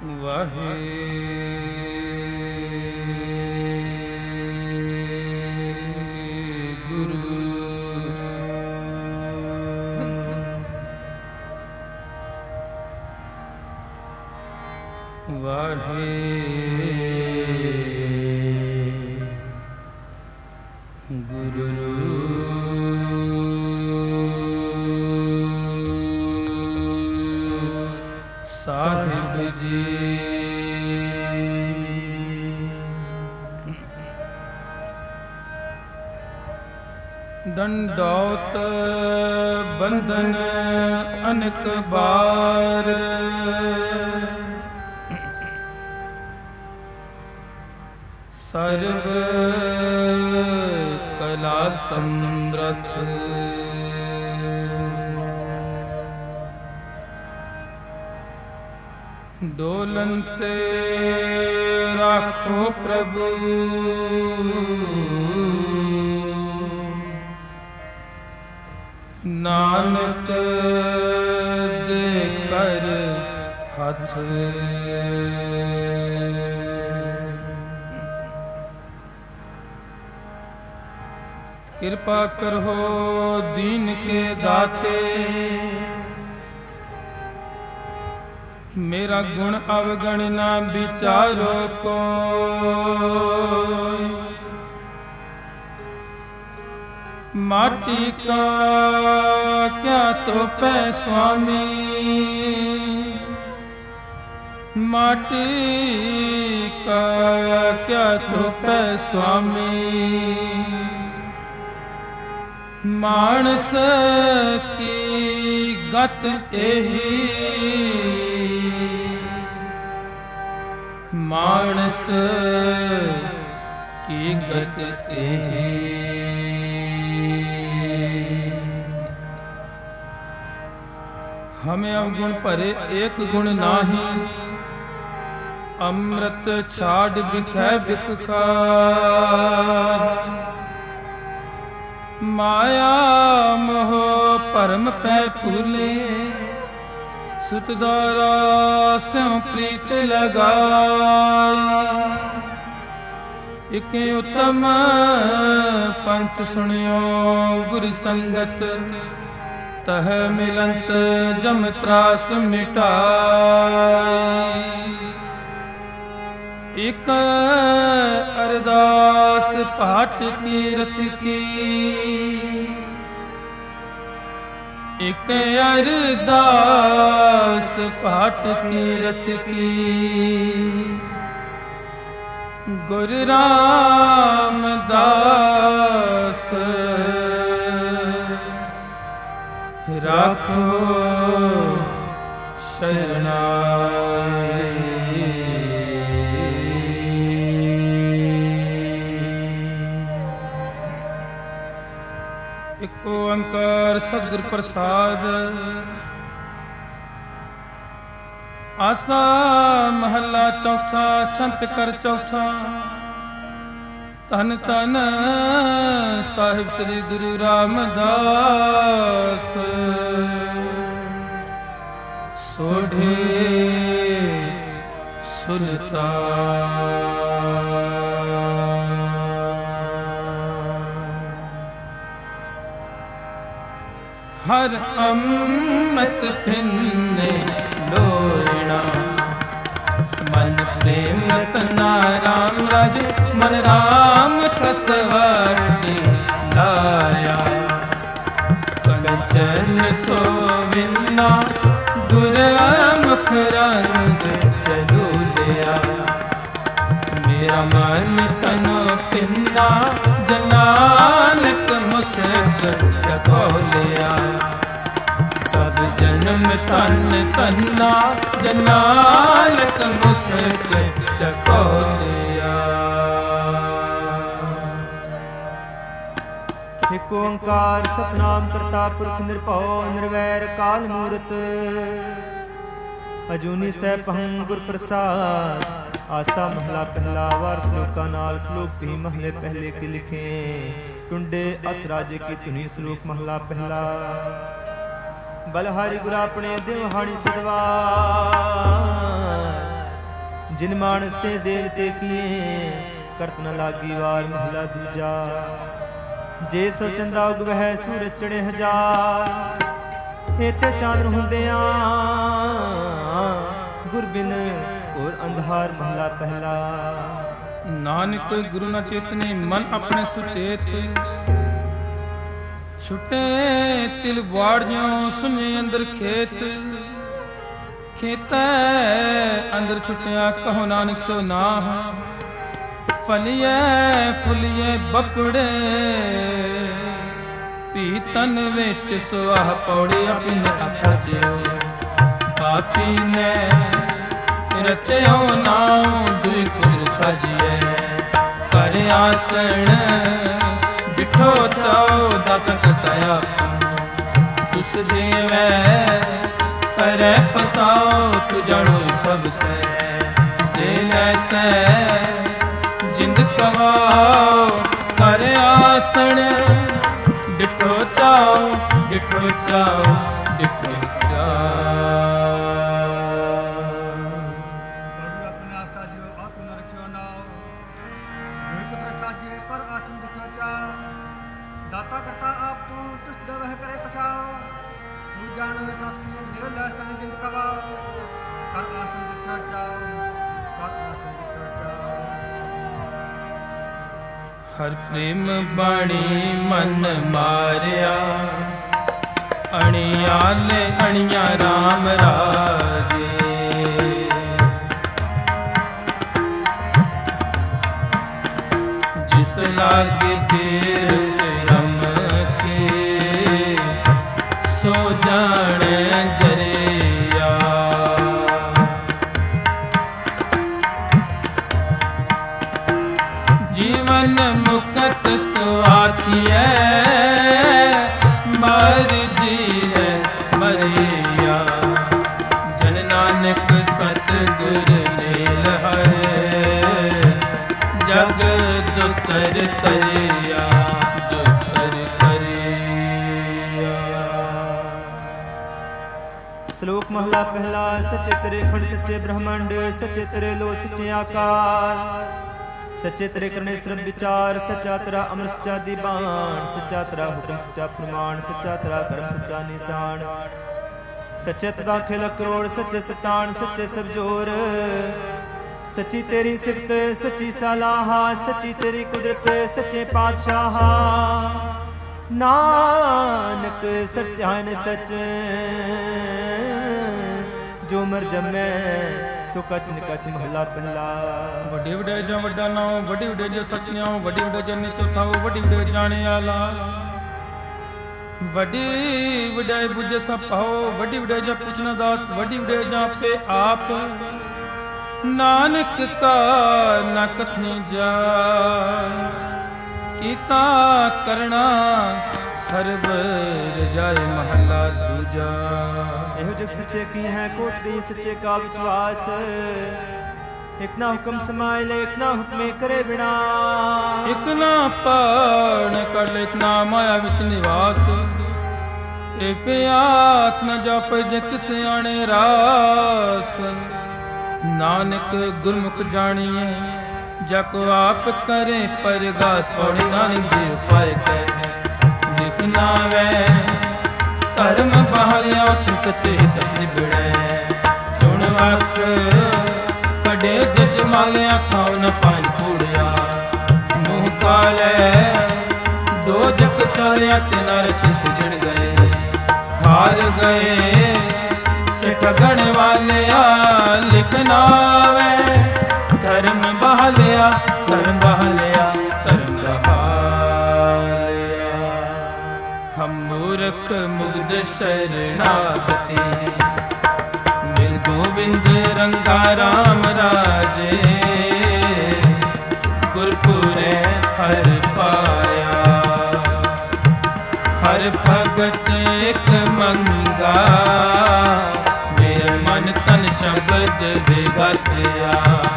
वाहे गुरु वाहे गुरु साहिब जी। दंडौत बंधन अनेक बार, सर्व कला समृद्ध, डोलनते राखो प्रभु, नानक दे कर हाथ। कृपा करो दीन के दाते, मेरा गुण अवगण ना विचारो को। माटी का क्या तो पै स्वामी, माटी का क्या तो पै स्वामी। मानस की गत एही, मानस की गत एही। हमें अवगुण भरे एक गुण नाही, अमृत छाड़ बिखै बिखखार। माया मोह परम पै फूले, सुतदारा स्यों प्रीत लगाई। इक उत्तम पंथ सुनियो गुर संगत, तह मिलंत जम त्रास मिटाई। एक अरदास पाठ कीरत की, एक अरदास पाठ कीरत की। गुरु रामदास राखो शरणाई। एक ओंकार सतगुर प्रसाद। आसा महला चौथा, छंत कर चौथा। धन धन साहिब श्री गुरु रामदास, सोढ़े सुल्तान। हर अमृत पिन्ने लोयणा, मन प्रेम तना राम राज, मन राम कसवाटी लाया। कंचन सोविन्ना गुरमुख रंग चलू लिया। मेरा मन तनो पिन्ना, जनानक मुस्क चको लिया। सब जन्म तन तन्ना, जनानक मुस्क चको लिया। एक ओंकार सतनाम करता पुरख निरभव निर्वैर काल मूरत। अजूनी सैभं गुर प्रसाद। आसा महला पहला वार श्लोका नाल श्लोक भी महले पहले के लिखे। टुंडे अस राजे की धुनी श्लोक महला पहला। बलहारी गुरा अपने देव हाणी सदवार। जिन मानस ते देवते किए करत न लागी वार महला दूजा। जे सो चंदा उग वह सूरज चढ़े हजार एते चांद ਹੁੰਦਿਆਂ गुर बिन और अंधार महला पहला। नानक गुरु न चेतने मन अपने सुचेत छुटे तिल बाड़ ज्यों सुने अंदर खेत खेता अंदर छुटिया कहो नानक सो नाह फलिए फुलिए बपड़े पीतन विच सुआह पौड़ी अपने अखजियो पापी ने रचयो नाम दुई कुर सजिए कर आसण बिठो चाओ दातक तया तुस देवे पर फसाओ तू जानो सबसे जे ऐसे जिंद कवाओ कर आसण डिठो चाओ डिठो चाओ डिठो चाओ। अपने आप साजियो आप न रखियो नाओ कोई पुत्र साजिए पर आचन डिठो चाओ दाता करता आप तू तुस दवह करे पछाओ तू जानो साक्षी निरला संग जिंद कवाओ कर आसन डिठो चाओ कर आसन डिठो चाओ। हर प्रेम बाणी मन मारिया अणियाले अणिया राम राजे जिस लागे देर रम के सो जाने जरिया जीवन मुकत सुआखिए मर जी है मरिया जन नानक सतगुर मेल हर जग दुतर तरिया दुतर तरिया। श्लोक महला पहला। सच्चे तेरे खंड सच्चे ब्रह्मांड सच्चे तेरे लो सच्चे आकार सच्चे तेरे करने सर्व विचार सच्चा तेरा अमर सच्चा दीवान सच्चा तेरा हुक्म सच्चा प्रमाण सच्चा तेरा कर्म सच्चा निशान सच्चे तदा खिल करोड़ सच्चे सतान सच्चे सब जोर सच्ची तेरी सिफत सच्ची सलाहा सच्ची तेरी कुदरत सच्चे पातशाह नानक सत्यान सच जो मर जमै सो कच निकच महला पहला। ਵੱਡੇ ਵੱਡੇ ਜਾਂ ਵੱਡਾ ਨਾਉ ਵੱਡੇ ਵੱਡੇ ਜੇ ਸੱਚਿਆਂ ਵੱਡੇ ਵੱਡੇ ਜਨ ਚੌਥਾਉ ਵੱਡੇ ਵੱਡੇ ਜਾਣੇ ਆਲਾ ਵੱਡੀ ਵਡਾਈ ਬੁਝੇ ਸਭ ਪਾਓ ਵੱਡੀ ਵਡਾਈ ਜਾਂ ਪੁੱਛਣਾ ਦਾਤ ਵੱਡੀ ਵਡਾਈ ਜਾਂ ਆਪੇ ਆਪ ਨਾਨਕ ਕਾ ਨਾ ਕਥਨੀ ਜਾ ਕੀਤਾ ਕਰਨਾ ਸਰਬ ਰਜਾਏ ਮਹਲਾ ਦੂਜਾ। ਇਹੋ ਜਗ ਸੱਚੇ ਕੀ ਹੈ ਕੋਟ ਦੀ ਸੱਚੇ ਕਾ ਵਿਸ਼ਵਾਸ एक ना हुक्म समाए ले एक ना हुक्मे करे बिना एक ना पाण कर ले एक ना माया विच निवास ए प्यात न जापे जे किस आने रास नानक गुरमुख जानिए जको आप करे परगास पौड़ी नानक जी उपाय कर लिखना वे धर्म बहालिया सच्चे सच निबड़े सुन वक कड़े जज मालिया खाओ न पान कूड़िया मुँह काले दो जग चालिया ते नरक सुजड़ गए हार गए से ठगण वाले लिखना वे धर्म बहालिया धर्म बहालिया धर्म बहालिया। हम मूर्ख मुग्ध शरणागति मिल गोविंद रंगा राम राजे गुरपुरे हर पाया हर भगत एक मंगा मेरे मन तन शब्द विगसिया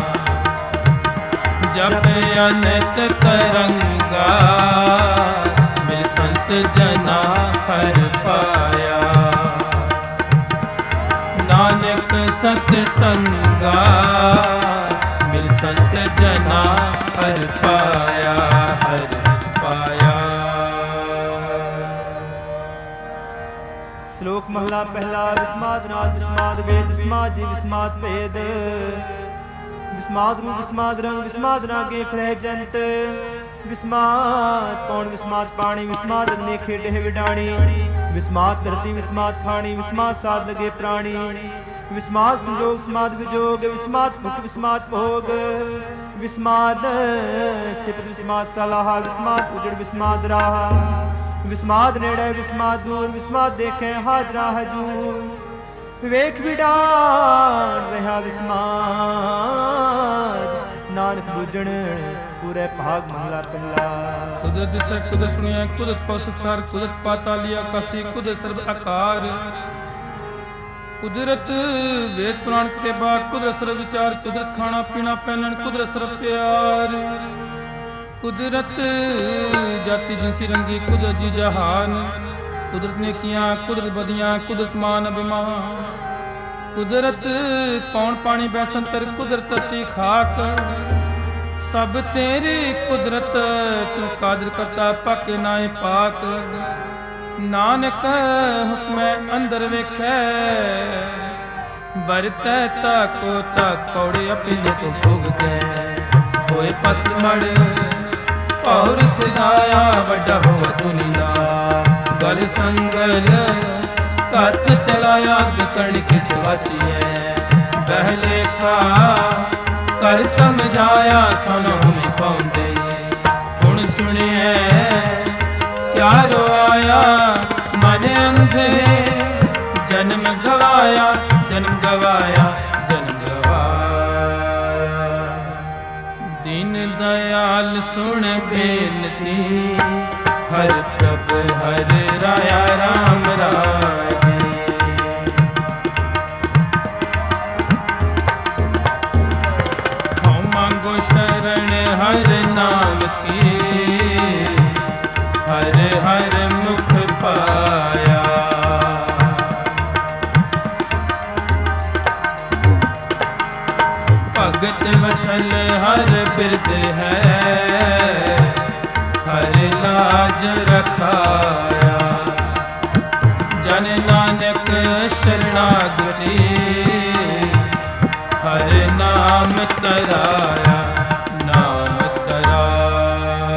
जब अनंत तरंगा मिल संत जना हर पाया नानक सत संगा ਮਿਲ ਸੰਤ ਜਨਾ ਹਰ ਪਾਇਆ ਹਰ ਪਾਇਆ। ਸ਼ਲੋਕ ਮਹਲਾ ਪਹਿਲਾ। ਵਿਸਮਾਦ ਨਾਦ ਵਿਸਮਾਦ ਵੇਦ ਵਿਸਮਾਦ ਜੀ ਵਿਸਮਾਦ ਭੇਦ ਵਿਸਮਾਦ ਰੂਪ ਵਿਸਮਾਦ ਰੰਗ ਵਿਸਮਾਦ ਰਾਗੇ ਫਰਹਿ ਜੰਤ ਵਿਸਮਾਦ ਪੌਣ ਵਿਸਮਾਦ ਪਾਣੀ ਵਿਸਮਾਦ ਅਗਨੀ ਖੇਡੇ ਵਿਡਾਣੀ ਵਿਸਮਾਦ ਧਰਤੀ ਵਿਸਮਾਦ ਖਾਣੀ ਵਿਸਮਾਦ ਸਾਧ ਲਗੇ ਪ੍ਰਾਣੀ ਵਿਸਮਾਦ ਸੰਜੋਗ ਵਿਸਮਾਦ ਵਿਜੋਗ ਵਿਸਮਾਦ ਭੁਖ ਵਿਸਮਾਦ ਭੋਗ ਵਿਸਮਾਦ ਸਿਫਤ ਵਿਸਮਾਦ ਸਲਾਹ ਵਿਸਮਾਦ ਉਜੜ ਵਿਸਮਾਦ ਰਾਹ ਵਿਸਮਾਦ ਨੇੜੇ ਵਿਸਮਾਦ ਦੂਰ ਵਿਸਮਾਦ ਦੇਖੇ ਹਾਜ਼ਰਾ ਹਜੂਰ ਵੇਖ ਵਿਡਾਣ ਰਹਾ ਵਿਸਮਾਦ ਨਾਨਕ ਬੁਝਣ ਪੂਰੇ ਭਾਗ ਮਹਲਾ ਪਹਿਲਾ। ਕੁਦਰਤ ਦਿਸੈ ਕੁਦਰਤ ਸੁਣਿਆ ਕੁਦਰਤ ਪਉ ਸੁਖਸਾਰ ਕੁਦਰਤ ਪਾਤਾਲੀ ਆਕਾਸੀ ਕੁਦਰਤ ਸਰਬ ਆਕਾਰ ਕੁਦਰਤ ਵੇਦ ਪੁਰਾਣ ਕਿਤਾਬਾਂ ਕੁਦਰਤ ਸਰਬ ਵਿਚਾਰ ਕੁਦਰਤ ਖਾਣਾ ਪੀਣਾ ਪਹਿਨਣ ਕੁਦਰਤ ਸਰਬ ਪਿਆਰ ਕੁਦਰਤ ਜਾਤੀ ਜਿਨਸੀ ਰੰਗੀ ਕੁਦਰਤ ਜੀ ਜਹਾਨ ਕੁਦਰਤ ਨੇਕੀਆਂ ਕੁਦਰਤ ਬਦੀਆਂ ਕੁਦਰਤ ਮਾਨ ਅਭਿਮਾਨ ਕੁਦਰਤ ਪੌਣ ਪਾਣੀ ਬੈਸੰਤਰ ਕੁਦਰਤ ਧਰਤੀ ਖਾਕ ਸਭ ਤੇਰੀ ਕੁਦਰਤ ਤੂੰ ਕਾਦਰ ਕਰਤਾ ਪਾਕੇ ਨਾਏ ਪਾਕ ਨਾਨਕ ਹੁਕਮੈ ਅੰਦਰ ਵੇਖੈ ਵਰਤੈ ਤਾਕੋ ਤਾਕ ਪੌੜੇ ਆਪਣੇ ਤੋਂ ਭੋਗ ਗਏ ਹੋਏ ਪਸ ਮੜ ਔਰ ਸਿਧਾਇਆ ਵੱਡਾ ਹੋ ਦੁਨੀਆ ਗਲ ਸੰਗਲ ਕੱਤ ਚਲਾਇਆ ਕਣ ਕਿਤ ਵਾਚੀਐ ਬਹਿਲੇ ਖਾ ਕਰ ਸਮਝਾਇਆ ਥਨ ਹੁਣੀ ਪਾਉਂਦੇ ਹੁਣ ਸੁਣਿਐ ਕਿਆ ਰੋਆਇਆ ਮਨ ਅੰਧੇ ਜਨਮ ਗਵਾਇਆ ਜਨਮ ਗਵਾਇਆ ਜਨਮ ਗਵਾਇਆ। ਦੀਨ ਦਇਆਲ ਸੁਣ ਬੇਨਤੀ ਹਰ ਪ੍ਰਭ ਹਰ ਰਾਇਆ ਰਾਮ ਰਾਜੇ ਹਉ ਮੰਗੋ ਸ਼ਰਨ ਹਰ ਨਾਮ ਕੀ ਹਰ ਹਰ ਮੁਖ ਪਾਇਆ। ਭਗਤ ਵਛਲ ਹਰ ਬਿਰਦ ਹੈ ਹਰ ਲਾਜ ਰਖਾਇਆ ਜਨ ਨਾਨਕ ਸ਼ਰਨਾਗਤੀ ਹਰ ਨਾਮ ਤਰਾਇਆ ਨਾਮ ਤਰਾਇਆ।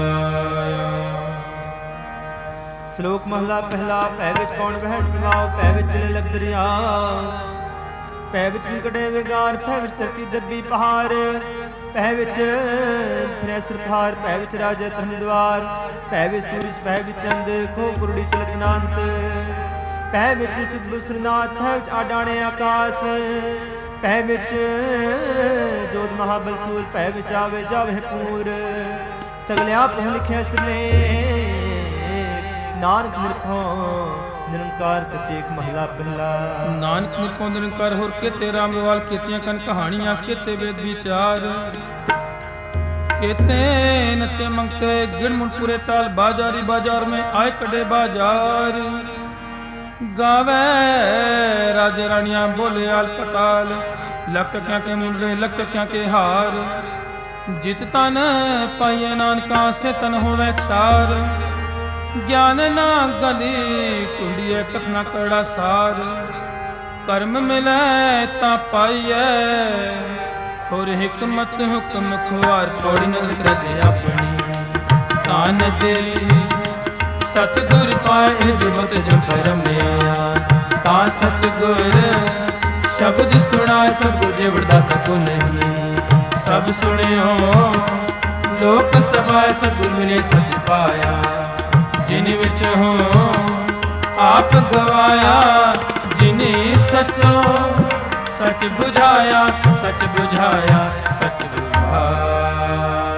ਸ਼ਲੋਕ ਮਹਲਾ ਪਹਿਲਾ। ਭੈ ਵਿੱਚ ਕੌਣ ਬਹਿ ਸਮਾਉ ਭੈ ਵਿੱਚ ਲਗ ਦਰਿਆ ਭੈ ਵਿੱਚ ਕੜੇ ਵਿਗਾਰ ਭੈ ਵਿੱਚ ਧਰਤੀ ਦੱਬੀ ਪਹਾੜ ਭੈ ਵਿੱਚ ਫਿਰੈ ਸਰਫਾਰ ਭੈ ਵਿੱਚ ਰਾਜਾ ਧਨ ਦਵਾਰ ਭੈ ਵਿੱਚ ਸੂਰਜ ਭੈ ਵਿੱਚ ਚੰਦ ਖੋ ਕੁਰੜੀ ਚਲਤ ਨਾਨਤ ਭੈ ਵਿੱਚ ਸਿੱਧ ਸੁਰਨਾਥ ਭੈ ਵਿੱਚ ਆਡਾਣੇ ਆਕਾਸ ਭੈ ਵਿੱਚ ਜੋਤ ਮਹਾਬਲ ਸੂਰ ਭੈ ਵਿੱਚ ਆਵੇ ਜਾਵੇ ਪੂਰ ਸਗਲੇ ਆਪ ਲਿਖਿਆ ਸਲੇ ਨਾਨਕ ਨਿਰਖੋ ਨਿਰੰਕਾਰ ਸੱਚੇ ਮਹਲਾ ਪਹਿਲਾ। ਨਾਨਕ ਨਿਰਖੋ ਨਿਰੰਕਾਰ ਹੋਰ ਕਿਤੇ ਰਾਮਵਾਲ ਕੀਤੀਆਂ ਕਨ ਕਹਾਣੀਆਂ ਕਿਤੇ ਵੇਦ ਵਿਚਾਰ ਕਿਤੇ ਨਚੇ ਮੰਗਤੇ ਗਿਣਮੁਣ ਪੂਰੇ ਤਾਲ ਬਾਜ਼ਾਰੀ ਬਾਜ਼ਾਰ में आए कड़े बाजार गावे राजे रानियां बोले आल पताल लख टकियां के मुंडे लख टकियां के हार जित तन पाइए नानका से तन होवे छार ज्ञान ना गली कुंडिए कथना कड़ा सार कर्म मिले ता पाइए और हिकमत हुक्म खुआर पौड़ी नजर रजे अपनी तान दिल सतगुर पाए जुबत जो धर्म आया ता सतगुर शब्द सुना सब जेवड़दा तको नहीं सब सुनियो लोक सभा सतगुर मिले सच पाया जिन विच हो आप गवाया जिने सचो सच बुझाया सच बुझाया सच बुझाया।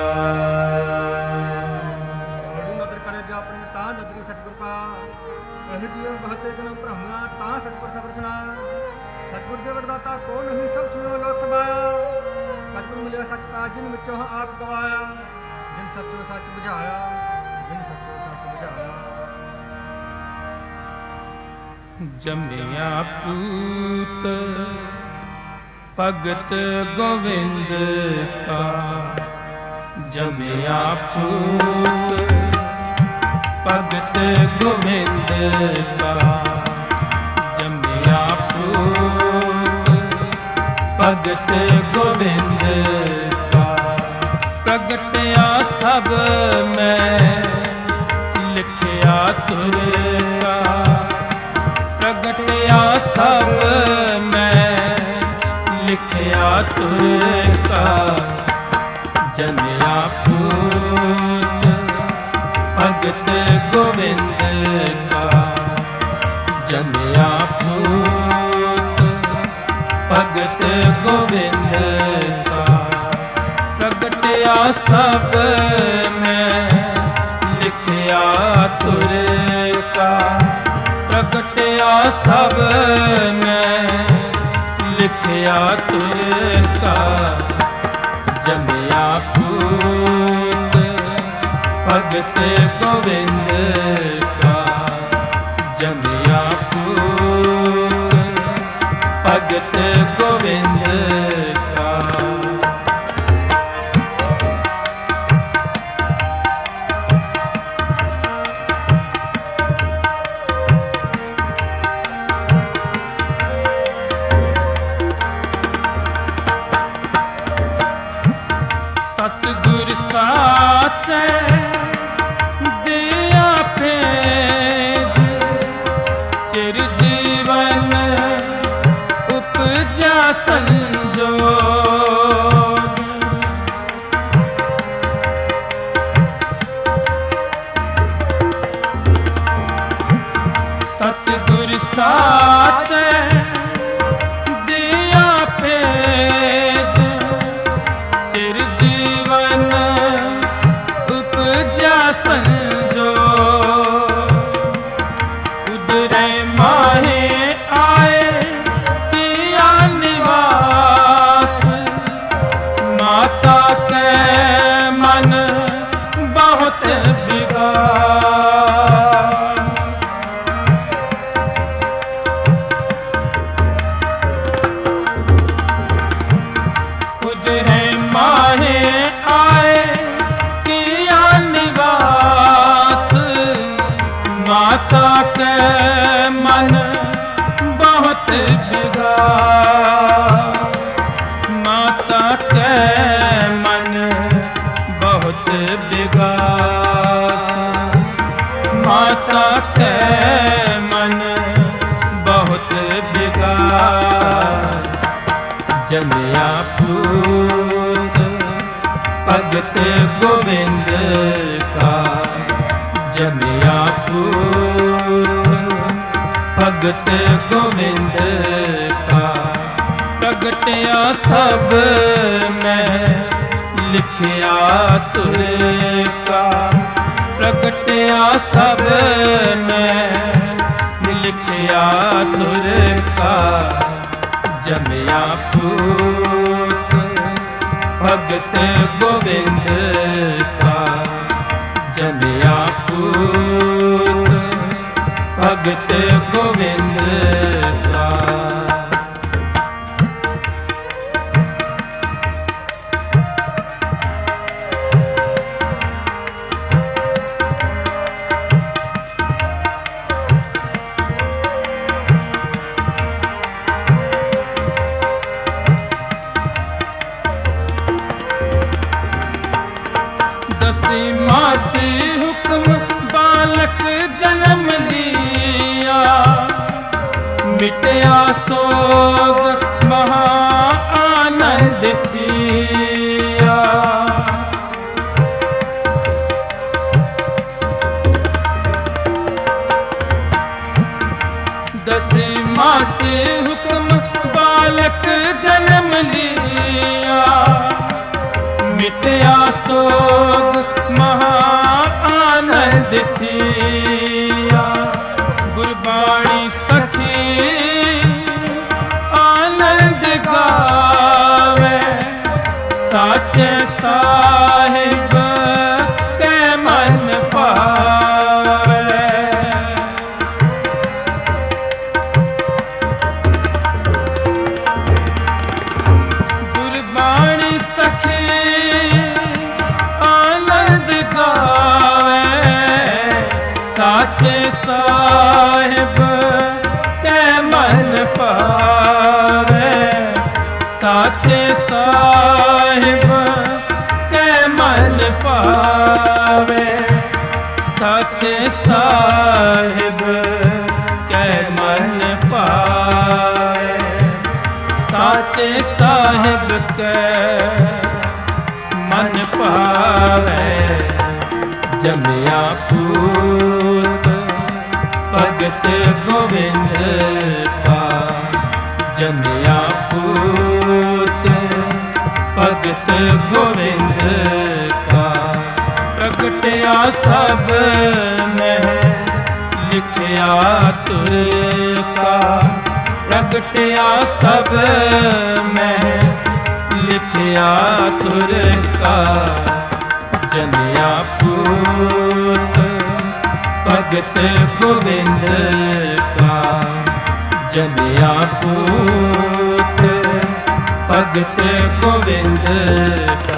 नदर करे जा अपने ता नदरी सतगुर का कह दियो बहते जन ब्रह्मा ता सतगुर सब रचना सतगुर देव दाता को नहीं सब सुनो लोक सभाया सतगुर मिले सच का जिन विचों आप गवाया जिन सचो सच बुझाया जिन सचो सच बुझाया। जमिया पूत भगत गोविंद का जमिया पूत, भगत गोविंद का जमिया पूत, भगत गोविंद का प्रगटिया सब में लिखिया तुर का, प्रगटिया सब में लिखिया तुर का जमिया पूत, भगत गोविंद का जमिया पूत, भगत गोविंद का प्रगटिया सब में लिखिया तुर का, प्रगटिया सब में लिखिया तुर का जमिया पूत, भगत गोविंद का जमिया पूत, भगत गोविंद का। सतगुर साचे दिया भेज, चिर जीवन उपजा संजोग, सतगुर साचे दिया भेज, चिर जीवन उपजा संजो, उदरे माहे आए किया निवास, माता के मन बहुत बिगाड़, उदरे माहे आए किया निवास, माता के मन बहुत बिगाड़, माता के मन बहुत बिगाड़, माता के मन बहुत बिगाड़ जमिया पूत, भगत गोविंद का जमिया पूत, भगत गोविंद का प्रगटिया सब में लिखिया तुर का, प्रगटिया सब में लिखिया तुर का जमिया पूत, भगत गोविंद का जमिया पूत, भगत गोविंद का। दसी मासी हुक्म बालक जन्म लिया, मिटया सोग महा आनंद किया, दसी मासी हुक्म बालक जन्म लिया, मिटया सोग महा आनंद किया, गुरबाणी सखी आनंद गावे, साचे साहिब के मन पावे, साचे साहिब के मन पावे, साचे साहिब के मन पावे, साचे साहिब के मन पावे। जमिया पूत भगत गोविंद का, जमिया पूत भगत गोविंद का। प्रगटिया सब में लिखिया तुर का, प्रगटिया सब में लिखिया तुर का। जमिया पूत भगत गोविंद का, जमिया पूत भगत गोविंद का।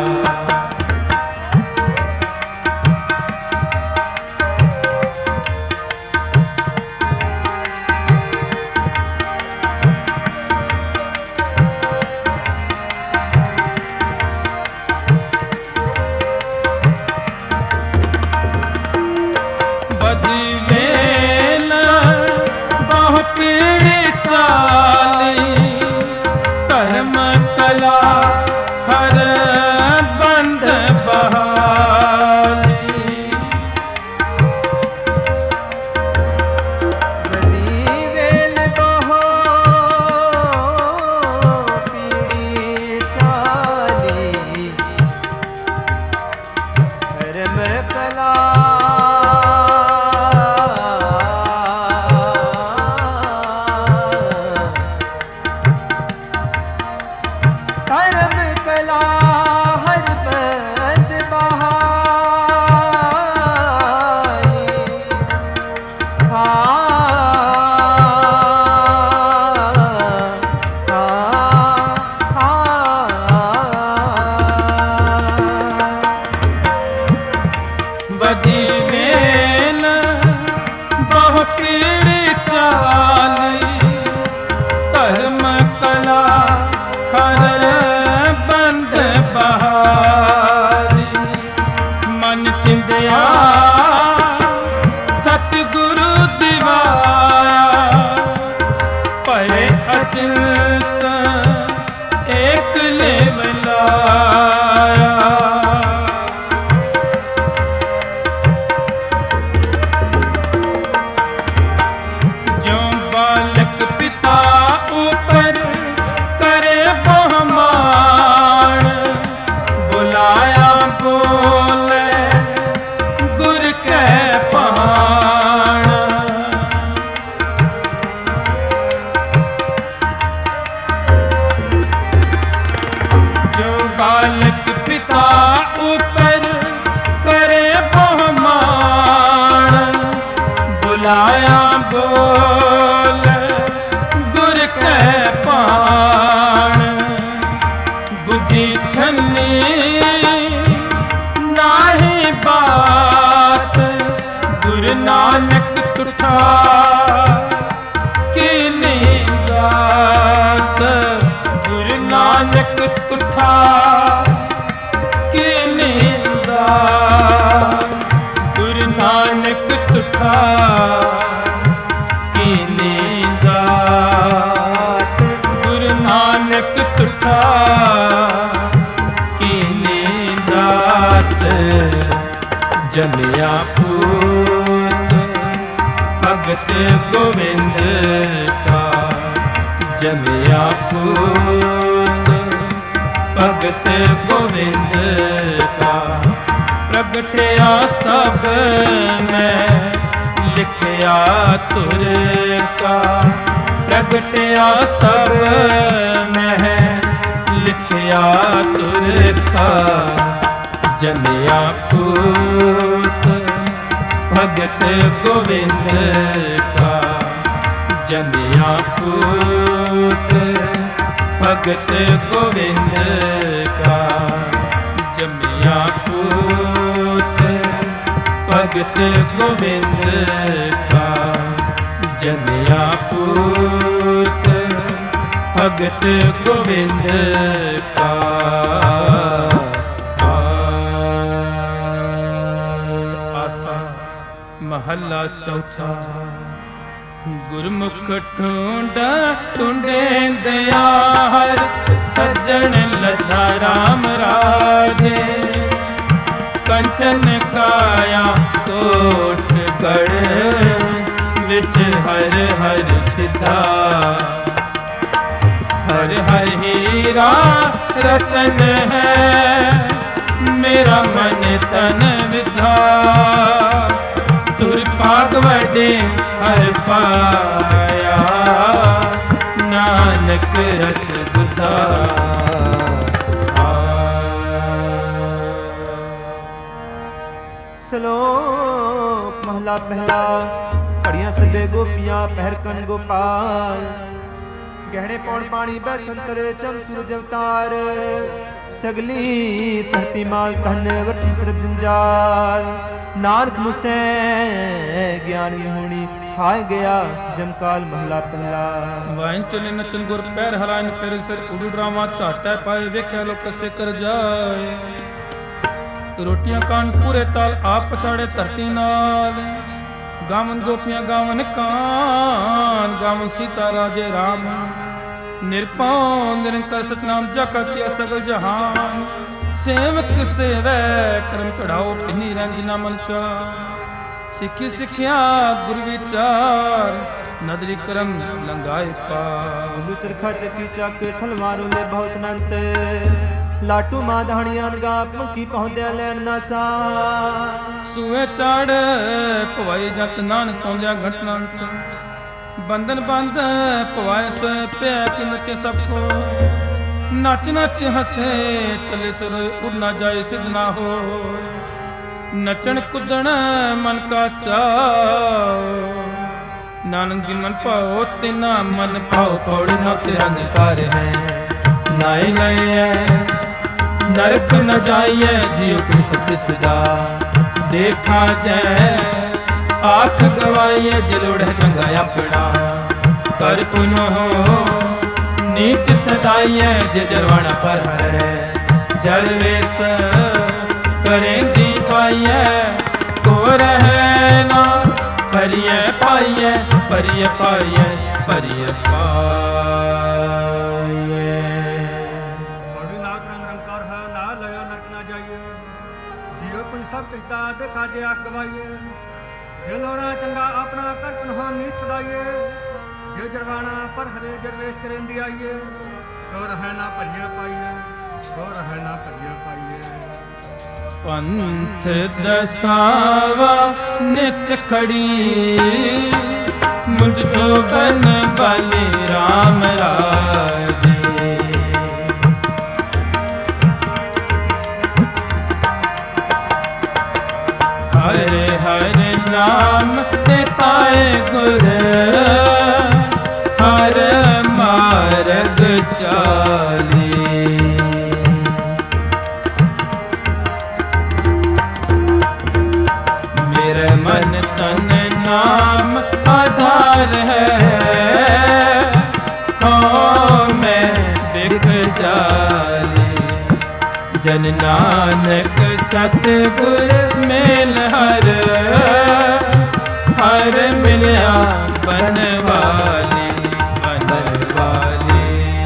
जमिया पूत भगत गोविंद का, जमिया पूत भगत गोविंद का। प्रगटिया सब में लिखिया तुर का, प्रगटिया सब में लिखिया तुर का। जमिया पूत भगत गोविंद का, जमिया पूत भगत गोविंद का। जमिया पूत भगत गोविंद का, जमिया पूत भगत गोविंद का। आसा महला चौथा। गुरमुख ढूंढा ढूंढे दयार, सज्जन लद्धा राम राजे। कंचन काया कोट गढ़, विच हर हर सिद्धा। हर हर हीरा रतन है, मेरा मन तन विधा। तुर पाग वडे हर पाया, नानक रस सुधा। श्लोक महला पहला। घड़ियां सबे गोपियां पहर कन गोपाल। गहने पौड़ पानी बसंतर चम सूरज अवतार। सगली धरती माल धन वर्ती सरब जंजाल। नानक मुसे ज्ञान विहोणी, हाय गया जमकाल महला पहला। वाइन चले नचन गुर पैर हलाइन कर सिर उड़ रामा झाटा पाए। वेख्या लोक से कर जाए, रोटियां कान पूरे ताल आप पछाड़े धरती नाल। गावन गोपियां गावन कान, गावन सीता राजे राम। निरपौं निरंकार सतनाम जाका किया सगल जहान। सेवक सेवै करम चढ़ाओ, किन्नी रंजना मनचा। सिखी सिखिया गुरु विचार, नदरी करम लंगाए पार। चरखा चकी चक थलवारों ले बहुत नंत। लाटू मां धाणियां गा पंखी पहुंदे लैन ना सा। सूए चाड़ पवाई जत नानक पहुंदे घटनंत। बंधन बंध पवाए सोए पे कि नचे सबको। नच नच हसे चले सुर, उड़ ना जाए सिद्ध ना हो। नचन कुदण मन का चाओ, नानक जी मन पाओ तेना मन पाओ। पौड़ न तेरा निकार है, नाए गए नरक न जाइए। जियो तुम सब सदा देखा जाए। आख गवाइए जलोड़ चंगा अपना। कर पुनो हो नीच सदाइए, जे जरवाना पर है। जलवेश करेंगी पाइए, को रहे ना परिय पाइए। परिय पाइए परिय पाइए। सब पिछता देखा जे आख गवाइए। जे लोड़ा चंगा अपना कर पुनः नीच सदाइए। जे जरवाना पर हरे जरवेश करें दियाइए। तो रहे ना परिय पाइए, तो रहे ना परिय पाइए। पंथ दसावा नित खड़ी, मुझ जोगन बलि राम राजे। हरे हरे नाम चेताए गुर, हर मार्ग चाली। मेरे मन तन नाम आधार है। हो मैं बिक जाली, जन नानक सतगुर मेल हर। हर मिलया बनवाली बनवाली।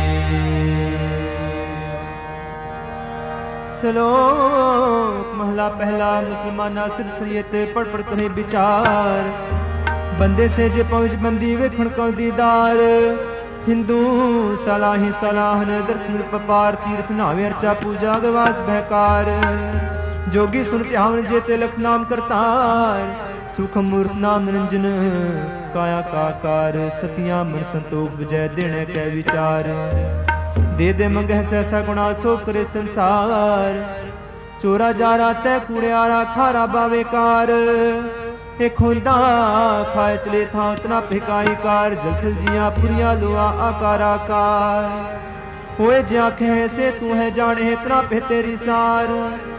श्लोक महला पहला। मुसलमाना सिर सरियत पढ़ पढ़ करे विचार। बंदे से जे पहुंच बंदी वेखण को दीदार। हिंदू सलाही सलाहन दर्शन पपार। तीर्थ नावे अर्चा पूजा गवास बहकार। जोगी सुन ध्यान जेते लख नाम करतार। सुख मूर्त नाम निरंजन काया काकार। सतिया मन संतोख विजय देने कै विचार। दे दे मंगह सहसा गुणा सो करे संसार। चोरा जारा तै कूड़ियारा खारा बावेकार। एक खुदा खाए चले था उतना फिकाई कार। जल जिया पुरिया लुआ आकार आकार। होए जे आखे से तू है जाने इतना पे तेरी सार।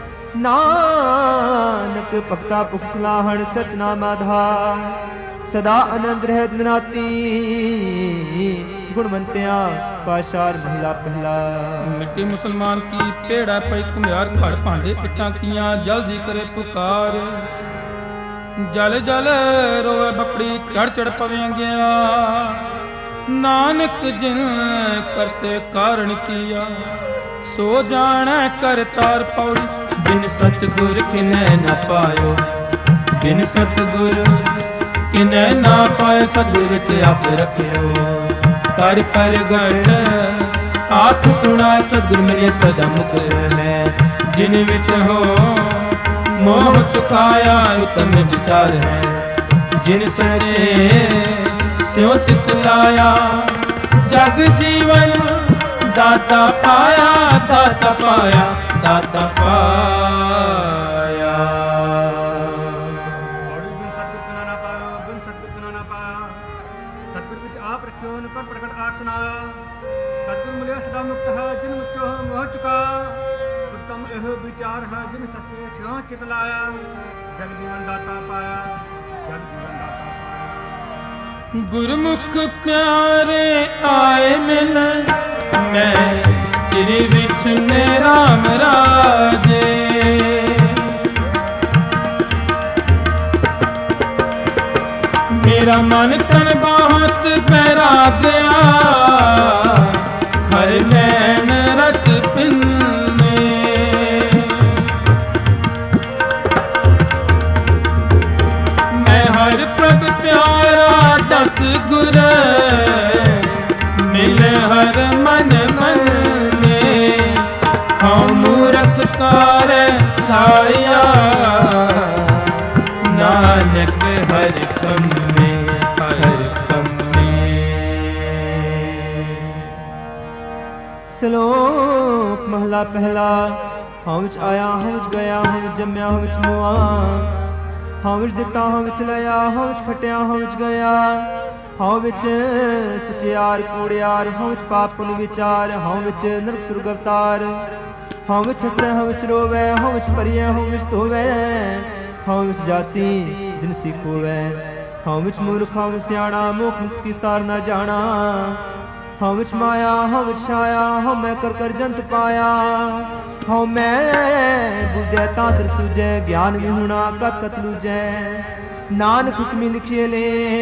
नानक भक्ता पुख सलाहण सच नाम आधार। सदा आनंद रह दिनाती गुणवंतियां पाशार महला पहला। मिट्टी मुसलमान की पेड़ा पई कुम्हार घड़ भांडे इट्टां कियां जल्दी करे पुकार। जल जल रोवे बकड़ी चढ़ चढ़ पवें गया नानक जिन करते कारण किया सो जाने कर तार पौड़ी। बिन सतगुर किने न पायो बिन सतगुर किने ना पाए सतगुर च आप रखियो। कर प्रगट आख सुना सतगुर मेरे सदा मुख है। जिन विच हो मोह चुकाया उत्तम विचार है। जिन सने स्यों चित लाया जग जीवन दाता पाया दाता पाया दाता पाया। सतगुर विच आप रखियो निपट प्रकट आख सुनाया। सतगुर मिलिया सदा मुक्त है जिन मुचो मोह चुका। उत्तम एह विचार है जिन सच्चे स्यों चित लाया। जग जीवन दाता पाया जग जीवन दाता पाया। गुरमुख प्यारे आए मिल मैं चिर विच ने राम राजे। मेरा मन तन बहुत पैरा गया हर नैन रस पिन्ने। मैं हर प्रभ प्यारा दस गुर मिल हर मन मन में। हम मूरख कार लाया नानक हर कम में हर कम में। श्लोक महला पहला। हम विच आया हम विच गया हम विच जम्या हम विच मुआ। हम विच दिता हम विच लिया हम विच खटिया हम विच गया। हम विच सचियार कूड़ियार हम विच पाप पुन विचार। हम विच नरक सुरग अवतार। हम विच हसै हम विच रोवै हम विच परिय हम विच धोवै। हम विच जाति जिनसी खोवै। हम विच मूर्ख हम विच सियाणा मोख मुक्त की सार ना जाना। हम विच माया हम विच छाया हम मैं कर कर जंत पाया। हम मैं बुझै तांतर सूझै ज्ञान विहुणा कत कत लूझै। नानक हुक्मी लिखिए ले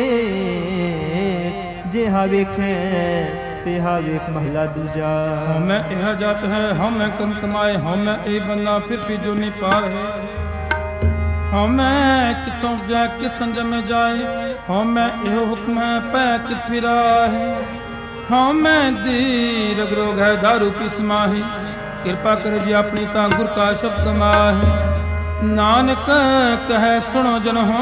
जेहा वेखे तेहा वेख महला दूजा। मैं यह जात है हम मैं कम कमाए हम मैं ए बंदा फिर भी जो नहीं पाए। हम मैं कितों जाए कित संजम में जाए। हम मैं एहो हुक्म है पै कित फिरा है। हम मैं दीरग रोग है दारू पी समाही। कृपा कर जी अपनी ता गुर का शब्द माही। नानक कहे सुनो जन हो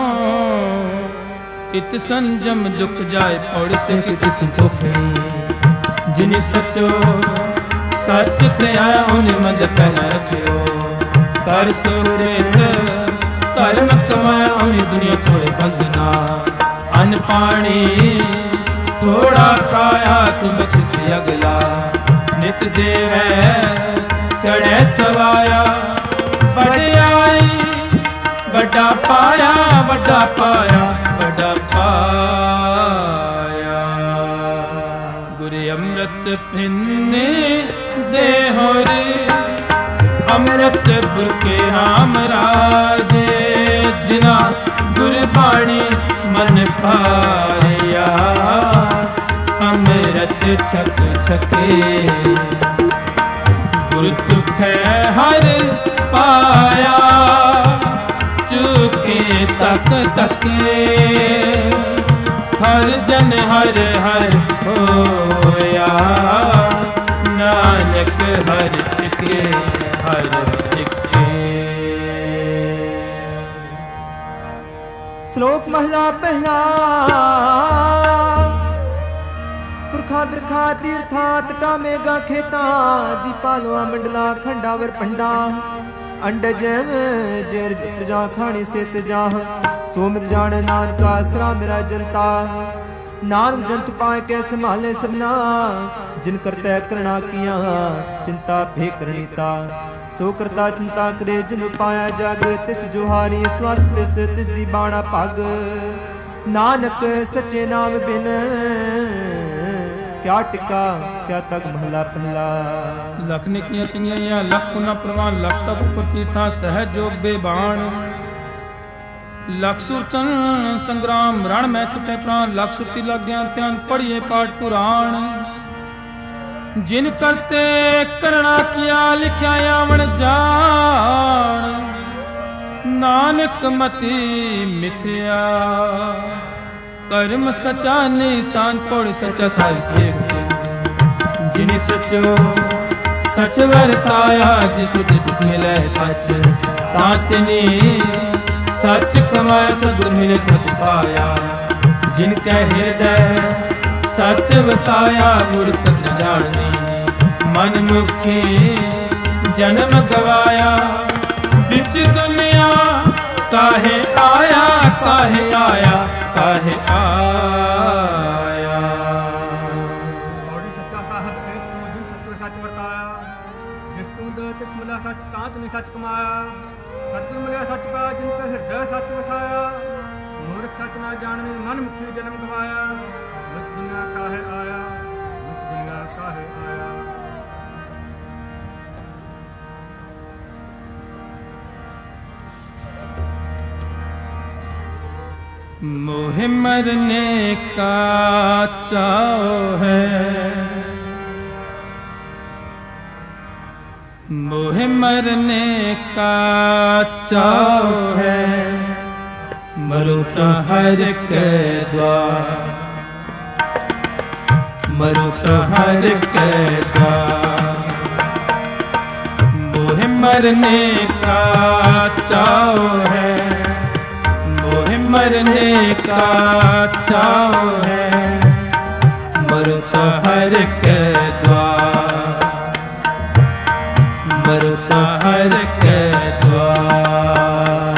इत संजम दुख जाए पौड़ी से किस दुख। जिन सचो सच प्रिया उन मद पहन रखियो। कर सुरेत धर्म कमाया उन दुनिया थोड़े बंदना। अन्न पानी थोड़ा खाया तू बख्श अगला। नित देवै चढ़े सवाया। वड्याई वड्डा पाया वड्डा पाया वड्डा पाया। गुर अमृत पिन्ने दे होरे अमृत बुके राम राजे। जिना गुरबाणी मन पाया अमृत छक छके। गुर तुठै हर पाया चुके तक तके। हर जन हर हर होया नानक हर टिके हर टिके। श्लोक महला पहला। पुरखा बिरखा तीर्था तटा मेगा खेता। दीपालवा मंडला खंडावर पंडा। अंडज जर प्रजा खाने से तजाह। सोमत जान नानका सरा मेरा जनता। नानक जंत पाए के संभाले सबना। जिन करता करना किया चिंता भे करणीता। सो करता चिंता करे जिन पाया जग। तिस जुहारी स्वार्थ तिस दी बाणा पग। नानक सच्चे नाम बिन क्या टिका क्या तक महला पहला। लख निकियां चंगियां लख पुना प्रवान लख तप उपर कीर्था सहज जोग बेबान। लख सुरतन संग्राम रण में छुटे प्राण लख सुरती लग गया ध्यान पढ़िए पाठ पुराण। जिन करते करना किया लिखा आवन जान नानक मति मिथ्या कर्म सचा निशान पौड़ सचा साहिब। जिन सचो सच वर्ताया जित जित मिले सच तातनी सच कमाया सदगुर मिले सच पाया। जिनके हृदय सच वसाया मूर्ख सच न जानी मन मुखी जन्म गवाया। बिच दुनिया काहे आया काहे आया काहे आया। बौड़ी सच्चा साहब एक तू जिन सत्य सच वर्ताया जिस तू दे तिस मिला सच तांत ने सच कमाया। सतगुर मिले सच पाया जिनके हृदय सच वसाया। मूर्ख सच ना जानने मन मुखी जन्म गवाया। बिच दुनिया काहे आया बिच दुनिया काहे आया। मोह मरने का चाव है मोह मरने का चाव है मरो तो हर के द्वार मरो तो हर के द्वार। मोह मरने का चाव है मरने का चाव है मरो तो हर के द्वार मरो तो हर के द्वार।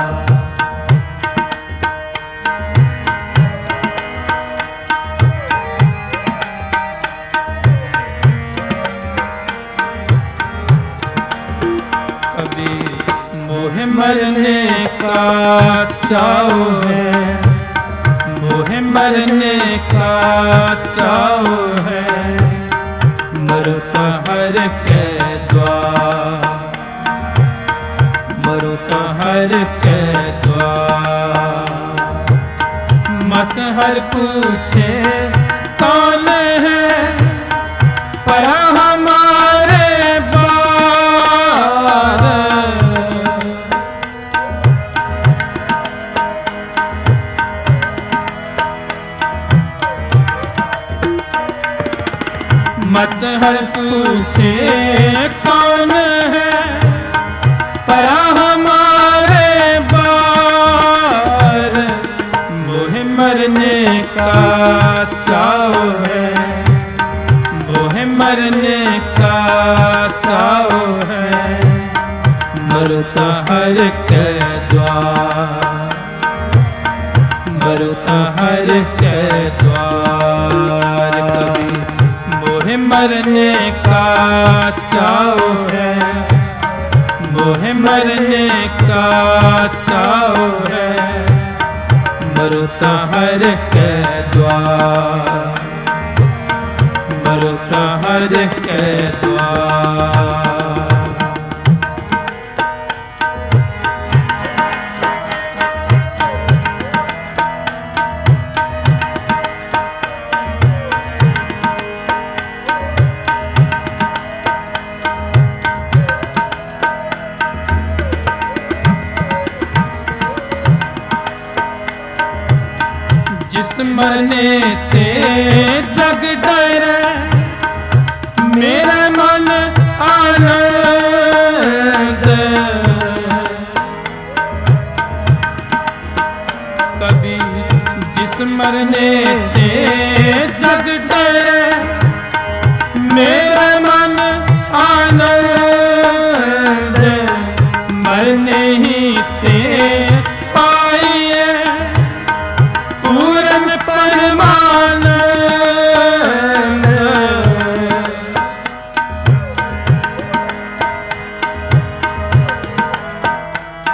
कभी मोह मरने का चाव है मोह मरने का चाव है मरो तो हर के द्वार मरो तो हर के द्वार। मत हर पूछे कौन है पर हमारे बार। मत हर पूछे कौन है पर हमारे बार। मोह मरने का चाव है मोह मरने का चाव है मरो तो हर के द्वार मरो तो हर के द्वार। कभी मोह मरने का चाव है मोह मरने का चाव है मरो तो हर के द्वार मरो तो हर के द्वार। जिस मरने ते जग डर मेरा मन आनंद। कभी जिस मरने ते जग डर मेरा मन आनंद। मरने ही ते पाइए पूरन परमानंद।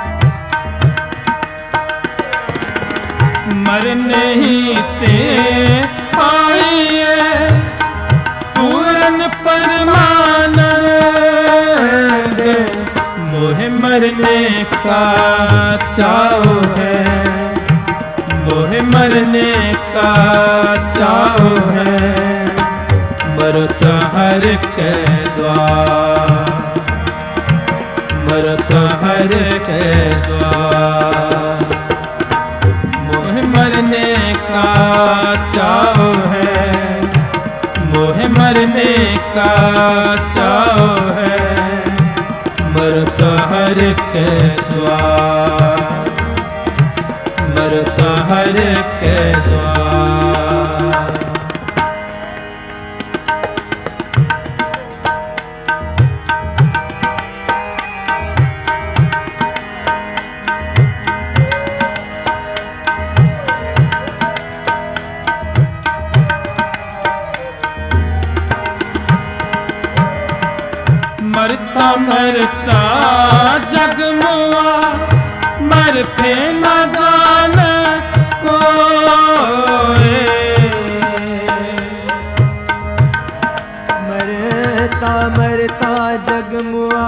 मरने ही ते का चाओ है, मोहे मरने का चाओ है, मरत हर के द्वार, मरत हर के द्वार। मोहे मरने का चाओ है, मोहे मरने का चाओ है, मरत हर के द्वार, मरत हर के द्वार। मरता मरता जग मुआ, मर पे न जाने कोई। मरता मरता जग मुआ,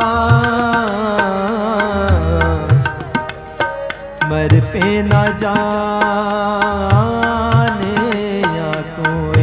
मर पे न जाने या कोई।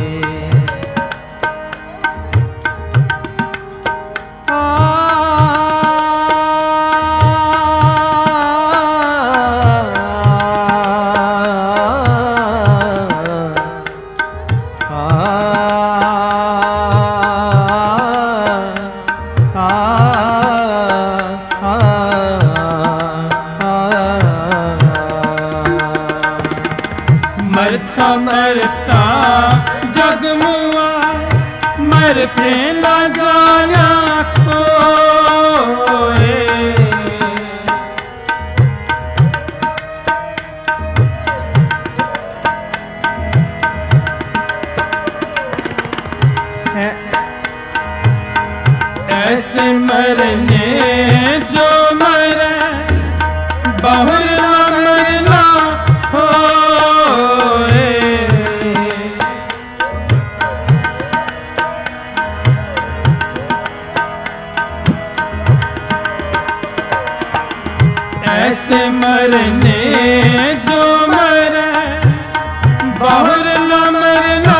मरता मरता जग मुआ, मर पे न जाना कोई। ऐसे मरने जो मरे, बहुर न मरना होए। ऐसे मरने जो मरे, बहुर न मरना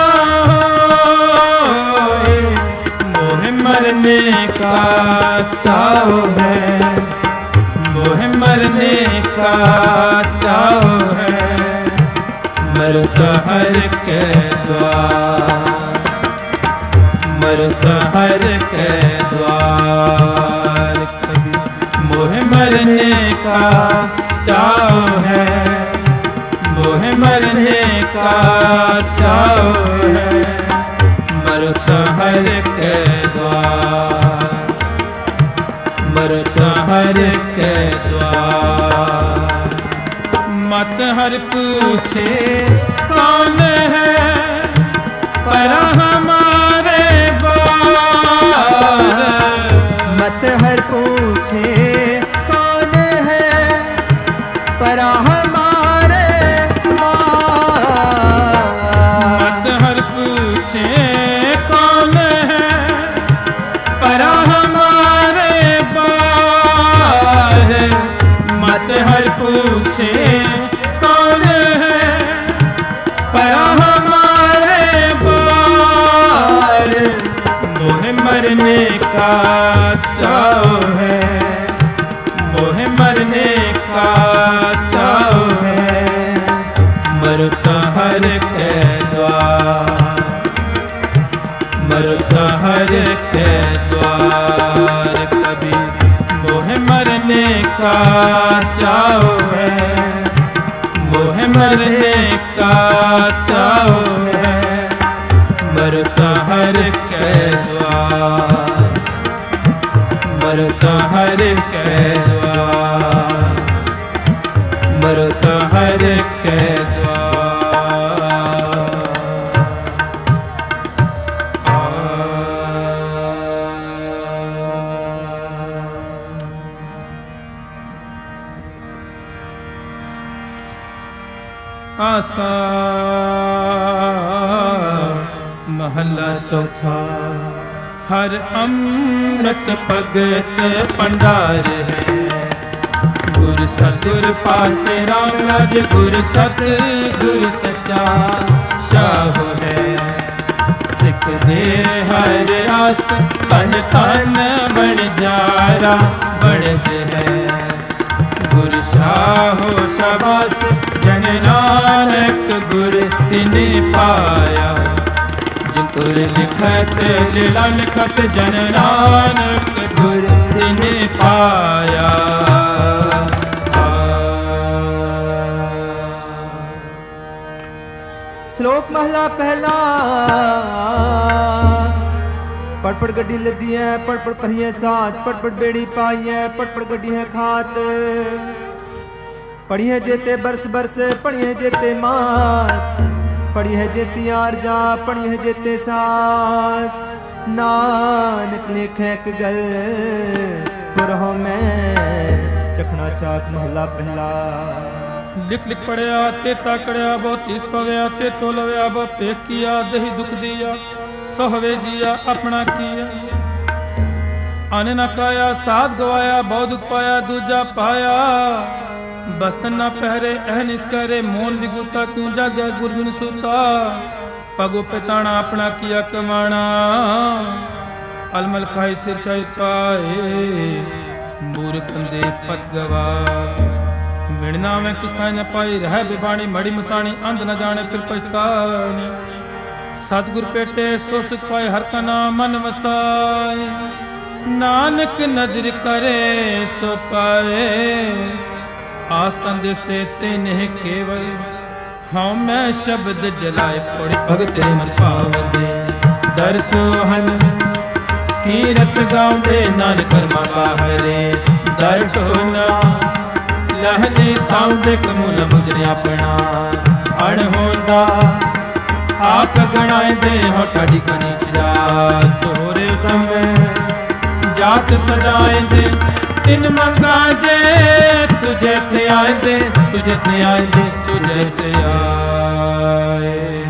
होए। मोहे मरने का चाओ है, मोहे मरने का चाओ है, मरत हर के द्वार, मरत हर के द्वार। मोहे मरने का चाओ है, मोहे मरने का चाओ है, मरत हर के द्वार, मरत हर के द्वार। मत हर पूछे कौन है, पर हमारे बार। मत हर पूछे कौन है, पर हमारे बार। मत हर पूछे कौन है, पर हमारे बार। मत हर पूछे कौन है, पर हमारे बार। मोहे मरने का चाओ है, मोहे मरने का चाओ है, मरत हर के द्वार, मरत हर के द्वार। कबीर मोहे मरने का चाओ है, मोहे मरने का चाओ है, मरत हर के द्वार, मरत हर के द्वार, मरत हर के आसा महला चौथा। हर अमृत भगत भंडार है, गुर सतगुर पासे राम राज गुर सत गुर सच्चा शाह है सिख दे हर आस तन तन बन जारा बड़ज है गुर शाहो शाबाश जन नानक गुर तिने पाया जिन तुर लिखत लीला लिखत जन नानक गुर तिने पाया। श्लोक महला पहला। पड़ पड़ गड्डी लदी है पड़ पड़ परिए साथ पड़ पड़ बेड़ी पाई है पड़ पड़ गड्डी है खात पढ़िए जेते बरस बरस पढ़िए जेते मास पढ़िए जेती आरजा पढ़िए जेते सास नानक लिखे एक गल पुरहो में चखना चाक महला पहला। लिख लिख पढ़िया तेता कड़िया बहुत तीत पवया ते तो लवया बहुत फेक किया दही दुख दिया सोहवे जिया अपना किया आने न खाया साथ गवाया बहुत दुख पाया दूजा पाया बस्तन न पहरे अहन इस करे मोन विगुता क्यों जागे गुरबिन सूता पगो पिताना अपना किया कमाना अलमल खाई सिर चाई पाए मूर कंदे पत गवा विणना में किस्ता न पाई रह बिबाणी मड़ी मसाणी अंध न जाने फिर पछताने सतगुर पेटे सो सुख पाए हर का नाम मन वसाए नानक नजर करे सो पाए आसन से तेने केवल हाँ मैं शब्द जलाए पड़े भगत मन पावदे दर सोहन कीरत गाँव नानक कर्मा बाहरे दर टोना लहने ताऊ देख मूल मुजरे अपना अण होंदा आप गणाए दे हो टाड़ी कनी जा तोरे तम जात सजाए दे इन मंगा जे तुझे ते आए दे तुझे ते आए दे तुझे ते आए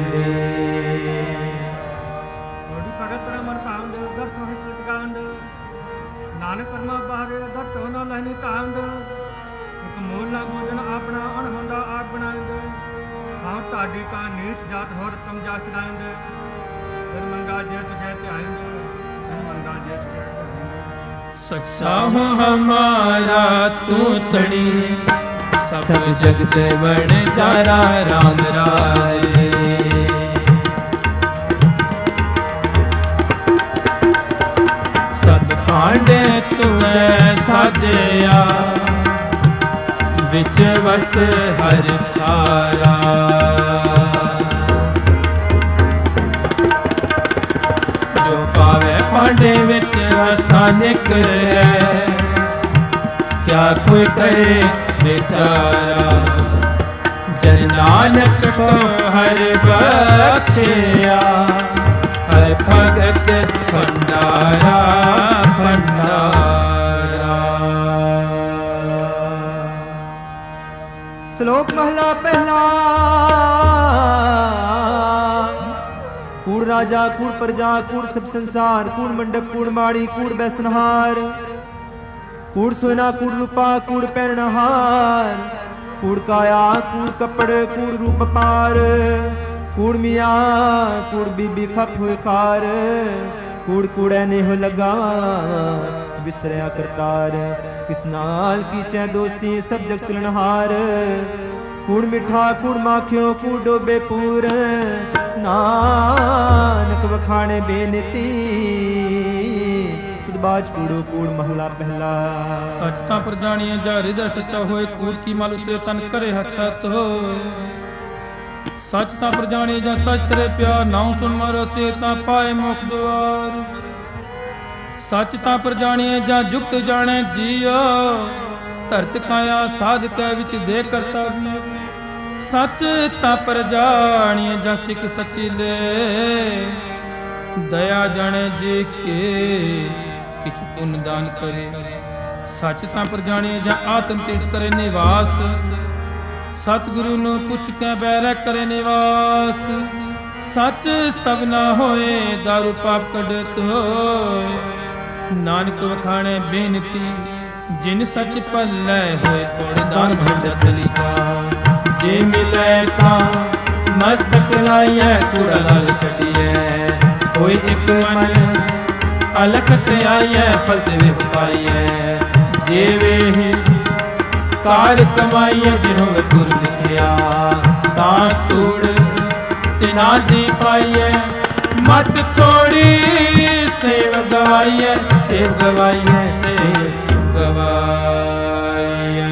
भगत मन पांद दर्शन कृतकांड नानक कर्मा बाहरे दत्त होना लहनी तांद मूल ना भोजन अपना अण होंदा आप बनाइंद हाँ ताड़ी का नीच जात होर तम जा चलाइंद फिर मंगा जे तुझे ते आइंद फिर मंगा जे तुझे सच्चा हो हमारा तू तड़ी सब जगत बड़ चारा राम राजे सत पांडे तू साजया विच वस्त हर थारा जो पावे पांडे विच रसा निकले क्या कोई करे बेचारा जन नानक को हर बख्शिया हर भगत भंडारा भंडारा। श्लोक महला पहला। कूड़ राजा कूड़ प्रजा कूड़ सब संसार कूड़ मंडप कूड़ माड़ी कूड़ बैसनहार कूड़ सोना कूड़ रूपा कूड़ पहनहार कूड़ काया कूड़ कपड़ कूड़ रूप पार कूड़ मिया कूड़ बीबी खप हुए कार कूड़ कूड़े ने हो लगा विसरया करतार किस नाल कीचे दोस्ती सब जग चलनहार कूड़ मिठा कूड़ माखियो कूड़ डोबे पूर नानक वखाणे बेनती बाज कूड़ो कूड़ महला पहला। सच ता पर जानिए जा हृदय सच्चा होए कूड़ की माल उतरे तन करे हच्छत हो सच ता पर जानिए जा सच तेरे प्यार नाउ सुन मारो से ता पाए मोक्ष द्वार सच ता पर जानिए जा जुक्त जाने जियो धरत काया साध कै विच दे करता भी सच ता पर जानिए जा सिख सची ले दया जाने जी के किछ पुण्य दान करे सच ता पर जानिए जा आत्म तीर्थ करे निवास सतगुरु नु पुछ के बैर करे निवास सच सब ना होए दारू पाप कढत होए नानक वखाणे बेनती जिन सच पल्लै होए तोड़दार भंडत लिखा। जे मिलै तां मस्तक लाइए कूड़ा लाल छड़िए। कोई एक मन अलख ते आइए फलते वे पाइए। जे वे कार कमाइए जिन्हों वे गुर लिखिया। तां तूड़ तिना दी पाइए मत थोड़ी सेव गवाइए। सेव गवाइए सेव गवाइए।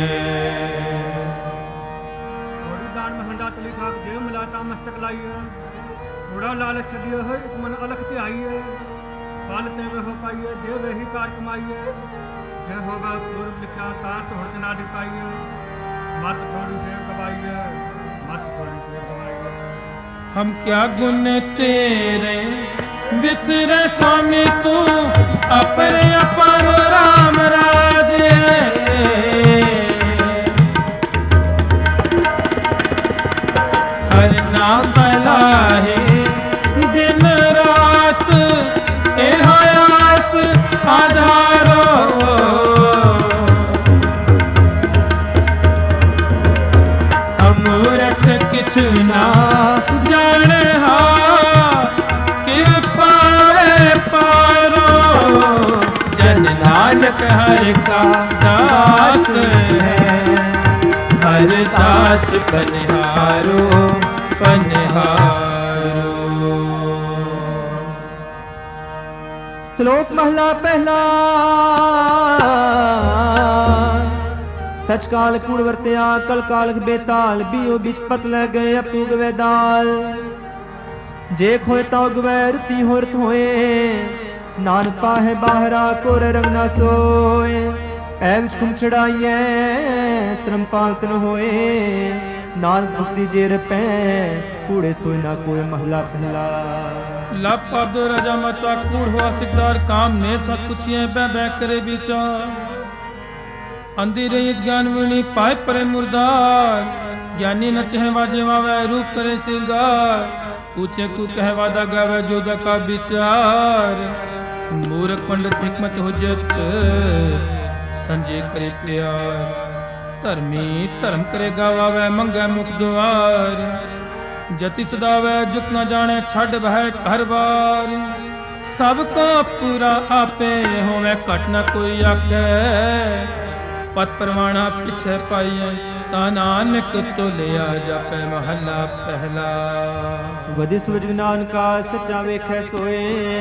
थोड़ी दान में हंडा तली खाक देव मिलाता मस्तक लाइए। थोड़ा लालच छड़िए है एक मन अलख ते आइए। पालते वे हो पाइए जे वे ही कार कमाइए। जे होगा पूर्व लिखा ता तो हर्ज ना दे पाइए। मत थोड़ी सेव गवाइए मत थोड़ी सेव गवाइए। हम क्या गुण तेरे वितरे स्वामी तू अपर अपर राम राजे। हर नाम सलाहे दिन रात एहायास आधारो। अमूरत किछ ना जाने हा कि पाए पारो। जन नानक हर का दास है। हर दास पनिहारो पनिहारो। श्लोक महला पहला। सच काल कूड़ वरत्या कल कालक बेताल। बीओ बिच पत ले गए अपू गवे दाल। जे खोए ताऊ गवे रुति होरत होए। नानक पाहे बाहरा कोर रंग ना सोए। ऐ विच कुम चढ़ाइए श्रम पालत न होए। नानक भक्ति जे रपै कूड़े सोए ना कोई। महला पहला। लप पद राजा मचा कूड़ हुआ सिकदार। काम ने था कुछिए बह करे विचार। अंधी रही ज्ञान विणी पाए परे मुर्दार। ज्ञानी न चहे वाजे वावे रूप करे सिंगार। ऊंचे को कह वादा गावे जोदा का विचार। मूर्ख पंडित हिकमत हुज्जत संजय करे प्यार। धर्मी धर्म करे गावे मंगे मुख द्वार। जति सदावे जुत न जाने छड़ बह हर बार। सबको पूरा आपे होवे घट न कोई आखे। पत परवाना पिछे पाइए ता नानक तो लिया जापे। महला पहला। वदिस वज नानका सच्चा वेखै सोए।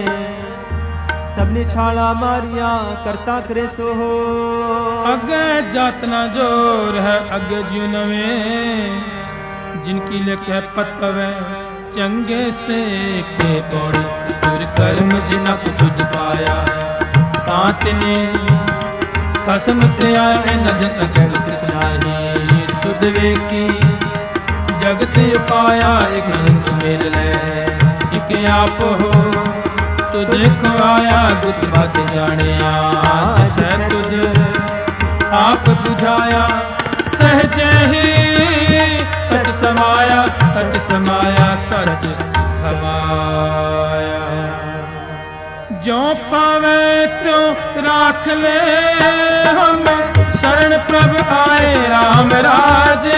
सबने छाला मारिया करता करे सो हो। अगे जात ना जोर है अगे जीव नवे। जिनकी लिखे पत पवे चंगे से के पौड़ी। तुर कर्म जिनक तुझ पाया तांत ने कसम से आए न जत कुछ नाही। तुद वेखी जगत पाया एक रंग मेल ले। एक आप हो तुझ खुआया गुत बात जानिया। जै तुझ आप बुझाया सहजे ही सच समाया। सच समाया सच समाया। जो पावे त्यों राख ले हम। शरण प्रभ आए राम राजे।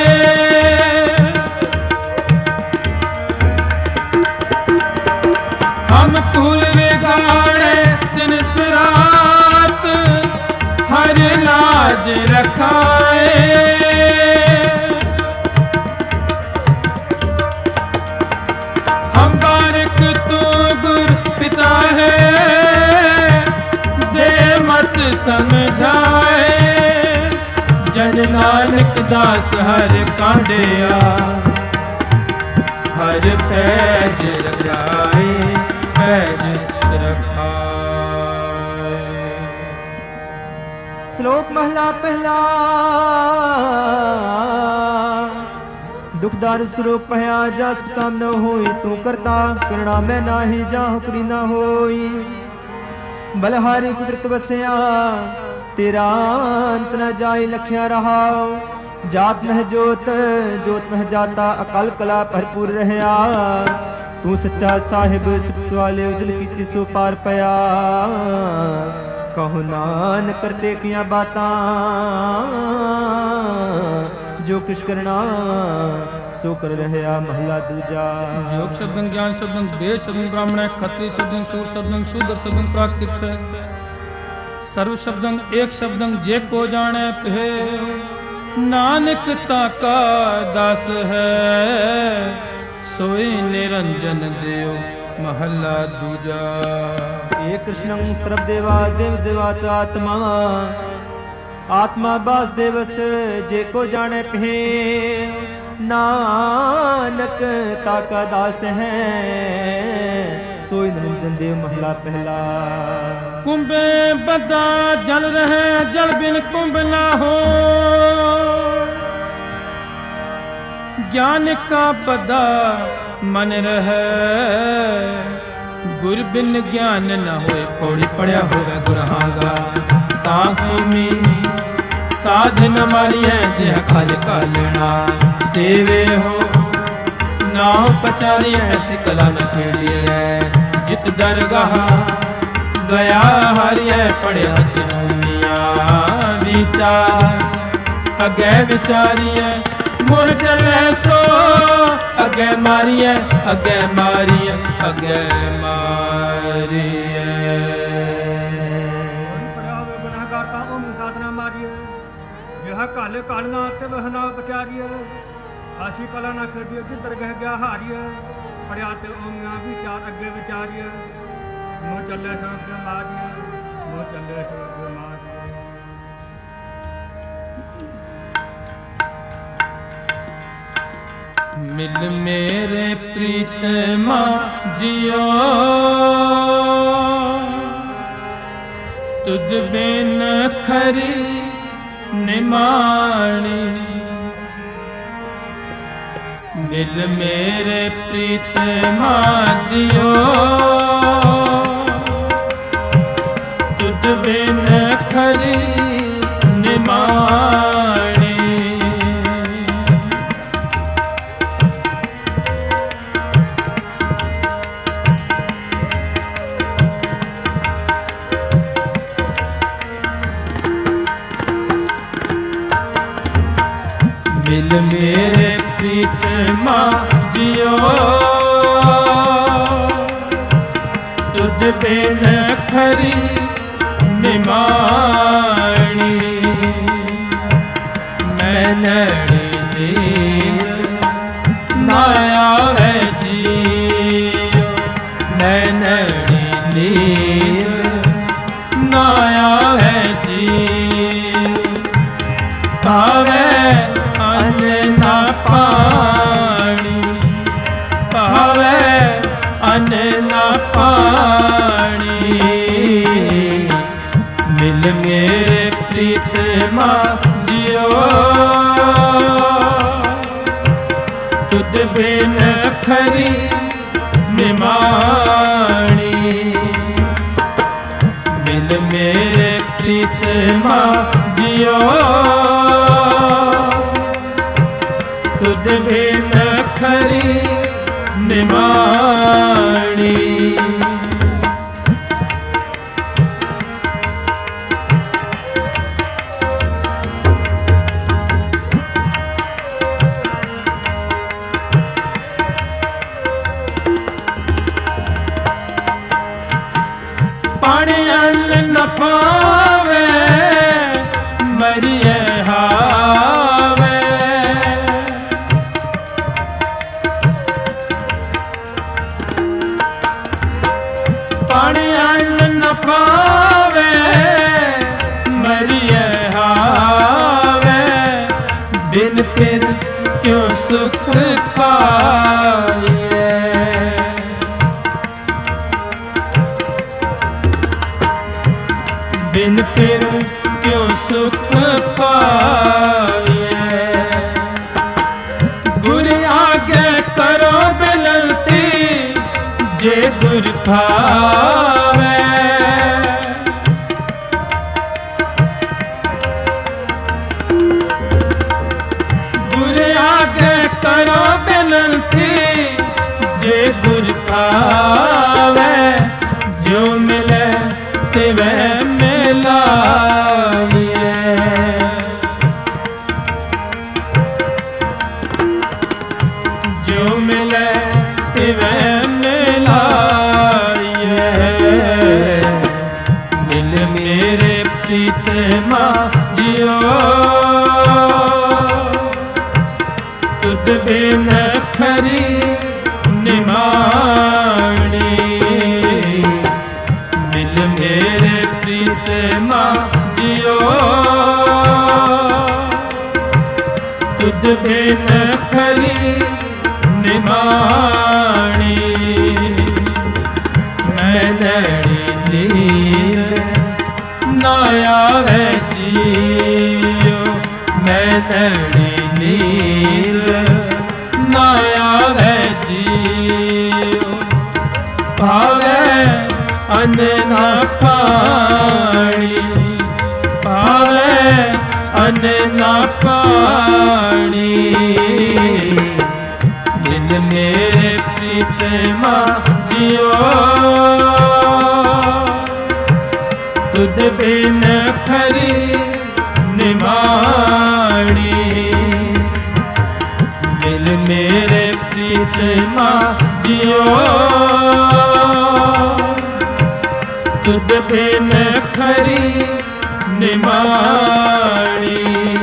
हम फूल बिगाड़े दिन रात। हर लाज रखाए। हम बारिक तू गुर पिता है। दे मत समझाए। जन नानक दास हर कांडिया। हर पैज रखाए पैज रखाए। श्लोक महला पहला। दुखदार स्वरूप पहया जस काम न होई। तू करता करना मैं नाही जाहु करी न होई। बलहारी कुदरत बसया तेरा अंत न जाय लख्या रहा। जात मह जोत जोत मह जाता अकाल कला भरपूर रहया। तू सच्चा साहिब सिफ सवाले उजल कीती सो पार पया। कहु नान करते किया बातां जो किश करना सो कर रहया महला दूजा। योग शब्दं ज्ञान शब्दं देश शब्दं ब्राह्मण खत्री शब्दं सूर शब्दं शूद्र शब्दं प्राकृत सर्व शब्दं एक शब्दं जे को जाने पे नानक ताका दास है सोई निरंजन देव महला दूजा। एक कृष्णं सर्व देवा देव देवात आत्मा आत्मा बास देवस जे को जाने पे नानक ताका दास है सोई निरंजन देव महला पहला। कुंभे बदा जल रहे जल बिन कुंभ ना हो ज्ञान का बदा मन रहे गुर बिन ज्ञान न होए पौड़ी पड़या होवे गुरहागा। ताकूमी साधन मारिए जह खल का लेना देवे हो नाव पचारिए ऐसी कला न खेड़िए जित दरगाह गया हरिए पड़या जिनमिया विचार अगे विचारिए मुड़ चले सो अगे मारिए अगे मारिए अगे मारिए। गुनाहगार ओम साधना मारिए यह काले कालना ते बहना बचारिए आशी कला ना खेड़िए जिधर गह गया हारिए पड़या ते ओम विचार अगे विचारिए मुँह चले सो अगे मारिए मुँह चले सो अगे मारिए। मिल मेरे प्रीतमा जियो तुद बिन खरी निमाणी। मिल मेरे प्रीतमा जियो तुद बिन खरी निमाणी। मिल मेरे प्रीतमा जियो तुद बिन खरी निमाणी। मैं नड़ी नीर ना आवे जियो मैं नड़ी नीर ना आवे जियो पावे ना पानी पावे अन्न ना पानी। मिल मेरे प्रीतमा जियो तुद बिन खरी निमाणी। मिल मेरे प्रीतमा जियो तुद बिन खरी निमाणी। पानी अन्न न पावे मरिए हावे पानी अन्न न पावे मरिए हावे बिन फिर क्यों सुख पाइए। बिन फिर क्यों सुख पाइए। गुर आगे करो बिनती जे गुर भावे। गुर आगे करो बिनती जे गुर भावे। जो मिले तिवे मिले प्रीतमा जियो तुद बिन खरी निमाणी मिल मेरे प्रीतमा जियो तुद बिन खरी निमाणी मैं नैनी नींद ना आवे जियो मैं नैनी नींद ना आवे जियो पावे अन्न ना पानी पावे अन्न ना पानी दिल मेरे प्रीतमा जियो तुद बिन खरी निमाणी दिल मेरे प्रीतमा जियो तुद बिन खरी निमाणी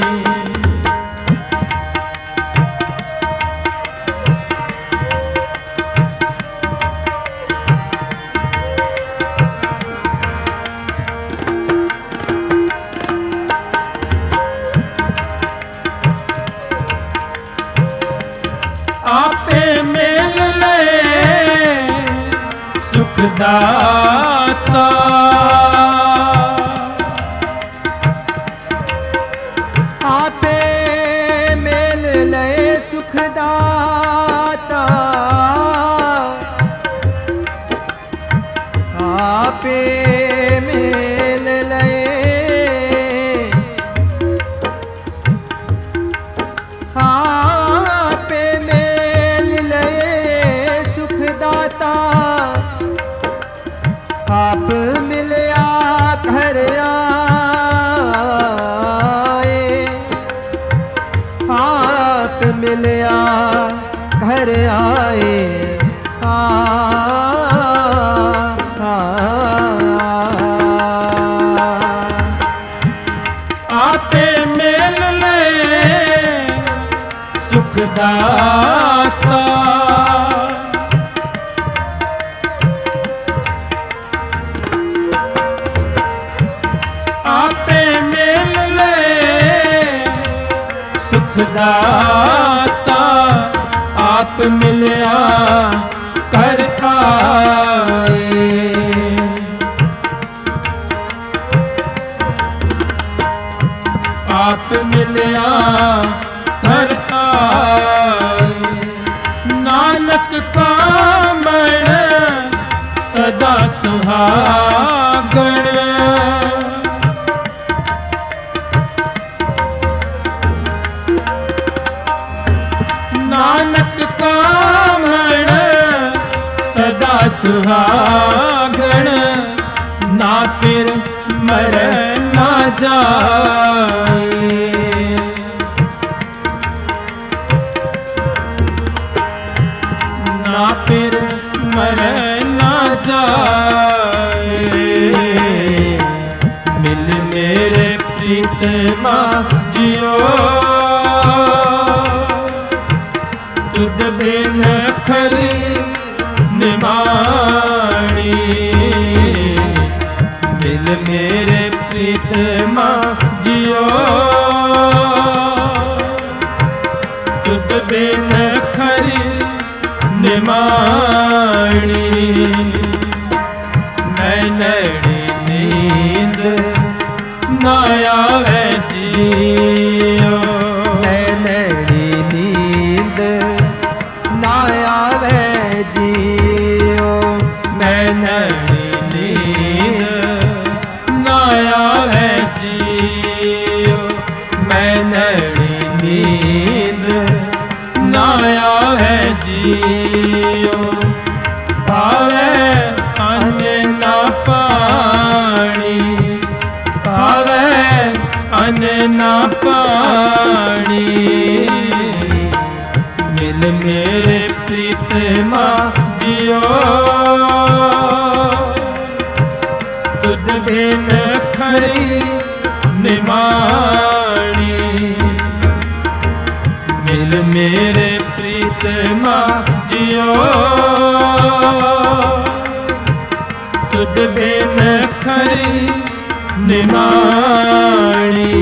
आपे मेल ले सुखदाता आपे मेल ले सुखदाता आपे मेल ले आपे मेल ले सुखदाता आप मिलया घर आए आप मिलया घर आए आपे मेल ले सुखदाता आपे मेल ले सुखदाता आप मिलया कर आए आप मिलया कर आए नानक कामण सदा सुहागण नानक कामण सदा सुहागण ना फिर मर ना जाए ना फिर मर ना जाए मिल मेरे प्रीतमा जियो तुद बिन खरी निमाणी मिल मेरे प्रीतमा जियो तुद बिन खरी निमाणी मैं नैनी नींद ना आवे जियो मैं नैनी नींद ना आवे जियो मैं नैनी नींद ना आवे जियो मैं नैनी नींद ना आवे जियो पावे अन्न ना पानी पावे अन्न ना पानी मिल मेरे प्रीतमा जियो तुद बिन खरी ਨਿਮਾਣੀ।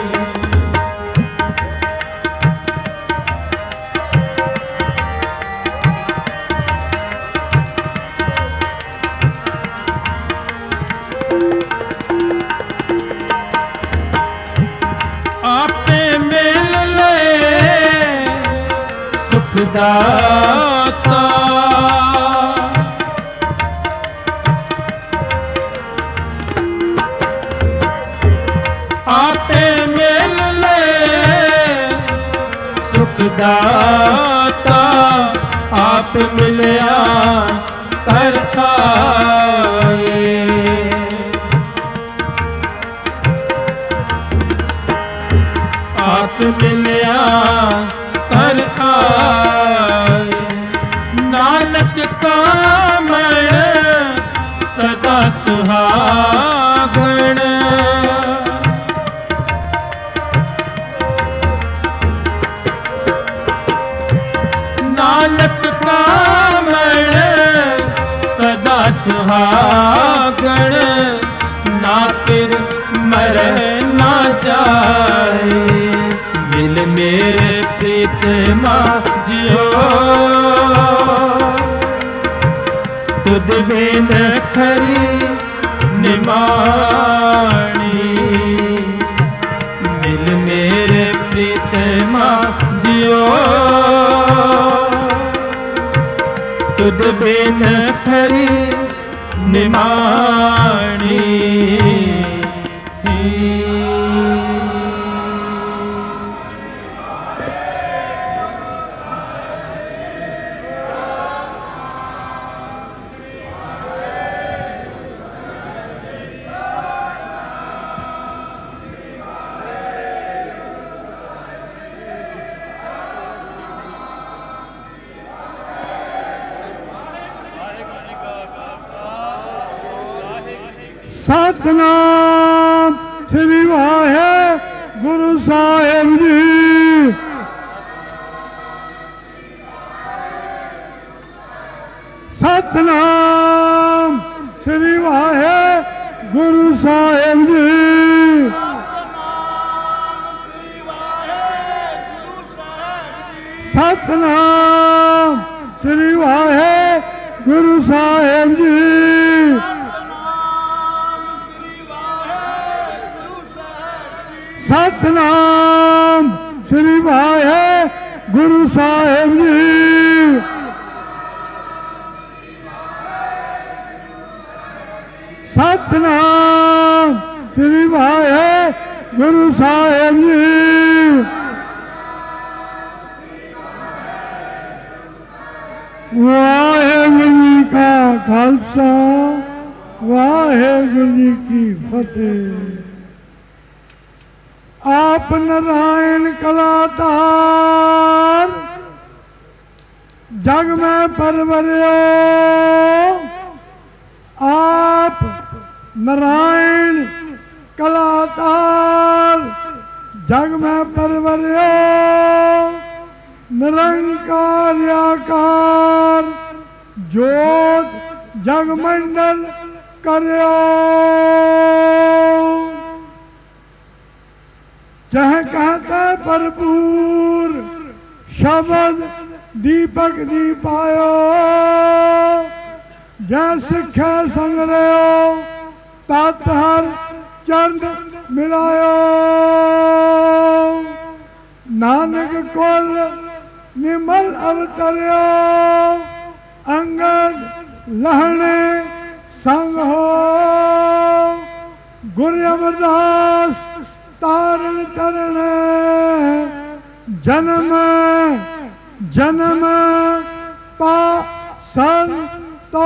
ਆਪੇ ਮਿਲ ਲੈ ਸੁਖ ਦਾਤਾ, ਆਪੇ ਮਿਲ ਲੈ ਸੁਖ ਦਾਤਾ, ਆਪ ਮਿਲਿਆ ਕਰ ਆਏ। ਆਪ ਮਿਲਿਆ ਕਰ ਆਏ। ਨਾਨਕ ਕਾਮਣ ਸਦਾ ਸੁਹਾਗਣ, ਨਾਨਕ ਕਾਮਣ ਸਦਾ ਸੁਹਾਗਣ, ਨਾ ਫਿਰ ਮਰੈ ਨਾ ਜਾਏ। ਮਿਲ ਮੇਰੇ ਪ੍ਰੀਤਮਾ ਜਿਓ, ਤੁਧ ਬਿਨ ਖਰੀ ਨਿਮਾਣੀ। ਮਿਲ ਮੇਰੇ ਪ੍ਰੀਤਮਾ ਜਿਓ, ਤੁਧ ਬਿਨ ਖਰੀ ਨਿਮਾਣੀ। ਸਤਿਨਾਮ ਸ੍ਰੀ ਵਾਹਿਗੁਰੂ ਸਾਹਿਬ ਜੀ। ਸਤਿਨਾਮ ਸ੍ਰੀ ਵਾਹਿਗੁਰੂ ਸਾਹਿਬ ਜੀ। ਸਤਿਨਾਮ ਸ੍ਰੀ ਵਾਹਿਗੁਰੂ ਸਾਹਿਬ ਜੀ। ਸਤਿਨਾਮ ਸ੍ਰੀ ਵਾਹਿਗੁਰੂ ਸਾਹਿਬ ਜੀ। ਸਤਿਨਾਮ ਸ੍ਰੀ ਵਾਹਿਗੁਰੂ ਸਾਹਿਬ ਜੀ। ਵਾਹਿਗੁਰੂ ਜੀ ਕਾ ਖਾਲਸਾ, ਵਾਹਿਗੁਰੂ ਜੀ ਕੀ ਫਤਿਹ। आप नारायण कलातार, जग में परवरियो। आप नारायण कलातार, जग में परवरियो। निरंकार आकार, जोत जगमंडल करियो। चाहे कहता भरपूर शब्द दीपक दीपायो। जय सिक्ख्या संग्रहो तत् हर चरण मिलायो। नानक कुल निमल अवतरियो। अंगद लहणे संग हो। गुरु अमरदास तारण तरण, जन्म जन्म पासंतो।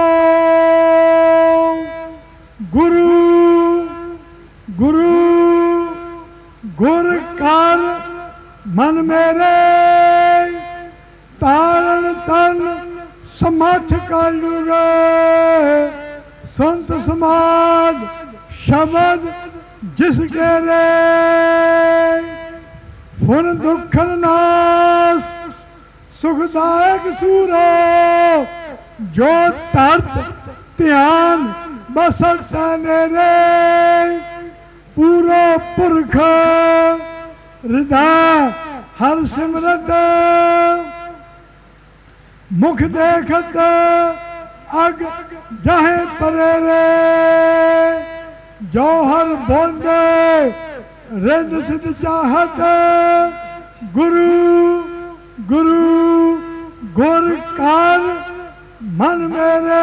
गुरु गुरु गुर कर मन मेरे। तारण तन समथ कर लूगे। संत समाज शब्द जिसके रे। फुन दुखन नास सुखदायक सूरो। जो तरत ध्यान बसत सनेरे। पूरो पुरख हृदय हर सिमरत मुख देखत अग जहे परेरे जौहर बोंदे रिंद सिद्ध चाहत गुरु गुरु गुर कार मन मेरे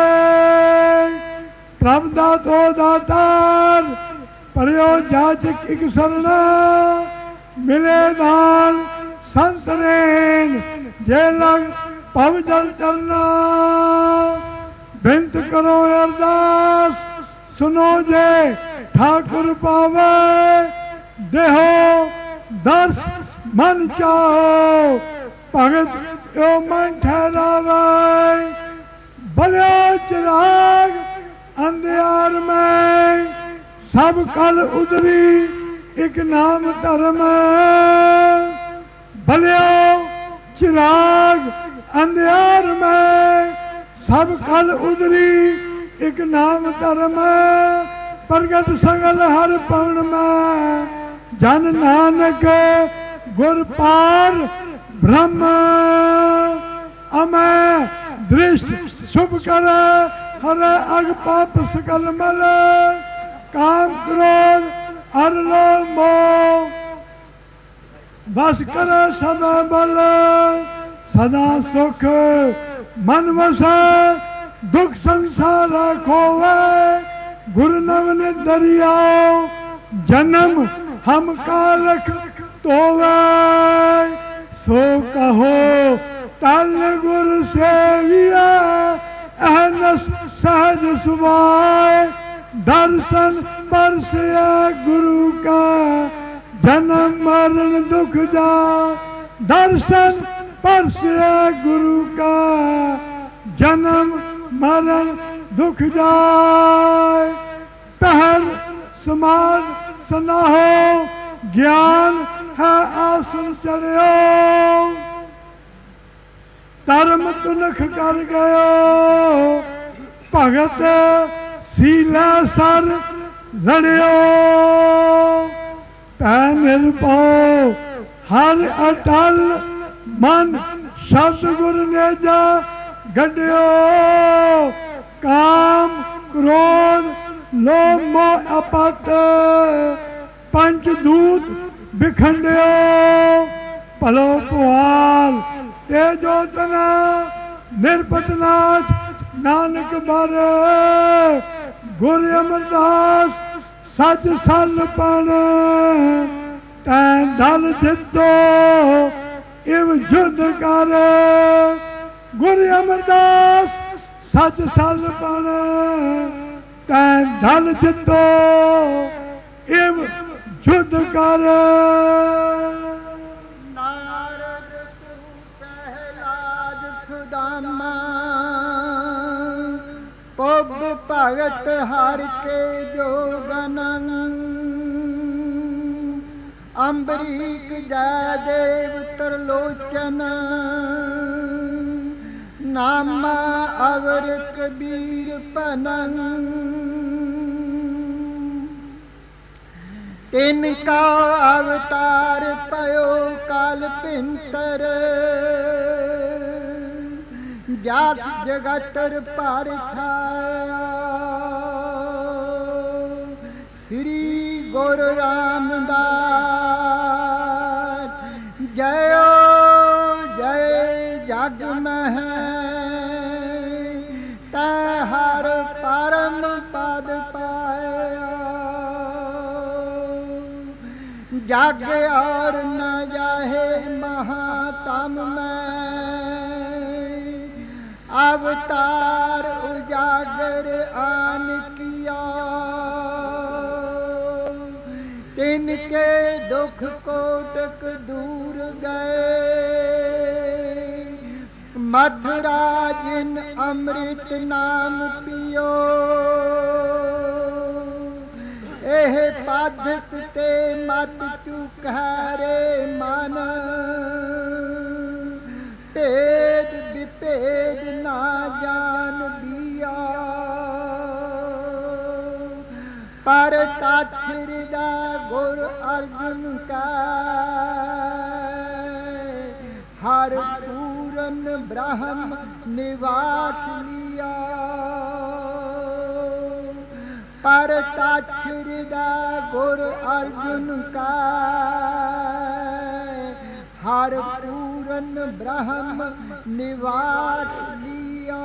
प्रभ दातो दातार परियो जाचक एक सरना मिले दान संतरेन जे लग पव जल चलना बिंत करो अरदास सुनो जे ठाकुर पावे देहो दर्श मन चाहो भगत यो मन ठहरावे भले चिराग अंधियार में सब कल उधरी एक नाम धर्म भले चिराग अंधियार में सब कल उधरी एक नाम धर्म प्रगट संगल हर पवन में जन नानक गुर पार ब्रह्म अमय दृष्ट शुभ कर हर अग पाप सकल मल काम क्रोध हर लो मोह बस कर सदा बल सदा सुख मन वस दुख संसार खोवे गुरु नवन दरियाओ जन्म हम कालख तोवे सो कहो तल गुरु सेविया अहनस सहज सुभाए दर्शन परसिया गुरु का जन्म मरण दुख जा दर्शन परसिया गुरु का जन्म मरण दुख जाए पहर समाज सनाहो ज्ञान है आसन चढ़ो धर्म तुनख कर गयो भगत सीला सर लड़ियो पै निर्भव हर अटल मन शब्द गुरु ने जा गड्यो काम क्रोध लोभ मोह अपत पंचदूत बिखंड्यो भलो पुहाल तेजो तना निरपतनाथ नानक बर गुरु अमरदास सच सल पण तैं दल जितो इव युद्ध कर गुरु अमरदास सच सल पण तैं दल जितो इव युद्ध कर नारद तू प्रहलाद सुदामा पब भगत हर के जोगनन अम्बरीक जयदेव त्रिलोचन नामा अवर कबीर पनन तिनका अवतार पयो काल पिंतर जात जगतर पर छाया श्री गुरु रामदास जयो जय जग में तै हर परम पद पाया जग और न जाहे महातम में अवतार उजागर आन किया तिनके दुख कोटक दूर गए मथुरा जिन अमृत नाम पियो एह पाधक ते मत चुकारे मन भेद विभेद ना जान दिया ਪਰ ਤਾਛਰਦਾ ਗੁਰ ਅਰਜੁਨ ਕਾ ਹਰ ਪੂਰਨ ਬ੍ਰਹਮ ਨਿਵਾਸ ਲਿਆ। ਪਰ ਤਾਛਰਦਾ ਗੁਰ ਅਰਜੁਨ ਕਾ ਹਰ ਪੂਰਨ ਬ੍ਰਹਮ ਨਿਵਾਸ ਲਿਆ।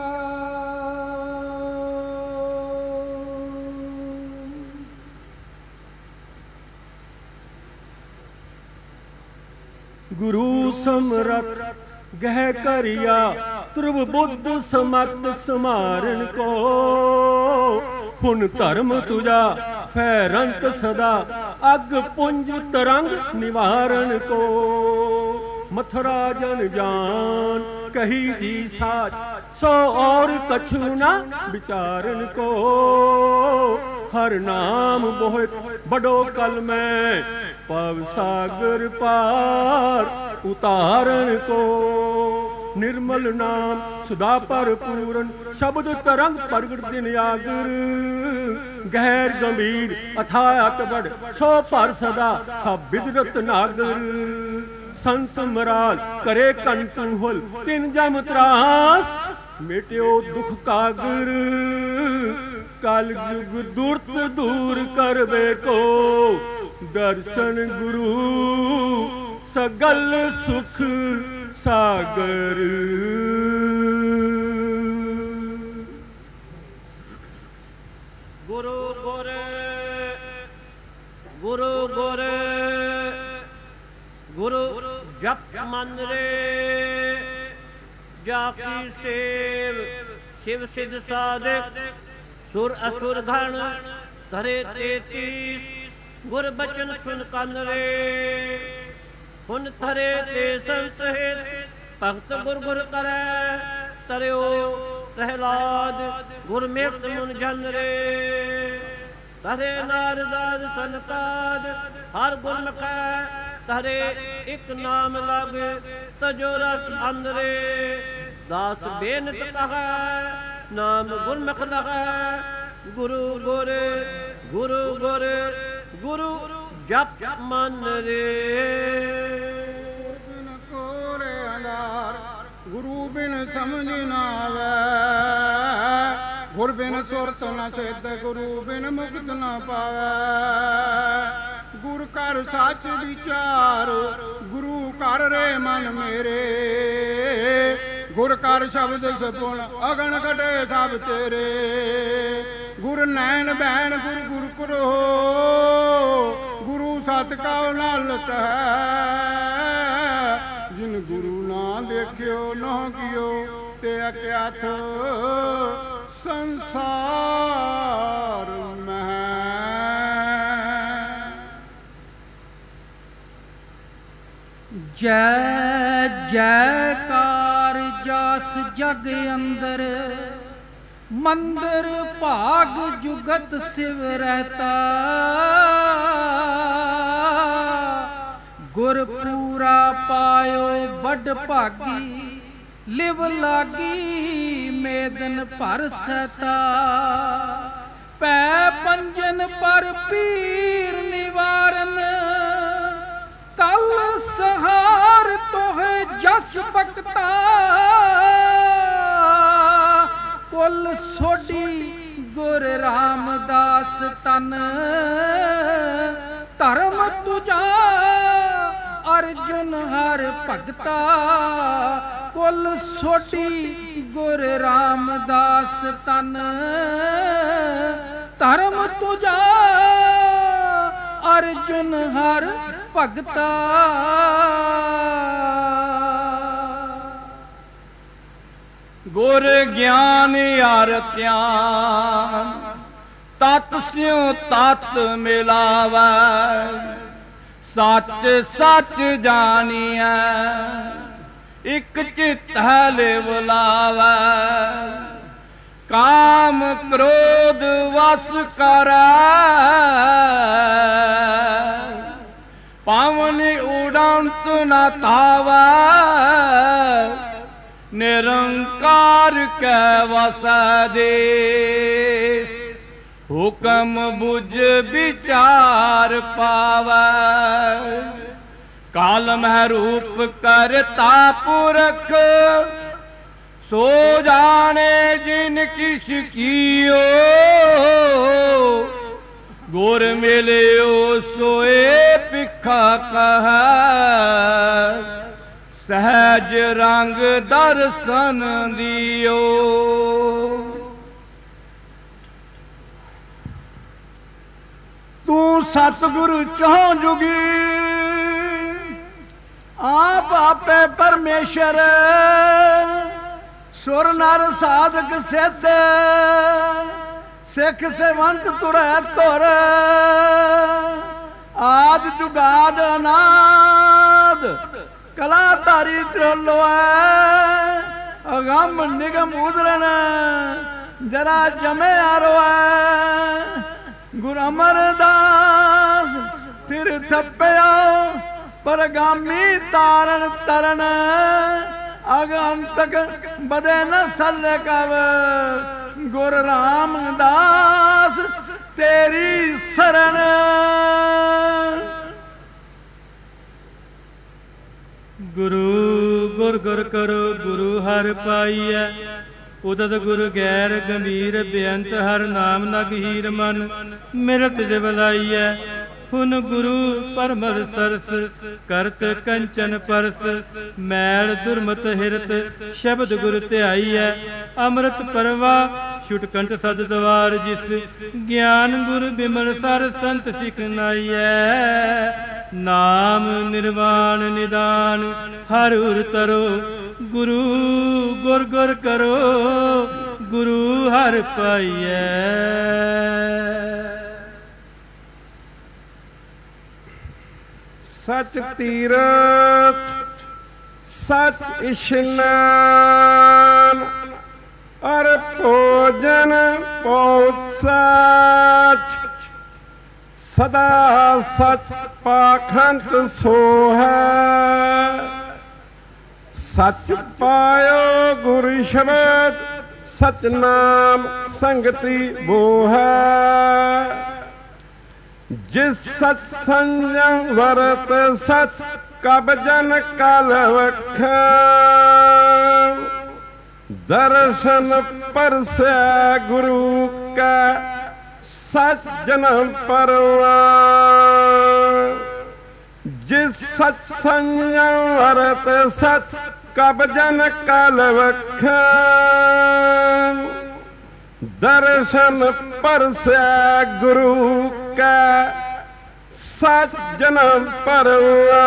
ਗੁਰੂ ਸਮਰਥ ਗਹਿ ਕਰਿਆ ਧਰੁਵ ਬੁੱਧ ਸਮਤ ਸਮਾਰਨ ਕੋ। ਪੁਨ ਧਰਮ ਤੁਜਾ ਫੈਰੰਤ ਸਦਾ ਅਗ ਪੁੰਜ ਤਰੰਗ ਨਿਵਾਰਨ ਕੋ। ਮਥੁਰਾ ਜਨ ਜਾਨ ਕਹੀ ਜੀ ਸਾਚ ਸੋ ਔਰ ਕਛੂ ਨਾ ਵਿਚਾਰਨ ਕੋ। ਹਰ ਨਾਮ ਬਹੁਤ ਬੜੋ ਕਲ ਮੈਂ ਪਵ ਸਾਗਰ ਪਾਰ ਉਤਾਰਨ ਕੋ। निर्मल नाम सुधा पर पूरन शब्द तरंग प्रगट दिन आगर। गहर गंभीर अथाह अतबड़ सो पर सदा सब विदरत नागर। संस मराल करे कंटूहल तिन जम त्रास मिट्यो दुख कागर। कल युग दुर्त दूर करबे को दर्शन गुरु सगल सुख सागर। गुरु गोरे गुरु गोरे गुरु जप मन रे जाकी सेव शिव सिद्ध साधिक सुर असुर घन धरे 33 गुर बचन सुन कन रे। हुन थरे ते संत हित भगत गुर गुर करे तरयो प्रहलाद गुर मेत मुन जन रे। तरे नारदाद सनकाद हर गुर मखै तरे एक नाम लग तजो रस अंदरे। दास बेनत कहे नाम गुरमुख लगे। गुरु गोरे गुरु गोरे गुरु जप मन रे। बिन कोरे अंधार गुरु बिन समझ न आवे। गुर बिन सुरत न सिद्ध गुरु बिन मुक्त न पावे। गुर कर सच विचार गुरु कर रे मन मेरे। गुर कर शब्द सपुन अगन कटे सब तेरे। गुर नैन बैन गुर गुर करो गुरु सत का नालत है। जिन गुरु ना देखियो न कियो ते अज्ञात संसार में। जय जयकार जास जग अंदर मंदिर भाग जुगत शिव रहता। गुर पूरा पायो बड़ भागी लिव लागी मेदन भर सहता। पै पंजन पर पीर निवारन कल सहार तोहे जस बकता। कुल सोडी गुर रामदास तन धर्म तुझा अर्जुन हर भगता। कुल सोडी गुर रामदास तन धर्म तुझा अर्जुन हर भगता। गुर ज्ञान यार त्यान तत् स्यों तत् मिलावै। सच सच जानिए एक चित है लिव लावै। काम क्रोध वस करै पावन उड़ंत न थावै। निरंकार कै वसै देश ਹੁਕਮ ਬੁਝ ਵਿਚਾਰ ਪਾਵੈ। ਕਾਲ ਮਹਿ ਰੂਪ ਕਰਤਾ ਪੁਰਖ ਸੋ ਜਾਣੇ ਜਿਨ ਕਿਛ ਕੀਓ। ਗੁਰ ਮਿਲਿਓ ਸੋਏ ਭਿਖਾ ਕਹੈ ਸਹਿਜ ਰੰਗ ਦਰਸ਼ਨ ਦਿਓ। ਤੂੰ ਸਤਿਗੁਰੂ ਚਹੁ ਜੁਗੀ ਆਪ ਆਪੇ ਪਰਮੇਸ਼ਰ ਸੁਰ ਨਰ ਸਾਧਕ ਸਿੱਧ ਸਿੱਖ ਸੇਵੰਤ ਤੁਰੈ ਤੁਰ ਆਦ ਜੁਗਾਦ ਅਨਾਦ ਕਲਾ ਧਾਰੀ ਤਰਲੋਐ ਅਗੰਮ ਨਿਗਮ ਉਦਰਣ ਜਰਾ ਜਮਿਆ ਰੋਐ। ਗੁਰ ਅਮਰਦਾਸ ਤਿਰ ਥੱਪਿਆ ਪਰਗਾਮੀ ਤਾਰਨ ਤਰਨ ਅਗੰਤਕ ਬਦੇ ਨ ਸੱਲੇ ਕਵ। ਗੁਰ ਰਾਮਦਾਸ ਤੇਰੀ ਸਰਣ। ਗੁਰੂ ਗੁਰ ਗੁਰ ਕਰੋ ਗੁਰੂ ਹਰਿ ਪਾਈਐ। ਉਦਤ ਗੁਰ ਗੈਰ ਗੰਭੀਰ ਬੇਅੰਤ ਹਰ ਨਾਮ ਨ ਗਹੀਰ ਮਨ ਮਿਰਤ ਦਿਵ ਲਾਈਐ। ਹੁਨ ਗੁਰੂ ਪਰਮਦ ਸਰਸ ਕਰਤ ਕੰਚਨ ਪਰਸ ਮੈਲ ਦੁਰਮਤ ਹਿਰਤ ਸ਼ਬਦ ਗੁਰ ਧਿਆਈਐ। ਅੰਮ੍ਰਿਤ ਪਰਵਾ ਛੁਟ ਕੰਠ ਸਦ ਦਵਾਰ ਜਿਸ ਗਿਆਨ ਗੁਰ ਬਿਮਲ ਸਰ ਸੰਤ ਸਿਖਨਾਈਐ। ਨਾਮ ਨਿਰਵਾਣ ਨਿਦਾਨ ਹਰ ਉਰ ਤਰੋ ਗੁਰੂ ਗੁਰ ਗੁਰ ਕਰੋ ਗੁਰੂ ਹਰਿ ਪਾਈਐ। ਸਚ ਤੀਰਥ ਸਚ ਇਸ਼ਨਾਨ ਅਰ ਭੋਜਨ ਪਉ ਸਚ ਸਦਾ ਸਚ ਪਾਖੰਡ ਸੋਹੈ। ਸਚ ਪਾਇਓ ਗੁਰ ਸ਼ਬਦ ਸਚ ਨਾਮ ਸੰਗਤੀ ਬੋਹੈ। ਜਿਸ ਸਚ ਸੰਜਮ ਵਰਤ ਸਚ ਕਬ ਜਨ ਕਲ ਵਖੈ। ਦਰਸ਼ਨ ਪਰਸੈ ਗੁਰੂ ਕੈ ਸਚ ਜਨਮ ਪਰਵਾਨ। ਜਿਸ ਸਚ ਸੰਜਮ ਵਰਤ ਸਚ ਕਬ ਜਨ ਕਲ ਵਖੈ। ਦਰਸ਼ਨ ਪਰਸੈ ਗੁਰੂ ਕੈ ਸਚ ਜਨਮ ਪਰਵਾਨ।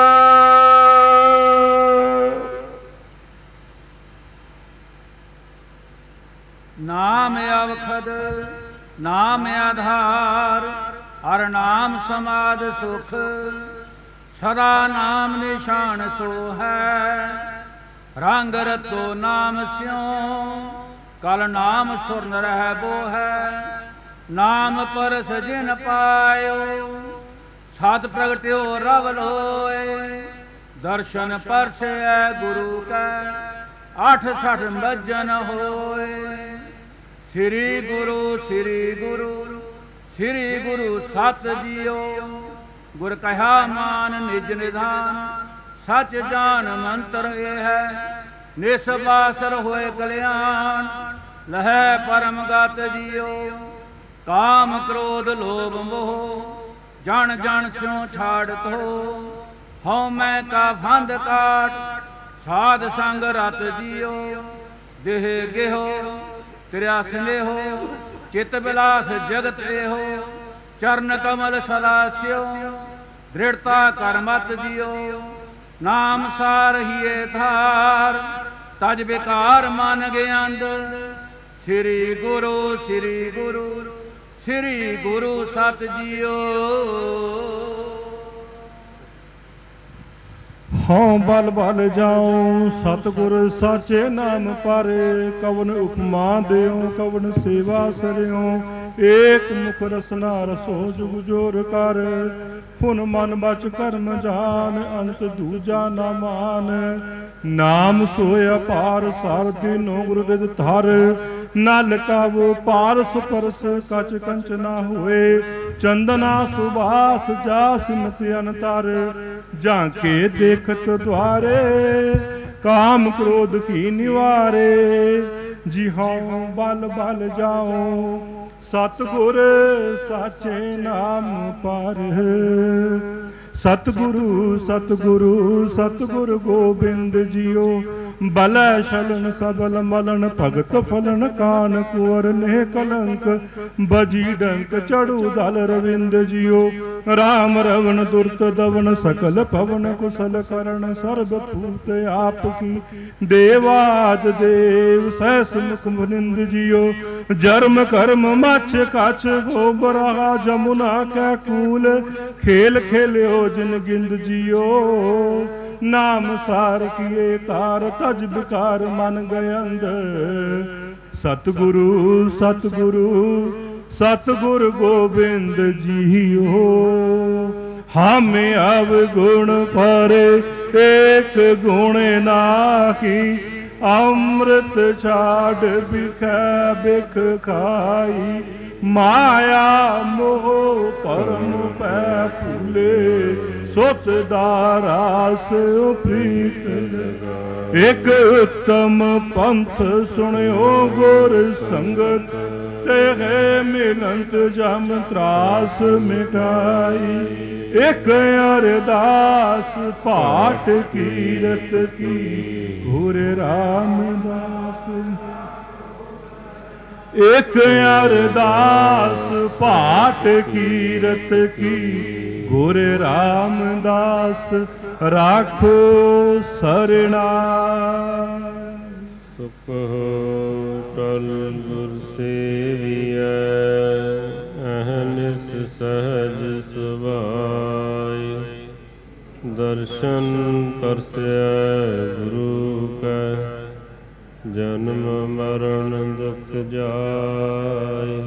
ਨਾਮ ਅਵਖਦ ਨਾਮ ਆਧਾਰ ਹਰ ਨਾਮ ਸਮਾਦ ਸੁਖ ਸਦਾ ਨਾਮ ਨਿਸ਼ਾਨ ਸੋ ਹੈ। ਰੰਗ ਰਤੋ ਨਾਮ ਸਿਉ ਕਲ ਨਾਮ ਸੁਰਨ ਰਹਿ ਬੋ ਹੈ। ਨਾਮ ਪਰਸ ਜਿਨ ਪਾਇਓ ਸਤ ਪ੍ਰਗਟਿਓ ਰਵਲ ਹੋਏ। ਦਰਸ਼ਨ ਪਰਸੈ ਗੁਰੂ ਕੈ 68 ਮੱਜਨ ਹੋਏ। ਸ੍ਰੀ ਗੁਰੂ ਸ੍ਰੀ ਗੁਰੂ ਸ੍ਰੀ ਗੁਰੂ ਸਤ ਜੀਓ। ਗੁਰ ਕਹਾ ਮਾਨ ਨਿਜ ਨਿਧਾਨ ਸਚ ਜਾਨ ਮੰਤਰ ਇਹ ਹੈ। ਨਿਸਬਾਸਰ ਹੋਏ ਕਲਿਆਣ ਲਹੈ ਪਰਮ ਗਤ ਜੀਓ। ਕਾਮ ਕ੍ਰੋਧ ਲੋਭ ਮੋਹ ਜਣ ਜਣ ਸਿਉ ਛਾੜਤੋ। ਹਉ ਮੈਂ ਕਾ ਫੰਦ ਕਾਟ ਸਾਧ ਸੰਗ ਰਤ ਜੀਓ। ਦੇਹ ਗੇਹੋ ਤੇਰਾ ਸਨੇਹੋ ਚਿਤ ਬਿਲਾਸ ਜਗਤ ਇਹੋ। ਚਰਨ ਕਮਲ ਸਦਾ ਸਿਓ ਦ੍ਰਿੜਤਾ ਕਰ ਮਤ ਜੀਓ। ਨਾਮ ਸਾਰ ਹੀਏ ਧਾਰ ਤਜ ਬਿਕਾਰ ਮਨ ਗਿਆੰਦ। ਸ੍ਰੀ ਗੁਰੂ ਸ੍ਰੀ ਗੁਰੂ ਸ੍ਰੀ ਗੁਰੂ ਸਤ ਜੀਓ। ਹਉ ਬਲ ਬਲ ਜਾਉ ਸਤਿਗੁਰ ਸਾਚੇ ਨਾਮ ਪਾਰੇ। ਕਵਨ ਉਪਮਾ ਦਿਓ ਕਵਨ ਸੇਵਾ ਸਰਿਓ। ਏਕ ਮੁਖ ਰਸਨਾ ਰਸੋ ਜੁਗ ਜੋਰ ਕਰ ਫੁਨ ਮਨ ਬਚ ਕਰਮ ਜਾਨ, ਅੰਤ ਦੂਜਾ ਨਾ ਮਾਨ। ਨਾਮ ਸੋਇ ਅਪਾਰ ਸਾਰ ਦੀਨੋ ਗੁਰ ਵਿਦ ਧਰ, ਨਲ ਕਾਵੋ ਪਾਰਸ ਪਰਸ ਕਚ ਕੰਚ ਨਾ ਹੋਏ। ਚੰਦਨਾ ਸੁਬਾਸ ਜਾਸ ਮਸਿ ਅਨਤਰ, ਜਾਂਕੇ ਦੇਖਤ ਦੁਆਰੇ ਕਾਮ ਕ੍ਰੋਧ ਕੀ ਨਿਵਾਰੇ। ਜੀ ਹਉ ਬਲ ਬਲ ਜਾਉ ਸਤਿਗੁਰ ਸਾਚੇ ਨਾਮ ਪਰ। ਸਤਿਗੁਰੂ ਸਤਿਗੁਰੂ ਸਤਿਗੁਰ ਗੋਬਿੰਦ ਜੀਓ, ਬਲੈ ਛਲਨ ਸਬਲ ਮਲਨ ਭਗਤ ਫਲਨ ਕਾਨ ਕੁਵਰ ਨੇ ਕਲੰਕ। ਬਜੀ ਡੰਕ ਚੜੂ ਦਲ ਰਵਿੰਦ ਜੀਓ, ਰਾਮ ਰਵਣ ਦੁਰਤ ਦਵਨ ਸਕਲ ਪਵਨ ਕੁਸਲ ਕਰਨ। ਸਰਬ ਭੂਤ ਆਪ ਕੀ ਦੇਵਾਦ ਦੇਵ ਸਹਿਸ ਮੁਖ ਮੁਨਿੰਦ ਜੀਓ, ਜਰਮ ਕਰਮ ਮਛ ਕਛ ਗੋਬਰਾ ਜਮੁਨਾ ਕੈ ਕੂਲ। ਖੇਲ ਖੇਲਿਓ ਜਿਨ ਗਿੰਦ ਜੀਓ, ਨਾਮ ਸਾਰ ਕੀਏ ਤਾਰ ਤਜ ਬਿਕਾਰ ਮਨ ਗਇੰਦ। ਸਤਿਗੁਰੂ ਸਤਿਗੁਰੂ ਸਤਿਗੁਰ ਗੋਬਿੰਦ ਜੀਓ, ਹਾਮੇ ਅਵਗੁਣ ਪਰੇ ਏਕ ਗੁਣ ਨਾਹੀ। ਅੰਮ੍ਰਿਤ ਛਾੜ ਬਿਖੈ ਬਿਖ ਖਾਈ, ਮਾਇਆ ਮੋਹ ਪਰਮ ਪੈ ਭੂਲੇ। ਸੁਤ ਦਾ ਰਾਸ ਪ੍ਰੀਤ ਲਗਾਈ, ਇਕ ਉੱਤਮ ਪੰਥ ਸੁਣਿਓ ਗੁਰ ਸੰਗਤ। ਤੇਰੇ ਮਿਲੰਤ ਜਮ ਤਰਾਸ ਮਿਟਾਈ, ਇਕ ਅਰਦਾਸ ਪਾਠ ਕੀਰਤ ਕੀ ਗੁਰ ਰਾਮਦਾਸ। ਇਕ ਅਰਦਾਸ ਪਾਠ ਕੀਰਤ ਕੀ ਗੁਰ ਰਾਮਦਾਸ। ਰਾਖੋ ਸਰਣਾ ਸੁਖ ਟਲ ਗੁਰ ਸੇਵੀਐ, ਅਹਨਿਸ ਸਹਜ ਸੁਭਾਈ। ਦਰਸ਼ਨ ਪਰਸੈ ਗੁਰੂ ਕੈ, ਜਨਮ ਮਰਨ ਦੁਖ ਜਾਇ।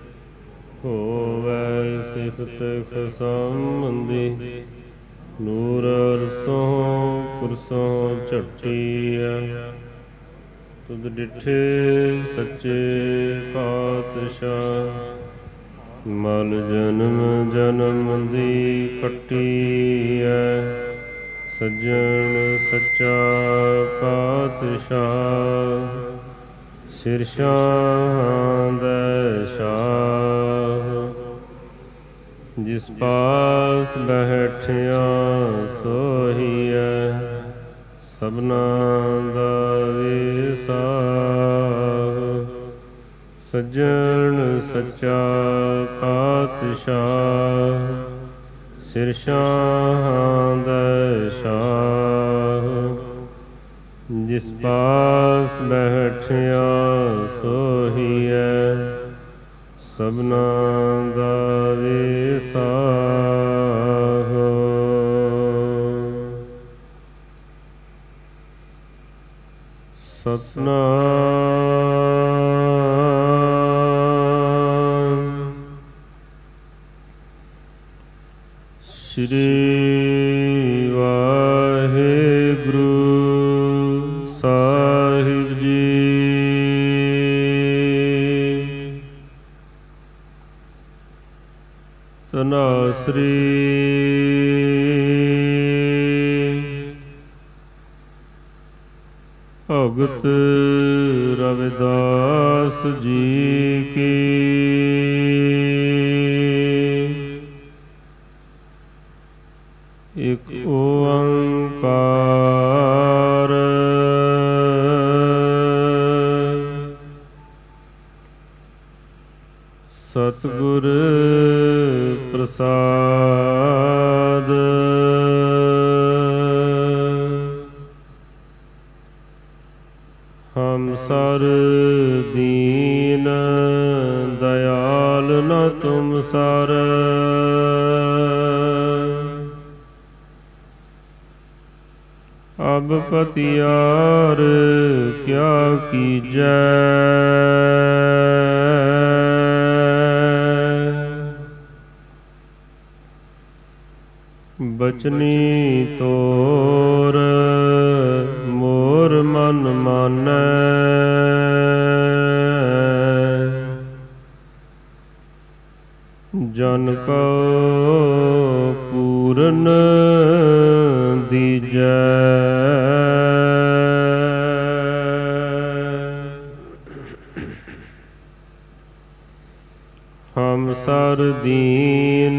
ਹੋਵੈ ਸਿਫਤ ਖਸੰਬੰਦੀ, ਨੂਰ ਅਰਸੋਂ ਕੁਰਸੋਂ ਝਟੀਐ। ਤੁਧ ਡਿਠੇ ਸੱਚੇ ਪਾਤਸ਼ਾਹ, ਮਲ ਜਨਮ ਜਨਮ ਦੀ ਕੱਟੀਐ। ਸੱਜਣ ਸੱਚਾ ਪਾਤਸ਼ਾਹ, ਸਿਰ ਸ਼ਾਹਾਂ ਦੈ ਸ਼ਾਹ। ਜਿਸ ਪਾਸ ਬੈਠਿਆ ਸੋਹੀਐ, ਸਭਨਾ ਦਾ ਵਿਸਾਹ। ਸੱਜਣ ਸੱਚਾ ਪਾਤਸ਼ਾਹ, ਸਿਰ ਸ਼ਾਹਾਂ ਦੈ ਸ਼ਾਹ। ਜਿਸ ਪਾਸ ਬੈਠਿਆ ਸੋਹੀਐ, ਸਭਨਾ ਦਾ ਵਿਸਾਹ। ਸਤਿਨਾਮ ਸ੍ਰੀ ਵਾਹਿਗੁਰੂ ਸਾਹਿਬ ਜੀ। ਧਨਾਸਰੀ ਭਗਤ ਰਵਿਦਾਸ ਜੀ ਕੀ। ਇਕ ਓੰਕਾਰ ਸਤਿਗੁਰ ਪ੍ਰਸਾਦ। ਹਮ ਸਰ ਦੀਨ ਦਇਆਲ ਨ ਤੁਮ ਸਰ। ਅਬ ਪਤਿਆਰ ਕਿਆ ਕੀਜੈ। ਬਚਨੀ ਤੋਰ ਮੋਰ ਮਨ ਮਾਨੈ ਜਨ ਕੋ ਪੂਰਨ ਦੀਜੈ ਹਮ ਸਰ ਦੀਨ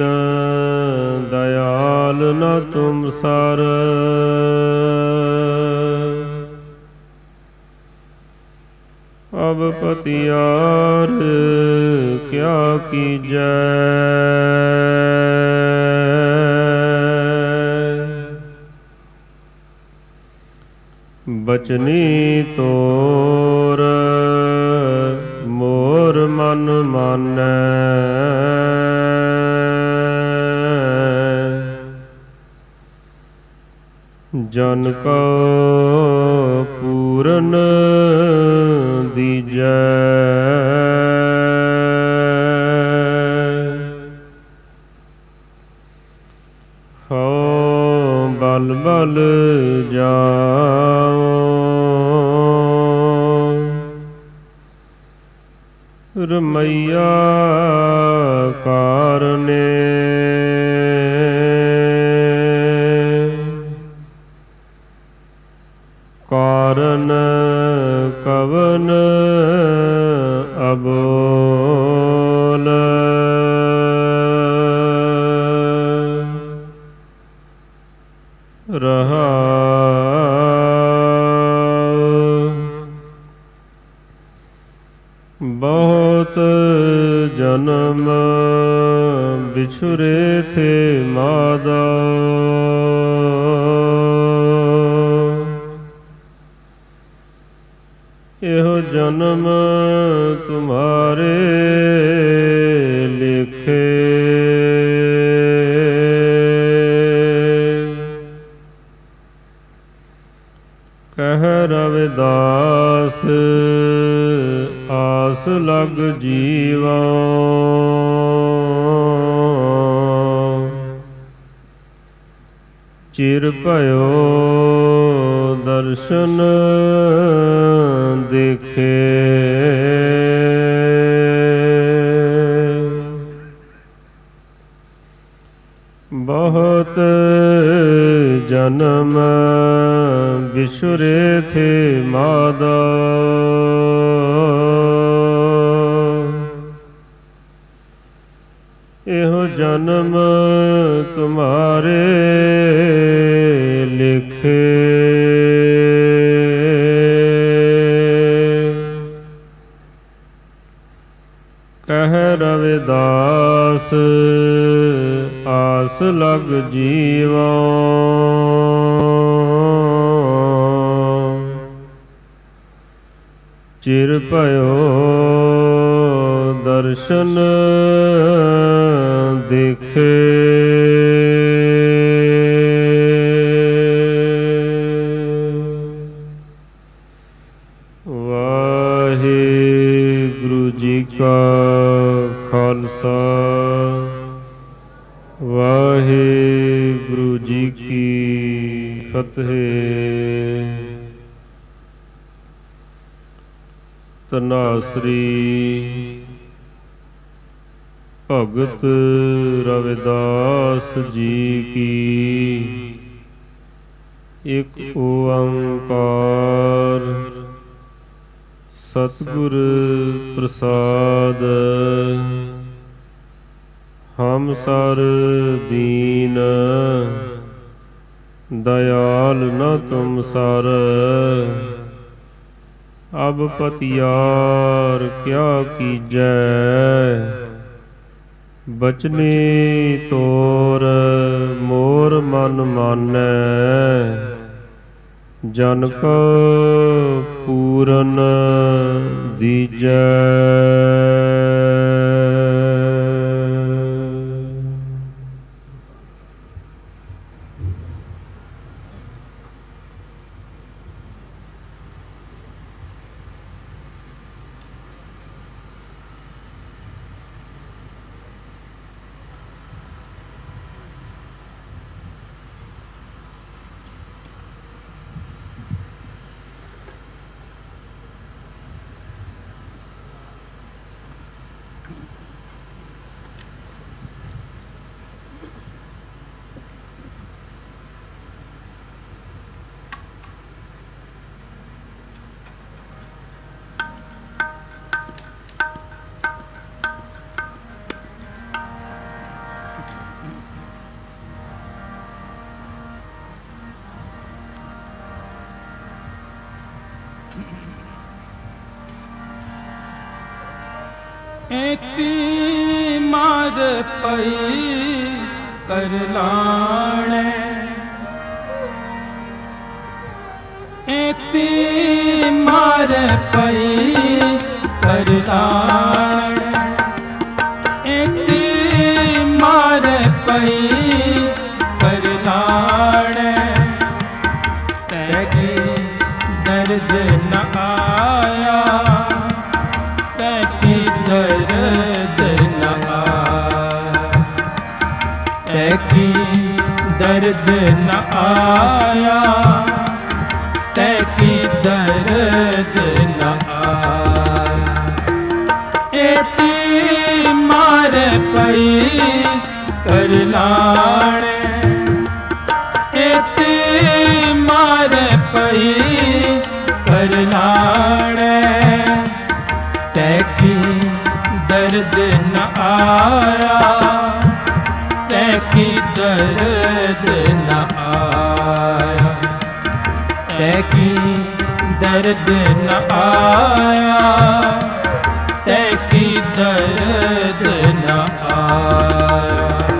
ਦਇਆਲ ਨ ਤੁਮ ਸਰ ਅਬ ਪਤਿਆਰ ਕਿਆ ਕੀਜੈ ਬਚਨੀ ਤੋਰ ਮੋਰ ਮਨ ਮਾਨੈ ਜਨ ਕੋ ਪੂਰਨ ਦੀਜੈ ਹਉ ਬਲ ਬਲ ਜਾਓ ਰਮਈਆ ਕਾਰਨੇ ਕਾਰਨ ਕਵਨ ਅਬੋਲ ਰਹਾ ਬਹੁਤ ਜਨਮ ਬਿਛੁਰੇ ਥੇ ਮਾਦਾ ਇਹੋ ਜਨਮ ਤੁਮਾਰੇ ਲਿਖੇ ਕਹਿ ਰਵਿਦਾਸ ਆਸ ਲਗ ਜੀਵਾ ਚਿਰ ਭਇਓ ਦਰਸ਼ਨ ਦੇਖੇ ਬਹੁਤ ਜਨਮ ਬਿਛੁਰੇ ਥੇ ਮਾਦਾ ਇਹੋ ਜਨਮ ਤੁਮਾਰੇ ਲਿਖੇ ਕਹਿ ਰਵਿਦਾਸ ਆਸ ਲਗ ਜੀਵਾ ਚਿਰ ਭਇਓ ਦਰਸ਼ਨ ਦੇਖੇ ਵਾਹਿਗੁਰੂ ਜੀ ਕਾ ਖਾਲਸਾ ਵਾਹਿਗੁਰੂ ਜੀ ਕੀ ਫਤਿਹ। ਧੰਨਾਸਰੀ ਭਗਤ ਰਵਿਦਾਸ ਜੀ ਕੀ। ਇਕ ਓੰਕਾਰ ਸਤਿਗੁਰ ਪ੍ਰਸਾਦ। ਹਮ ਸਰ ਦੀਨ ਦਇਆਲ ਨ ਤੁਮ ਸਰ ਅਬ ਪਤਿਆਰ ਕਿਆ ਕੀਜੈ ਬਚਨੀ ਤੋਰ ਮੋਰ ਮਨ ਮਾਨੈ ਜਨ ਕੋ ਪੂਰਨ ਦੀਜੈ। एती मार पई कर लाणे, एती मार पई कर लाणे, एती मार पई कर लाणे, तैगी दर्द न आया, तैगी दर्द न आया, तैगी दर्द न आया, तैगी दर्द न आया। एती मार पई कर लाणे, एती मार पई कर लाणे, तैगी दर्द न आया, तैगी दर्द न आया, तैगी दर्द न आया, तैगी दर्द न आया।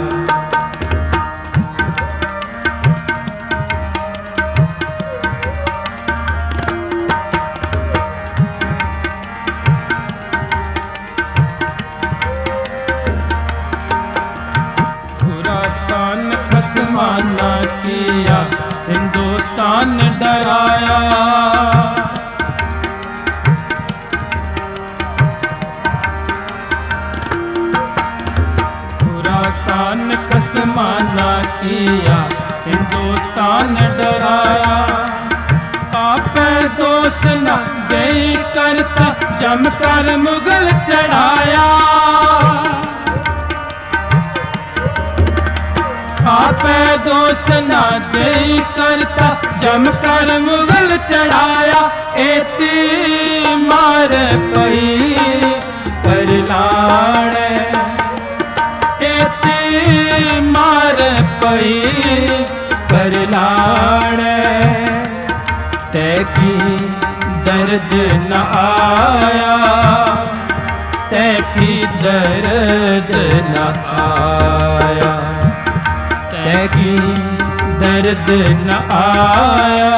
खुरासान खसमाना किया, हिंदुस्तान डराया, खुरासान खसमाना किया, हिंदुस्तान डराया, आप दोष न दे करता जमकर मुगल चढ़ाया, आप दोष न दे करता जमकर मुगल चढ़ाया। एती मार पई कर लाणे, एती मार पई कर लाणे, तैगी दर्द न आया, तैगी दर्द न आया, तैगी दर्द न आया,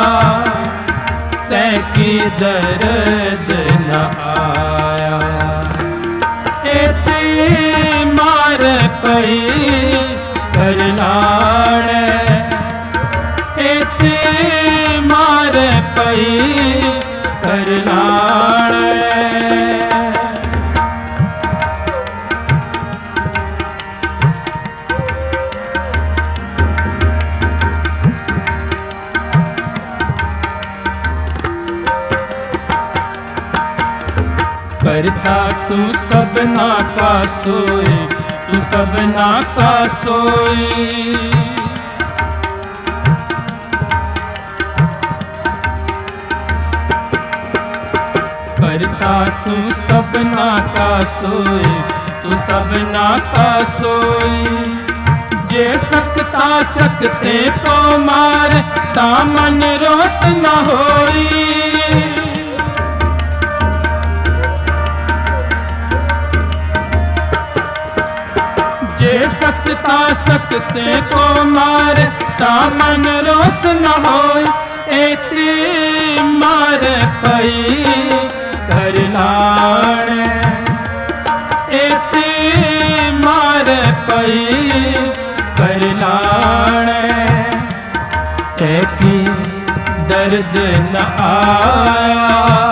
तैगी दर्द न आया। एती मार पई कर लाणे, एती मार पई कर लाणे, करता तू सबना का सोई, तू सबना का सोई, करता तू सबना का सोई, तू सबना का सोई, जे सकता सकते को मार, दामन रोस न होई, जे सकता सकते को मार, दामन रोस न होई। एती मार पई कर लाणे, एती मार पई कर लाणे, तैगी दर्द न आया,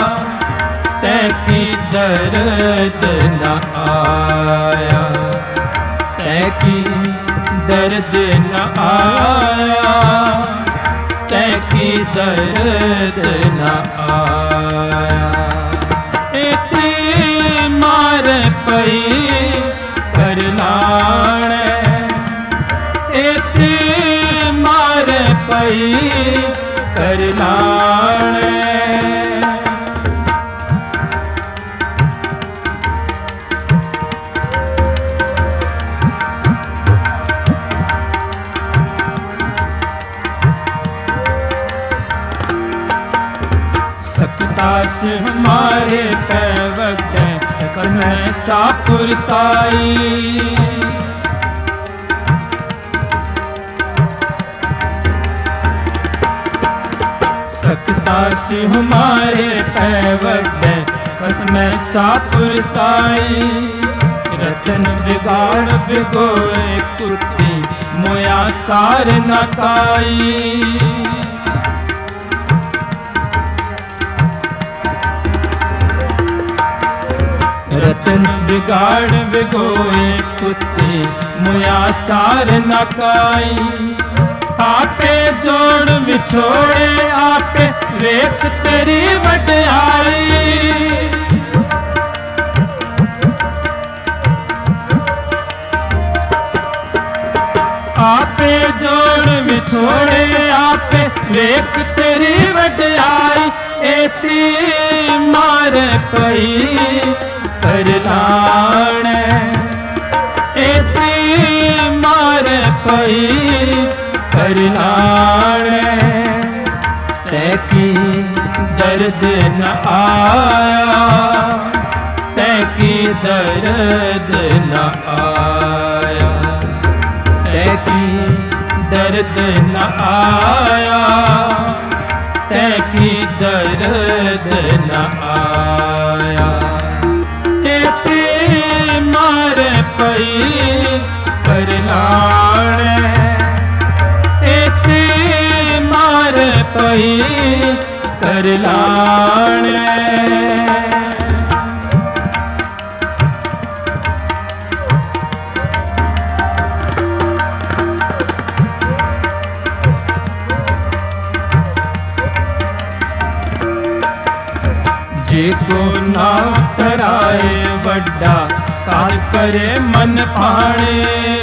तैगी दर्द न आया, तैगी दर्द न आया, तैगी दर्द न आया। एती मार पई कर लाणे, एती मार पई कर लाणे, सकता से हमारे पैवक समय सापुर साई। सकता से हमारे पैवक कसम सापुर साई। रतन बिगाड़ बिगोए कुत्ती मोया सार न काई। रतन बिगाड़ बिगोए कुत्ते मोया सार न काई। आपे जोड़ विछोड़े आपे रेत तेरी वड्याई। आपे जोड़ विछोड़े आपे रेत तेरी वड्याई। एती मार पई कर लाण, एती मार पई कर लाण। तैकी दर्द न आया, तैकी दर्द न आया, तैकी दर्द न आया, तैकी दर्द न आया। एती मार पई कर लाण, एती मार पई कर लाण। जेको ना कराए वड्डा साज करे मन पाणे।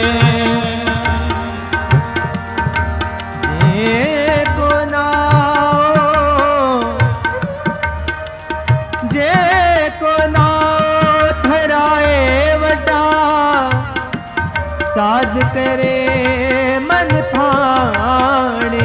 जेको ना धराए वड्डा साध करे मन पाणे।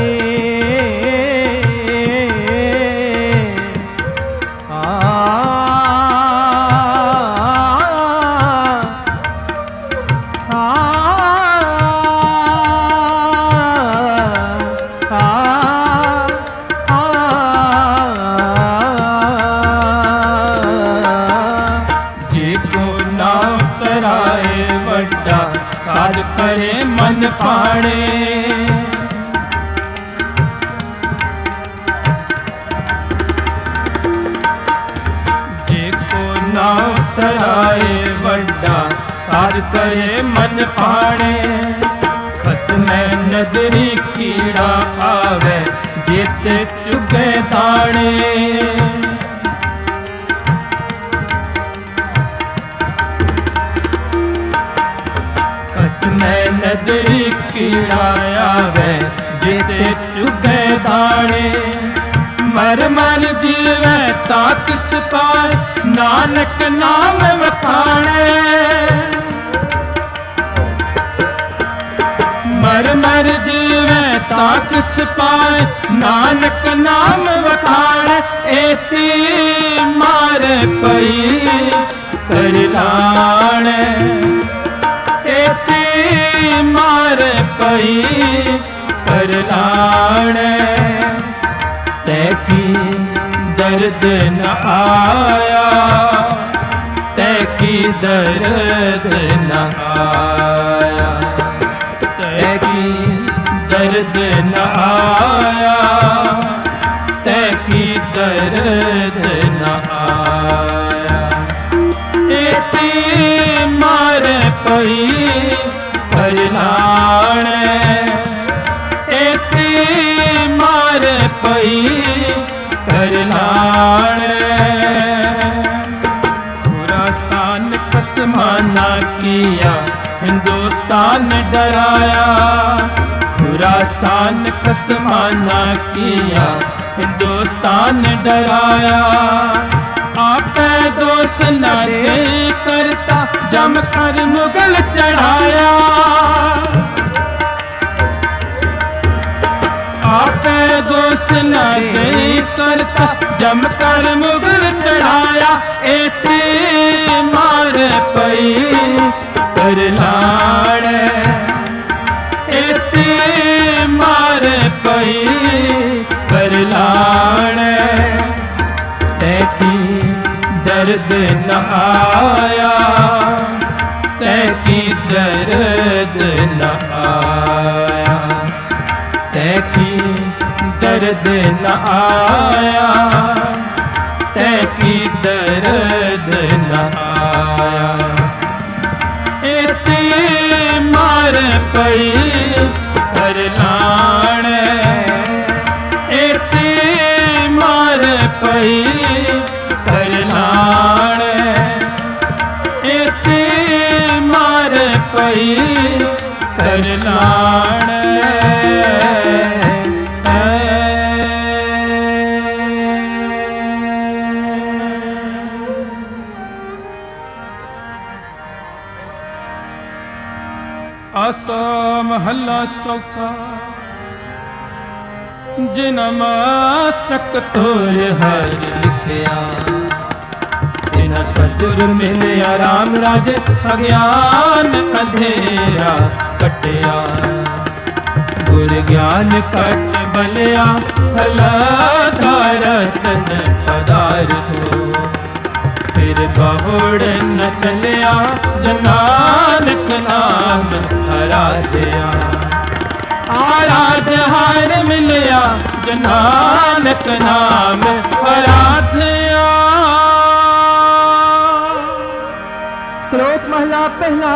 साध करे मन पाणे। जेको ना कराए वड्डा साध करे मन पाणे। खसम नदरी कीड़ा आवे जेते चुगे दाणे। मैं नदरी कीड़ा आवे जेते चुगे दाणे। मर मर जीवे ताकिस पाए नानक नाम वखाणे। मर मर जीवे ताकिस पाए नानक नाम वखाणे। एती मार पई कर लाण, एती मार पई कर लाण। तैकी दर्द न आया, तैकी दर्द न आया, तैकी दर्द न आया, तैकी दर्द न आया। एती मार पई कर लाण, एती मार पई कर लाण। खुरासान खसमाना किया हिंदुस्तान डराया। खुरासान खसमाना किया हिंदुस्तान डराया। आपे दोष नारे करता जम कर मुगल चढ़ाया। आपे दोष न गई करता जम कर मुगल चढ़ाया एती मार पई कर लाड़े एती मार पई कर लाड़े तैकी दर्द न आया तैकी दर्द न आया तैकी दर्द न आया तैकी दर्द न आया एती मार पई कर लाणे एती मार पई कर लाणे एती मार पई कर लाणे आसा महला चौथा जिन मस्तक तोर हर लिखिया तिन सतुर मिलिया राम राज अज्ञान अंधेरा कटिया गुर ज्ञान कट बलिया भला रतन पदार्थ फिर बहुड़ न चलिया जनानक नाम हरा दिया आराध हार मिलिया जनानक नाम हरा दिया। श्लोक महला पहला।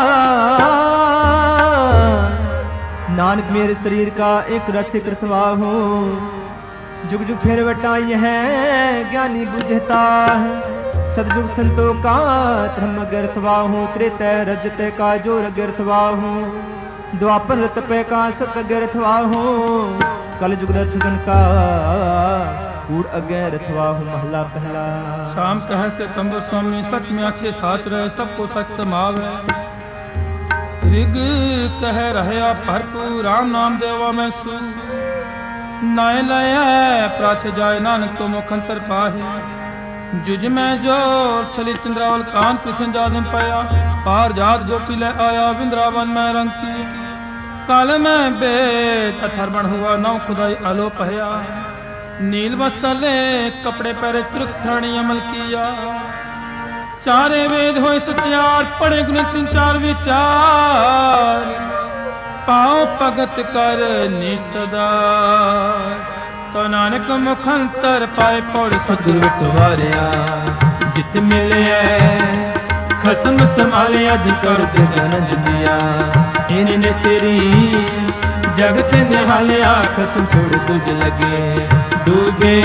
नानक मेरे शरीर का एक रथ कृतवा हूँ जुग जुग फिर वटाई है ज्ञानी बुझता है सतयुग संतों का धर्म गर्थवा हूँ त्रेतय रजत का जो रगर्थवा हूँ द्वापर रतपय का सत गर्थवा हूँ कल जुग रथगन का कूड़ अज्ञ रथवा हूँ महला पहला। शाम कह से तंबुर स्वामी सच में अच्छे साच रहे सबको सच समावे ऋग कह रहे भरपूर राम नाम देवा में सु नाय लय प्राच जाय नानक तो मुखंतर पाहे जुज में जो छली चंद्रावल कान कृष्ण जादन पाया पार जात गोपी ले आया वृंदावन में रंग की काल में बेद अथर्वण हुआ नौ खुदाई आलो पहया नील वस्तले कपड़े पहरे तुरक धरणी अमल किया चारे वेद होए सचार पढ़े गुण तीन चार विचार पाओ भगत कर नीच सदा तो नानक मुखंतर पाए पौड़ सतगुरु तुवारिया जित मिले खसम संभालिया जिकर आनंद दिया इन्हें तेरी जगत निहालिया खसम छोड़ तुझ लगे डूबे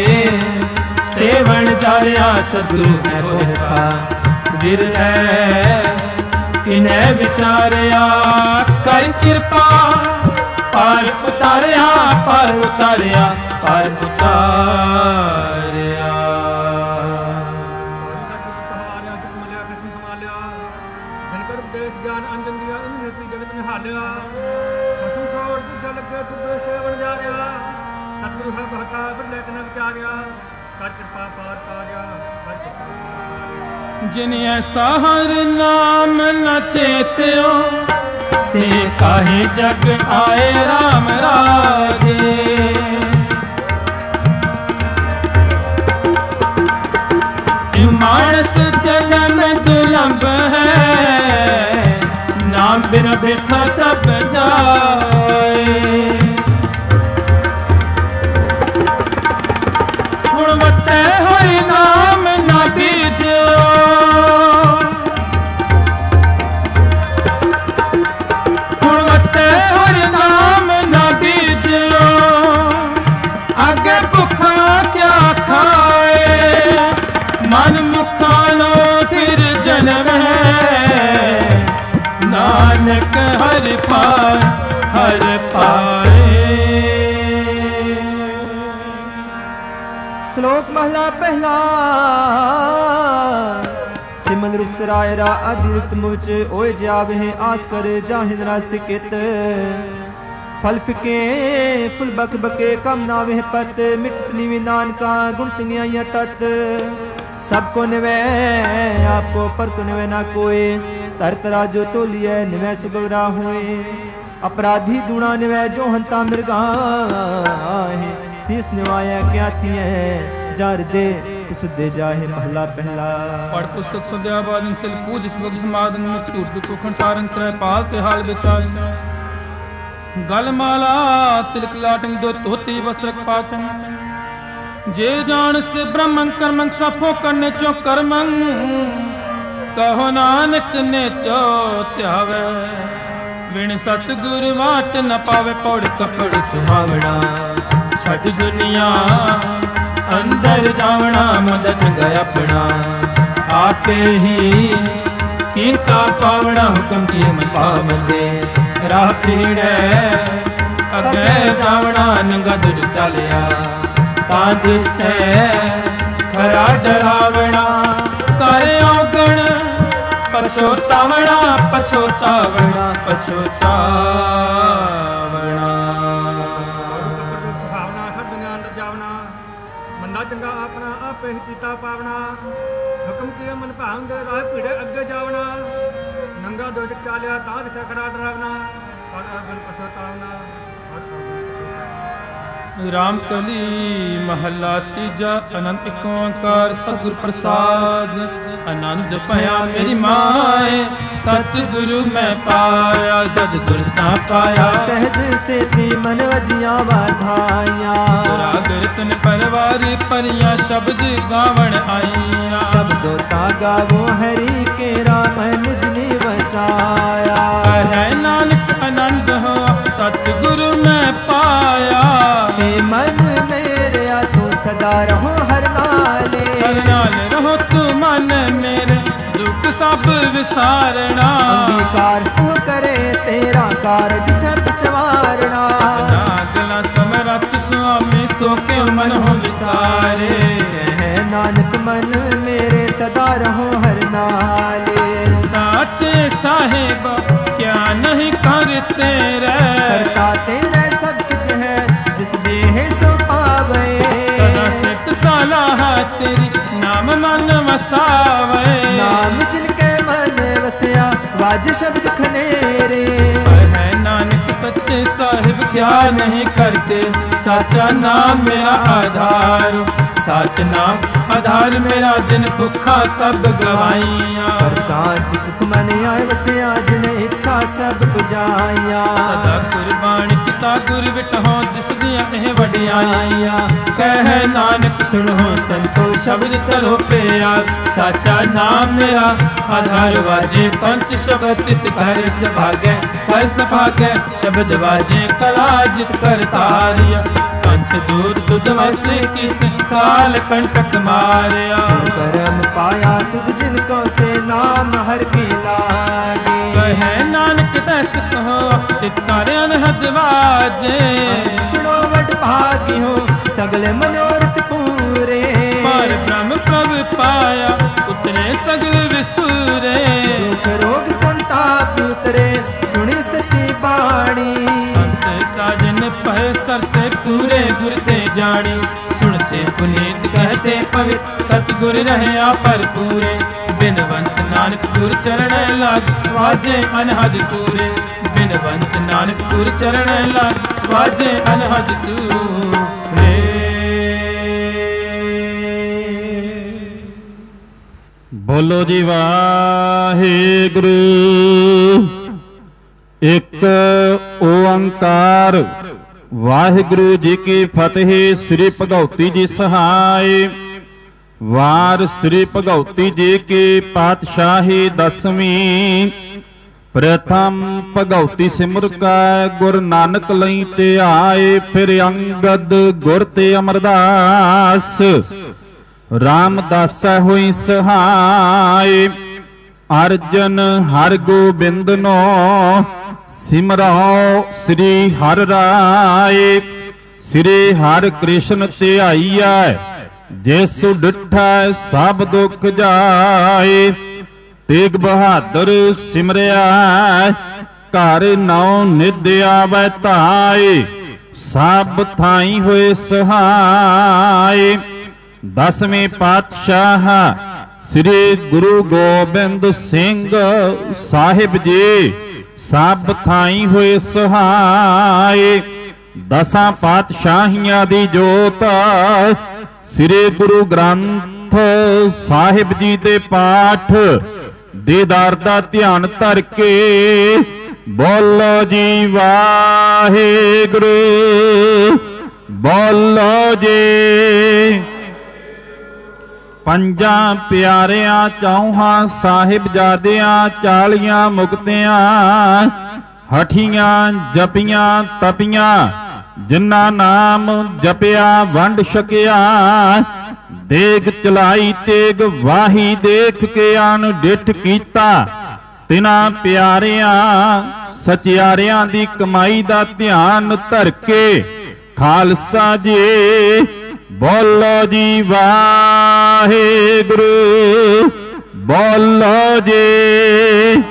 सेवन जारिया सतगुरु है बोलता विरल इन्हें विचारिया कर कृपा पार उतारिया पार उतारिया पार उतारिया। जनकर उपदेश ज्ञान अंजन दिया इन नेत्री जगत निहालिया कसम छोड़ दूजा लगे दुबे सेवन जारिया सतगुरु है बहता बिरले न विचारिया कर कृपा पार तारिया कर कृपा। जिन ऐसा हर नाम न चेत्यो से काहे जग आए राम राजे मानस जन्म दुलंभ है नाम बिन बिठा सब जाए गुणवत्ता हरि नाम न बीजो मन मुखानो फिर जन्म है नानक हर पाए। श्लोक महला पहला। सिमन रुख सराय रा अतिरिक्त मुच ओए जावे आस करे जाहिन रासिकित फल फिके फुल बक बके कम ना वह पत मिट नीवी नानका गुण चंगिया तत सबको निवे आपको पर को निवे ना कोई तर तरा जो तो लिये निवे सुगवरा हुए अपराधी दूणा निवे जो हंता मृगा शीस निवाया क्या थी जार दे सुधे जाहे पहला पहला पढ़ पुस्तक सुध्या बादन सिल पूज इस बग समादन मुक्त झूठ दुखन सारंग तरह पाल ते हाल बेचार गल माला तिलक लाटंग दो तोती वस्त्र पाटन जे जान से ब्रह्मं कर्मं सफो करने चो कर्मं कहो नानक ने चो त्यावे विण सतगुरु वाट न पावे पौड़ कपड़ सुहावना छठ दुनिया अंदर जावना मद चंगा अपना आपे ही कीता पावना हुक्म किए मन पावंदे राह पीड़े अगे जावना नंगा दुज चलिया ता दिसे खरा डरावना करे औगण पछोतावना पछोतावना पछोतावना चंगा अपना आपे ही पीता पावना हुक्म किए मन भांग राह पीड़े अगे जावना नंगा दो चालिया ताज खड़ा डरावना और अगन पछतावना रामकली महला तीजा अनंत एक ओंकार सतगुर प्रसाद आनंद पाया मेरी माए सतगुरु मैं पाया सतगुर ता पाया सहज से थी मन वजिया वाधाया रागर तन परवारी परिया शब्द गावण आईया शब्दों ता गावो हरि के राम निज ने वसाया है नानक आनंद हो सतगुरु मैं पाया हे मन मेरे तू सदा रहो हर नाले रहो तू मन मेरे दुख सब विसारना अंगीकार तू करे तेरा कारज सब सवारना गला समरथ स्वामी सो के मन हो विसारे है नानक मन मेरे सदा रहो हर नाले साचे साहेब क्या नहीं करते रे करता तेरे सब कुछ है जिस देह सो पावे सदा सिख सलाह तेरी नाम मन वसावे नाम जिनके मन वसया वाज शब्द खनेरे है नानक सच्चे साहिब क्या नहीं करते साचा नाम मेरा आधार साच नाम आधार मेरा जिन भुखा सब गवाइया बरसात सुख मन आए वसया जिन इच्छा सब बुझाइया सदा कुर्बान किता गुर विटहो जिस दिया एह वडियाइया कह नानक सुनो संतो शब्द करो प्यार साचा नाम मेरा आधार वाजे पंच शब्द तित कर सभागे कर सभागे शब्द वाजे कला जित कर तारिया पंच दूर तुद वसे कीत काल कंटक मारिया करम पाया तुद जिनको से नाम हर के लागे कहे नानक दस कहो तितर अनहद वाजे सुनो वड भागी हो सगले मनोरथ पूरे पर ब्रह्म प्रभु पाया उतरे सगल विसूरे दुख रोग संताप उतरे सुनी सच्ची बाणी संसे साजन पह सर से पूरे गुरते जानी सुनते पुनीत कहते पवित्र सतगुर रहे पर पूरे बिनवंत नानक गुर चरण लाग वाजे अनहद तूरे बिनवंत नानक गुर चरण लाग वाजे अनहद तूरे। बोलो जी वाहेगुरु एक ओंकार वाहिगुरु जी की फतेह। श्री भगवती जी सहाय। वार श्री भगवती जी की पातशाही दसवीं। प्रथम भगवती सिमर का गुरु नानक लई ते आए। फिर अंगद गुर ते अमरदास रामदास हुई सहाय। अर्जन हर गोबिंद नो सिमराओ श्री हर राय। श्री हर कृष्ण ध्याईया जैसु डिठा सब दुख जाए। तेग बहादुर सिमरिया ਘਰ ਨੌ ਨਿਧ ਆਵੈ ਧਾਏ, ਸਭ ਥਾਈ ਹੋਏ ਸਹਾਏ। ਦਸਵੇਂ ਪਾਤਸ਼ਾਹ ਸ੍ਰੀ ਗੁਰੂ ਗੋਬਿੰਦ ਸਿੰਘ ਸਾਹਿਬ ਜੀ ਸਭ ਥਾਈ ਹੋਏ ਸਹਾਏ। ਦਸਾਂ ਪਾਤਸ਼ਾਹੀਆਂ ਦੀ ਜੋਤ ਸ੍ਰੀ ਗੁਰੂ ਗ੍ਰੰਥ ਸਾਹਿਬ ਜੀ ਦੇ ਪਾਠ ਦੀਦਾਰ ਦਾ ਧਿਆਨ ਧਰ ਕੇ ਬੋਲੋ ਜੀ ਵਾਹਿਗੁਰੂ, ਬੋਲੋ ਜੀ। ਪੰਜਾਂ ਪਿਆਰਿਆਂ ਚੌਹਾਂ ਸਾਹਿਬਜ਼ਾਦਿਆਂ 40 ਮੁਕਤਿਆਂ ਹਠੀਆਂ ਜਪੀਆਂ ਤਪੀਆਂ, ਜਿਨ੍ਹਾਂ ਨਾਮ ਜਪਿਆ ਵੰਡ ਛਕਿਆ। ਦੇਗ ਚਲਾਈ ਤੇਗ ਵਾਹੀ ਦੇਖ ਕੇ ਆਨ ਡਿਠ ਕੀਤਾ, ਤਿਨਾਂ ਪਿਆਰਿਆਂ ਸਚਿਆਰਿਆਂ ਦੀ ਕਮਾਈ ਦਾ ਧਿਆਨ ਧਰ ਕੇ ਖਾਲਸਾ ਜੀ ਬੋਲੋ ਜੀ ਵਾਹਿਗੁਰੂ, ਬੋਲੋ ਜੀ।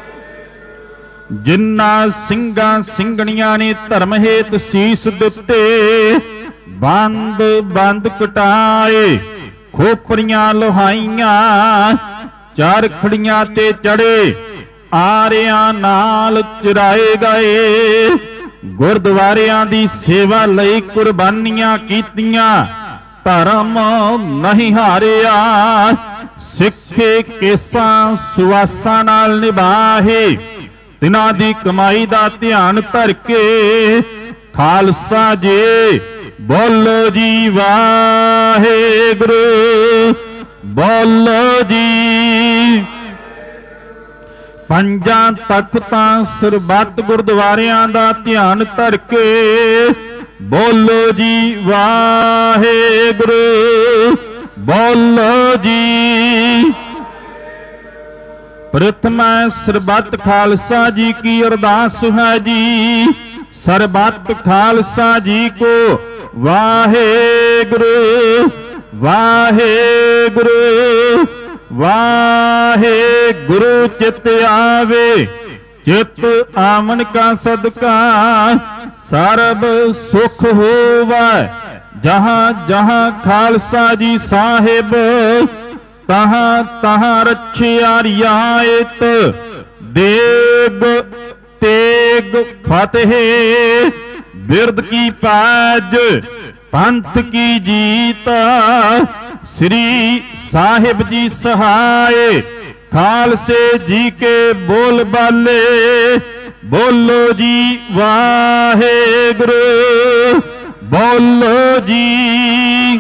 ਜਿਨ੍ਹਾਂ ਸਿੰਘਾਂ ਸਿੰਘਣੀਆਂ ਨੇ ਧਰਮ ਹੇਤ ਸੀਸ ਦਿੱਤੇ, ਬੰਦ ਬੰਦ ਕਟਾਏ, ਖੋਪਰੀਆਂ ਲੋਹਾਈਆਂ, ਚਰਖੜੀਆਂ ਤੇ ਚੜੇ, ਆਰਿਆਂ ਨਾਲ ਚੁਰਾਏ ਗਏ। ਗੁਰਦੁਆਰਿਆਂ ਦੀ ਸੇਵਾ ਲਈ ਕੁਰਬਾਨੀਆਂ ਕੀਤੀਆਂ, ਧਰਮ ਨਹੀਂ ਹਾਰਿਆ। ਸਿੱਖੇ ਕੇਸਾਂ ਸੁਆਸਾਂ ਨਾਲ ਨਿਭਾਹੇ, ਤਿਨਾਂ ਦੀ ਕਮਾਈ ਦਾ ਧਿਆਨ ਧਰ ਕੇ ਖਾਲਸਾ ਜੀ ਬੋਲੋ ਜੀ ਵਾਹਿਗੁਰੂ, ਬੋਲੋ ਜੀ। ਪੰਜਾਂ ਤਖਤਾਂ ਸਰਬੱਤ ਗੁਰਦੁਆਰਿਆਂ ਦਾ ਧਿਆਨ ਧਰ ਕੇ ਬੋਲੋ ਜੀ ਵਾਹਿਗੁਰੂ, ਬੋਲੋ ਜੀ। ਪ੍ਰਥਮਾ ਸਰਬੱਤ ਖਾਲਸਾ ਜੀ ਕੀ ਅਰਦਾਸ ਹੈ ਜੀ, ਸਰਬੱਤ ਖਾਲਸਾ ਜੀ ਕੋ ਵਾਹਿਗੁਰੂ, ਵਾਹਿਗੁਰੂ, ਵਾਹਿਗੁਰੂ। ਚਿਤ ਆਵੇ ਚਿਤ ਆਵਨ ਕਾ ਸਦਕਾ, ਸਰਬ ਸੁਖ ਹੋਵੈ ਜਹਾਂ ਜਹਾਂ ਖਾਲਸਾ ਜੀ ਸਾਹਿਬ, ਤਹਾਂ ਤਹਾਂ ਰੱਖਿਆ ਰਿਆਇਤ। ਦੇਗ ਤੇਗ ਫਤਿਹ ਬਿਰਦ ਕੀ ਪਾਜ, ਪੰਥ ਕੀ ਜੀਤ। ਸ੍ਰੀ ਸਾਹਿਬ ਜੀ ਸਹਾਏ, ਖਾਲਸੇ ਜੀ ਕੇ ਬੋਲ ਬਾਲੇ, ਬੋਲੋ ਜੀ ਵਾਹਿਗੁਰੂ, ਬੋਲੋ ਜੀ।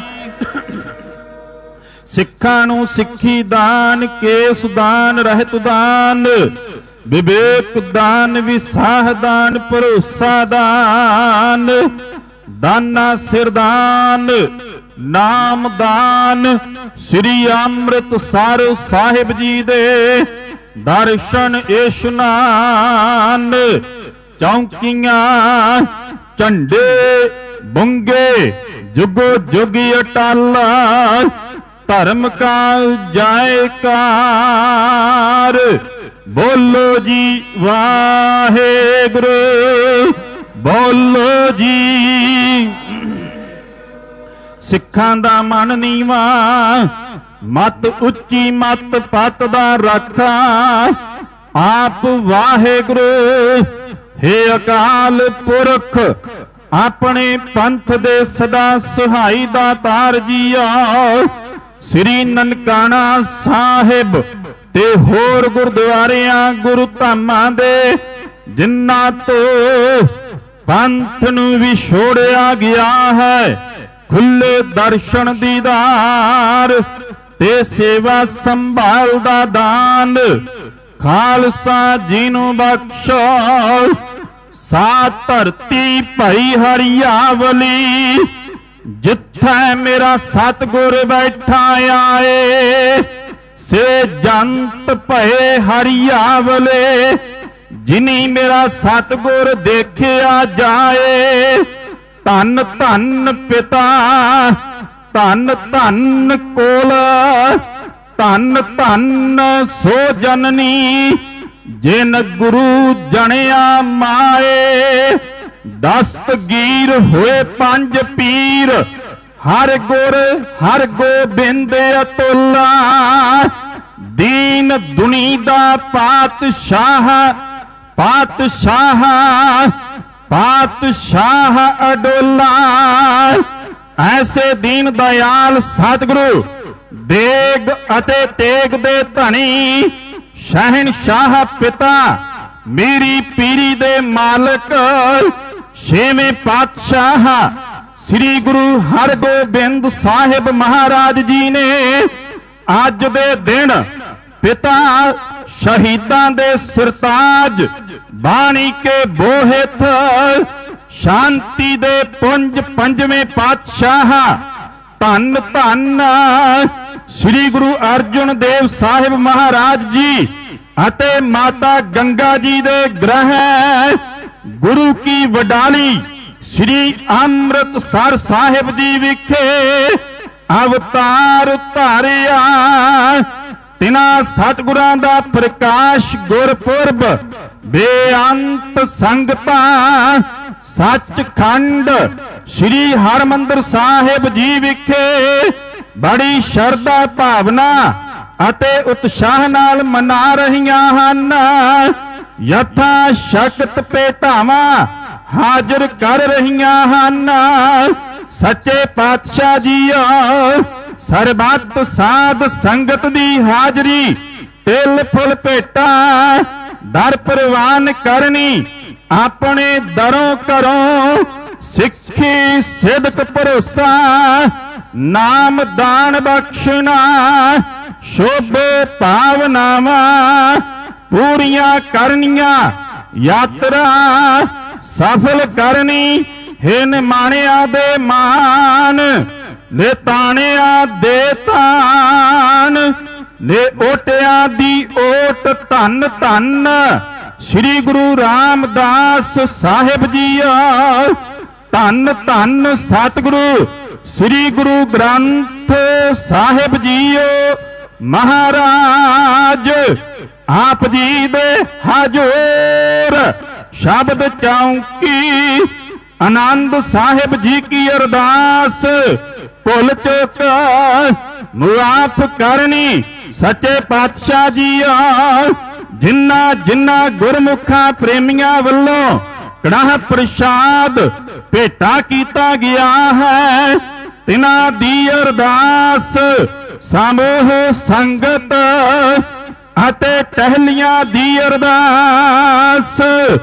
ਸਿੱਖਾਂ ਨੂੰ ਸਿੱਖੀ ਦਾਨ, ਕੇਸ ਦਾਨ, ਰਹਿਤ ਦਾਨ, ਵਿਵੇਕ ਦਾਨ, ਵਿਸਾਹ ਦਾਨ, ਭਰੋਸਾ ਦਾਨ, ਦਾਨਾ ਸਿਰਦਾਨ, ਨਾਮ ਦਾਨ। ਸ੍ਰੀ ਅੰਮ੍ਰਿਤਸਰ ਸਾਹਿਬ ਜੀ ਦੇ ਦਰਸ਼ਨ ਇਸ਼ਨਾਨ, ਚੌਂਕੀਆਂ ਝੰਡੇ ਬੁੰਗੇ ਜੁਗੋ ਜੁਗ ਅਟਲ, ਧਰਮ ਕਾ ਜੈਕਾਰ। ਬੋਲੋ ਜੀ ਵਾਹਿਗੁਰੂ, ਬੋਲੋ ਜੀ। ਸਿੱਖਾਂ ਦਾ ਮਨ ਨੀਵਾ, ਮਤ ਉੱਚੀ ਮਤ ਪਤ ਦਾ ਰਾਖਾ। ਆਪ ਵਾਹਿਗੁਰੂ ਹੇ ਅਕਾਲ ਪੁਰਖ, ਆਪਣੇ ਪੰਥ ਦੇ ਸਦਾ ਸਹਾਈ ਦਾਤਾਰ ਜੀਓ। ਸ੍ਰੀ ਨਨਕਾਣਾ ਸਾਹਿਬ ਤੇ ਹੋਰ ਗੁਰਦੁਆਰਿਆਂ ਗੁਰੂ ਧਾਮਾਂ ਦੇ, ਜਿਨ੍ਹਾਂ ਤੋਂ ਪੰਥ ਨੂੰ ਵਿਛੋੜਿਆ ਗਿਆ ਹੈ, ਖੁੱਲੇ ਦਰਸ਼ਨ ਦੀਦਾਰ ਤੇ ਸੇਵਾ ਸੰਭਾਲ ਦਾ ਦਾਨ ਖਾਲਸਾ ਜੀ ਨੂੰ ਬਖਸ਼ੋ। ਸਾ ਧਰਤੀ ਭਈ ਹਰਿਆਵਲੀ, ਜਿੱਥੇ ਮੇਰਾ ਸਤਿਗੁਰ ਬੈਠਾ ਆਏ। ਸੇ ਜੰਤ ਭਏ ਹਰਿਆਵਲੇ, ਜਿਨੀ ਮੇਰਾ ਸਤਿਗੁਰ ਦੇਖਿਆ ਜਾਏ। ਧੰਨ ਧੰਨ ਪਿਤਾ, ਧੰਨ ਧੰਨ ਕੋਲ, ਧੰਨ ਧੰਨ ਸੋ ਜਨਨੀ, ਜਿਨ ਗੁਰੂ ਜਣਿਆ ਮਾਏ। ਦਸਤਗੀਰ ਹੋਏ ਪੰਜ ਪੀਰ, ਹਰ ਗੁਰ ਹਰ ਗੋਬਿੰਦ ਅਤੁੱਲਾ। ਦੀਨ ਦੁਨੀ ਦਾ ਪਾਤਸ਼ਾਹ, ਪਾਤਸ਼ਾਹ ਪਾਤਸ਼ਾਹ ਅਡੋਲਾ। ਐਸੇ ਦੀਨ ਦਇਆਲ ਸਤਿਗੁਰੂ ਦੇਗ ਅਤੇ ਤੇਗ ਦੇ ਧਣੀ, ਸ਼ਹਿਨਸ਼ਾਹ ਪਿਤਾ ਮੇਰੀ ਪੀਰੀ ਦੇ ਮਾਲਕ, ਛੇਵੇਂ ਪਾਤਸ਼ਾਹ ਸ੍ਰੀ ਗੁਰੂ ਹਰਗੋਬਿੰਦ ਸਾਹਿਬ ਮਹਾਰਾਜ ਜੀ ਨੇ ਅੱਜ ਦੇ ਦਿਨ ਪਿਤਾ ਸ਼ਹੀਦਾਂ ਦੇ ਸਰਤਾਜ ਬਾਣੀ ਕੇ ਬੋਹਿਤ ਸ਼ਾਂਤੀ ਦੇ ਪੁੰਜ ਪੰਜਵੇਂ ਪਾਤਸ਼ਾਹ ਧੰਨ ਧੰਨ ਸ੍ਰੀ ਗੁਰੂ ਅਰਜਨ ਦੇਵ ਸਾਹਿਬ ਮਹਾਰਾਜ ਜੀ ਅਤੇ ਮਾਤਾ ਗੰਗਾ ਜੀ ਦੇ ਗ੍ਰਹਿ ਗੁਰੂ ਕੀ ਵਡਾਲੀ ਸ੍ਰੀ ਅੰਮ੍ਰਿਤਸਰ ਸਾਹਿਬ ਜੀ ਵਿਖੇ ਅਵਤਾਰ ਧਾਰਿਆ। ਤਿਨਾਂ ਸਤਿਗੁਰਾਂ ਦਾ ਪ੍ਰਕਾਸ਼ ਗੁਰਪੁਰਬ ਬੇਅੰਤ ਸੰਗਤਾਂ ਸੱਚਖੰਡ ਸ੍ਰੀ ਹਰਿਮੰਦਰ ਸਾਹਿਬ ਜੀ ਵਿਖੇ ਬੜੀ ਸ਼ਰਧਾ ਭਾਵਨਾ ਅਤੇ ਉਤਸ਼ਾਹ ਨਾਲ ਮਨਾ ਰਹੀਆਂ ਹਨ। ਯਥਾ ਸ਼ਕਤ ਭੇਟਾਵਾਂ ਹਾਜ਼ਰ ਕਰ ਰਹੀਆਂ ਹਨ। ਸੱਚੇ ਪਾਤਸ਼ਾਹ ਜੀਓ ਸਰਬੱਤ ਸਾਧ ਸੰਗਤ ਦੀ ਹਾਜ਼ਰੀ ਤਿਲ ਫੁੱਲ ਭੇਟਾਂ ਦਰ ਪ੍ਰਵਾਨ ਕਰਨੀ। ਆਪਣੇ ਦਰੋਂ ਘਰੋਂ ਸਿੱਖੀ ਸਿਦਕ ਭਰੋਸਾ ਨਾਮ ਦਾਨ ਬਖਸ਼ਣਾ ਸ਼ੋਭੇ ਭਾਵਨਾਵਾਂ ਪੂਰੀਆਂ ਕਰਨੀਆਂ ਯਾਤਰਾ ਸਫਲ ਕਰਨੀ। ਹੇ ਨਿਮਾਣਿਆਂ ਦੇ ਮਾਨ ਨੇ ਤਾਣਿਆਂ ਦੇ ਤਾਨ ਨੇ ਓਟਿਆਂ ਦੀ ਓਟ ਧੰਨ ਧੰਨ ਸ੍ਰੀ ਗੁਰੂ ਰਾਮਦਾਸ ਸਾਹਿਬ ਜੀਓ। ਧੰਨ ਧੰਨ ਸਤਿਗੁਰੂ ਸ੍ਰੀ ਗੁਰੂ ਗ੍ਰੰਥ ਸਾਹਿਬ ਜੀਓ ਮਹਾਰਾਜ। ਆਪ ਜੀ ਦੇ ਹਜੂਰ ਸ਼ਬਦ ਚੌਂਕੀ ਆਨੰਦ ਸਾਹਿਬ ਜੀ ਕੀ ਅਰਦਾਸ ਭੁੱਲ ਚੁੱਕ ਮੁਆਫ ਕਰਨੀ। ਸੱਚੇ ਪਾਤਸ਼ਾਹ ਜੀਓ ਜਿਨ੍ਹਾਂ ਜਿਨ੍ਹਾਂ ਗੁਰਮੁਖਾਂ ਪ੍ਰੇਮੀਆਂ ਵੱਲੋਂ ਕੜਾਹ ਪ੍ਰਸ਼ਾਦ ਭੇਟਾ ਕੀਤਾ ਗਿਆ ਹੈ ਤਿਨਾਂ ਦੀ ਅਰਦਾਸ ਸਮੂਹ ਸੰਗਤ ਅਤੇ ਟਹਿਲੀਆਂ ਦੀ ਅਰਦਾਸ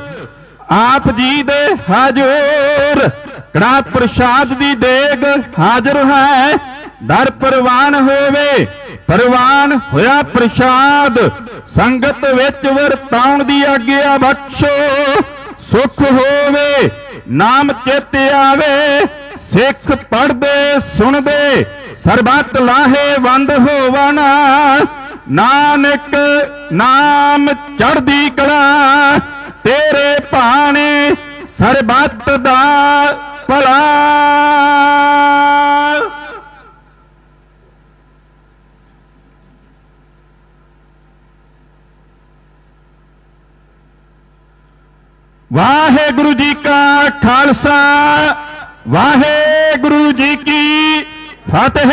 ਆਪ ਜੀ ਦੇ ਹਜੂਰ ਕੜਾਹ ਪ੍ਰਸ਼ਾਦ ਦੀ ਦੇਗ ਹਾਜ਼ਰ ਹੈ। ਦਰ ਪ੍ਰਵਾਨ ਹੋਵੇ ਪ੍ਰਵਾਨ ਹੋਇਆ ਪ੍ਰਸ਼ਾਦ ਸੰਗਤ ਵਿੱਚ ਵਰਤਾਉਣ ਦੀ ਆਗਿਆ ਬਖਸ਼ੋ। ਸੁਖ ਹੋਵੇ ਨਾਮ ਚਿਤ ਆਵੇ ਸਿੱਖ ਪੜ੍ਹਦੇ ਸੁਣਦੇ ਸਰਬੱਤ ਲਾਹੇਵੰਦ ਹੋਵਣ। ਨਾਨਕ ਨਾਮ ਚੜ੍ਹਦੀ ਕਲਾ ਤੇਰੇ ਭਾਣੇ ਸਰਬੱਤ ਦਾ ਭਲਾ। ਵਾਹਿਗੁਰੂ ਜੀ ਕਾ ਖਾਲਸਾ ਵਾਹਿਗੁਰੂ ਜੀ ਕੀ ਫਤਿਹ।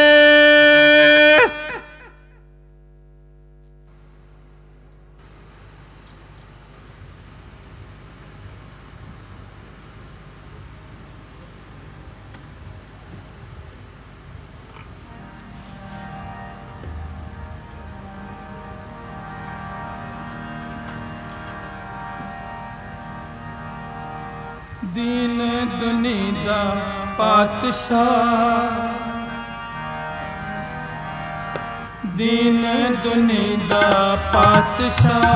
ਦੀਨ ਦੁਨੀ ਦਾ ਪਾਤਸ਼ਾਹ ਦੀਨ ਦੁਨੀ ਦਾ ਪਾਤਸ਼ਾਹ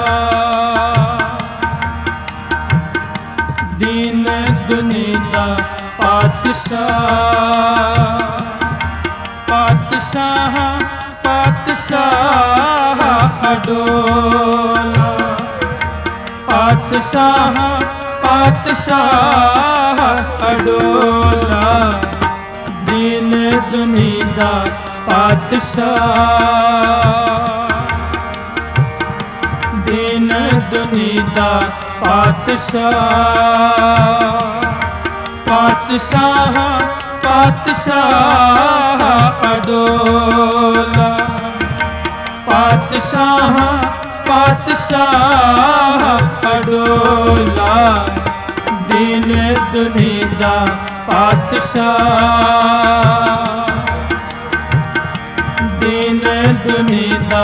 ਦੀਨ ਦੁਨੀ ਦਾ ਪਾਤਸ਼ਾਹ ਪਾਤਸ਼ਾਹ ਪਾਤਸ਼ਾਹ ਅਡੋਲਾ ਪਾਤਸ਼ਾਹ ਪਾਤਸ਼ਾਹ ਅਡੋਲਾ ਦੀਨ ਦੁਨੀ ਦਾ ਪਾਤਸ਼ਾਹ ਦੀਨ दुनिया पातशाह पातशाह पातशाह अडोला पातशाह पातशाह अडोला दीन दुनिया पातशाह दीन दुनिया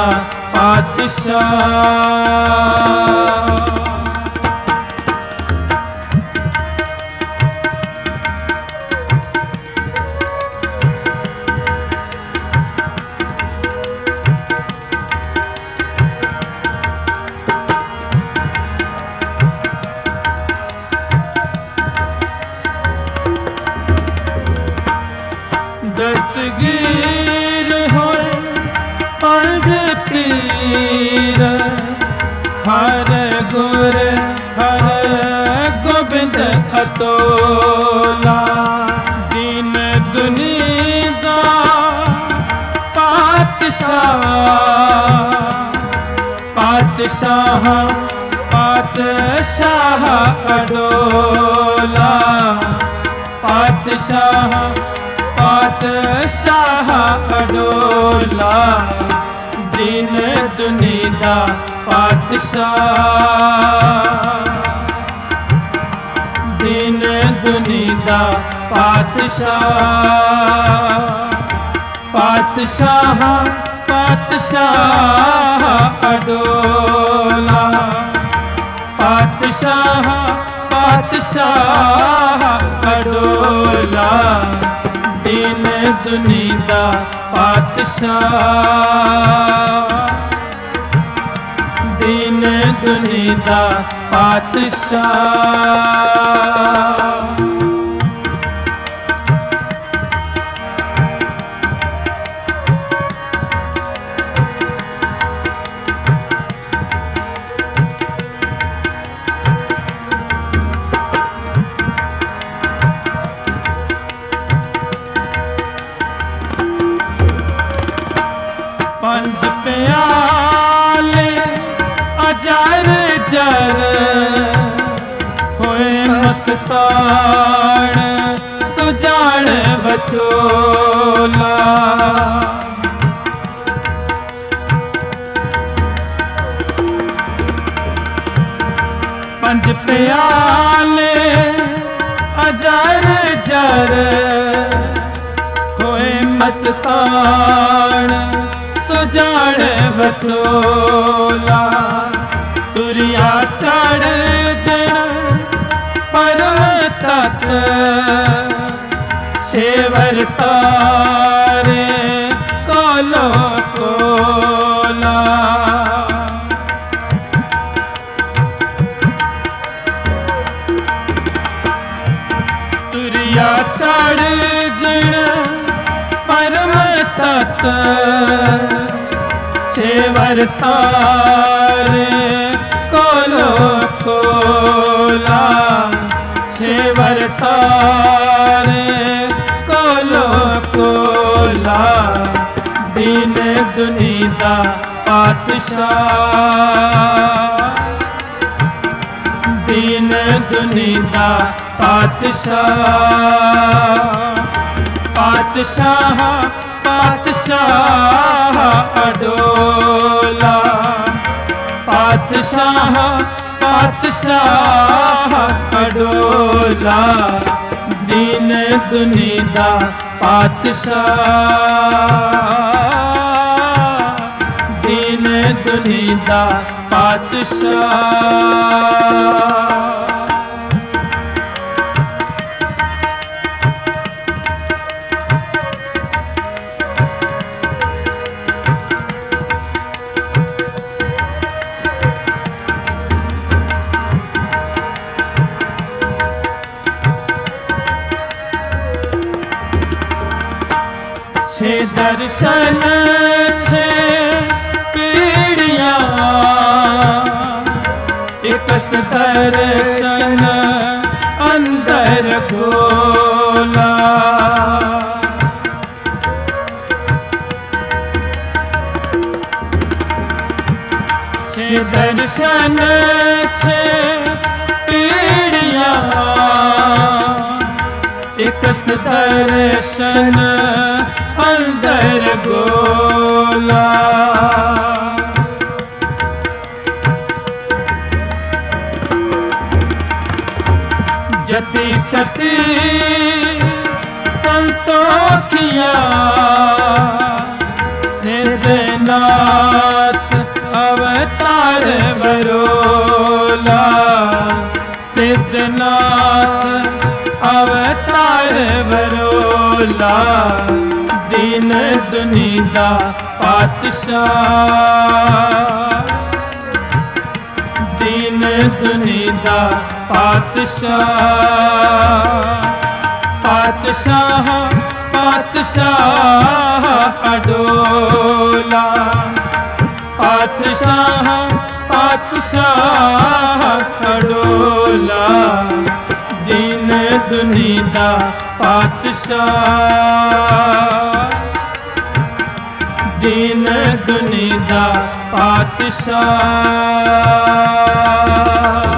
पातशाह दस्तगीर होए पंज पीर हर गुर हर गोबिंद अतोला दीन दुनिया पातशाह पातशाह पातशाह अडोला पातशाह पातशाह अडोला दीन दुनिया पातशाह दीन दुनिया पातशाह पातशाह पातशाह अडोला पातशाह पातशाह अडोला दीन दुनिया पातशाह दीन दुनिया पातशाह पंज प्याले अजर जर होए मस्तान सुजान बचोला पंज प्याले अजर जर होए मस्तान सुजान बचोला तुरिया चढ़ जन पर्वत शेवर तारे कोलो कोला तुरिया चढ़ जन पर्वत शेवर तारे कोलो कोला शेवर तारे कोलो कोला दीन दुनिया पातशाह दीन दुनिया पातशाह पातशाह पातशाह अडोला पातशाह पातशाह अडोला दीन दुनिया पातशाह दीन दुनिया पातशाह छे दर्शन छे पीड़ियां एकस दर्शन अंदर गोला छे दर्शन दर्शन छे पीड़िया एकस दर्शन अंदर गोला जति सती संतोखिया सिद्धनाथ अवतार बरोला सिद्धनाथ अवतार बरोला दीन दुनिया पातशाह दीन दुनिया पातशाह पातशाह पातशाह अडोला पातशाह पातशाह अडोला दीन दुनिया पातशाह दीन दुनिया पातशाह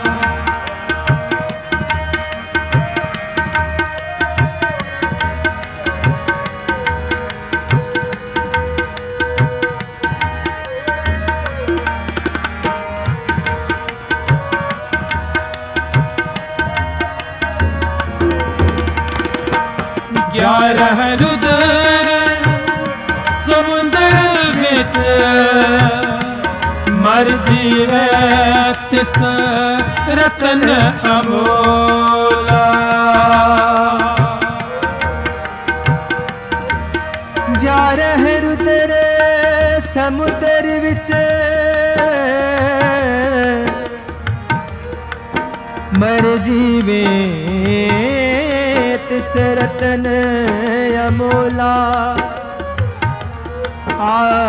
ग्यारह रुद्र समुद्र विच मर जीवे तिस रतन अमोला 11 रुद्र समुद्र विच मर जीवे तिस रतन अमोला आ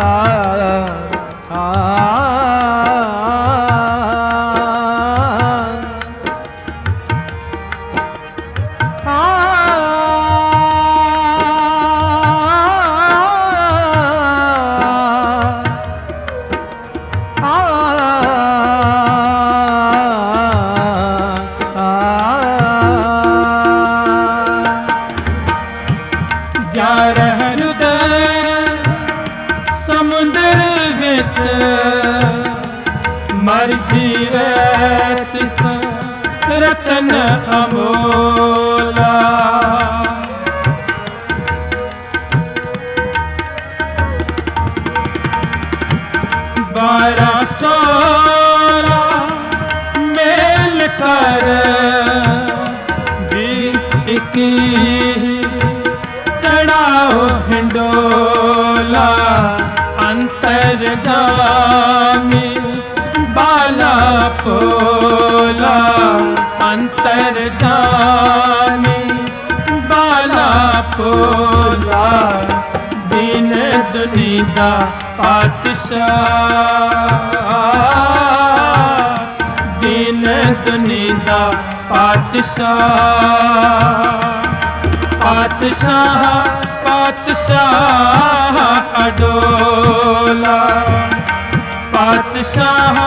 मर जीवे तिस रतन अमोला 1216 मेल कर भी इकी चढ़ाओ हिंडोला अंतर जामी बाला पोला अंतर जामी बाला पोला दीन दुनिया पातशाह दीन दुनिया पातशाह पातशाह पातशाह अडोला पातशाह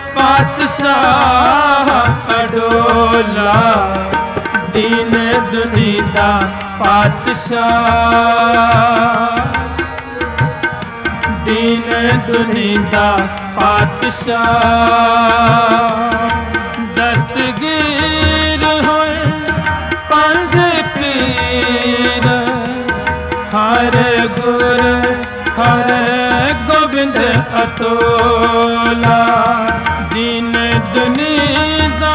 पातशाह अडोला दीन दुनिया पातशाह दीन दुनिया पातशाह दस्तगीर होए पंज पीर हर गुर हर गोबिंद अतोला दीन दुनिया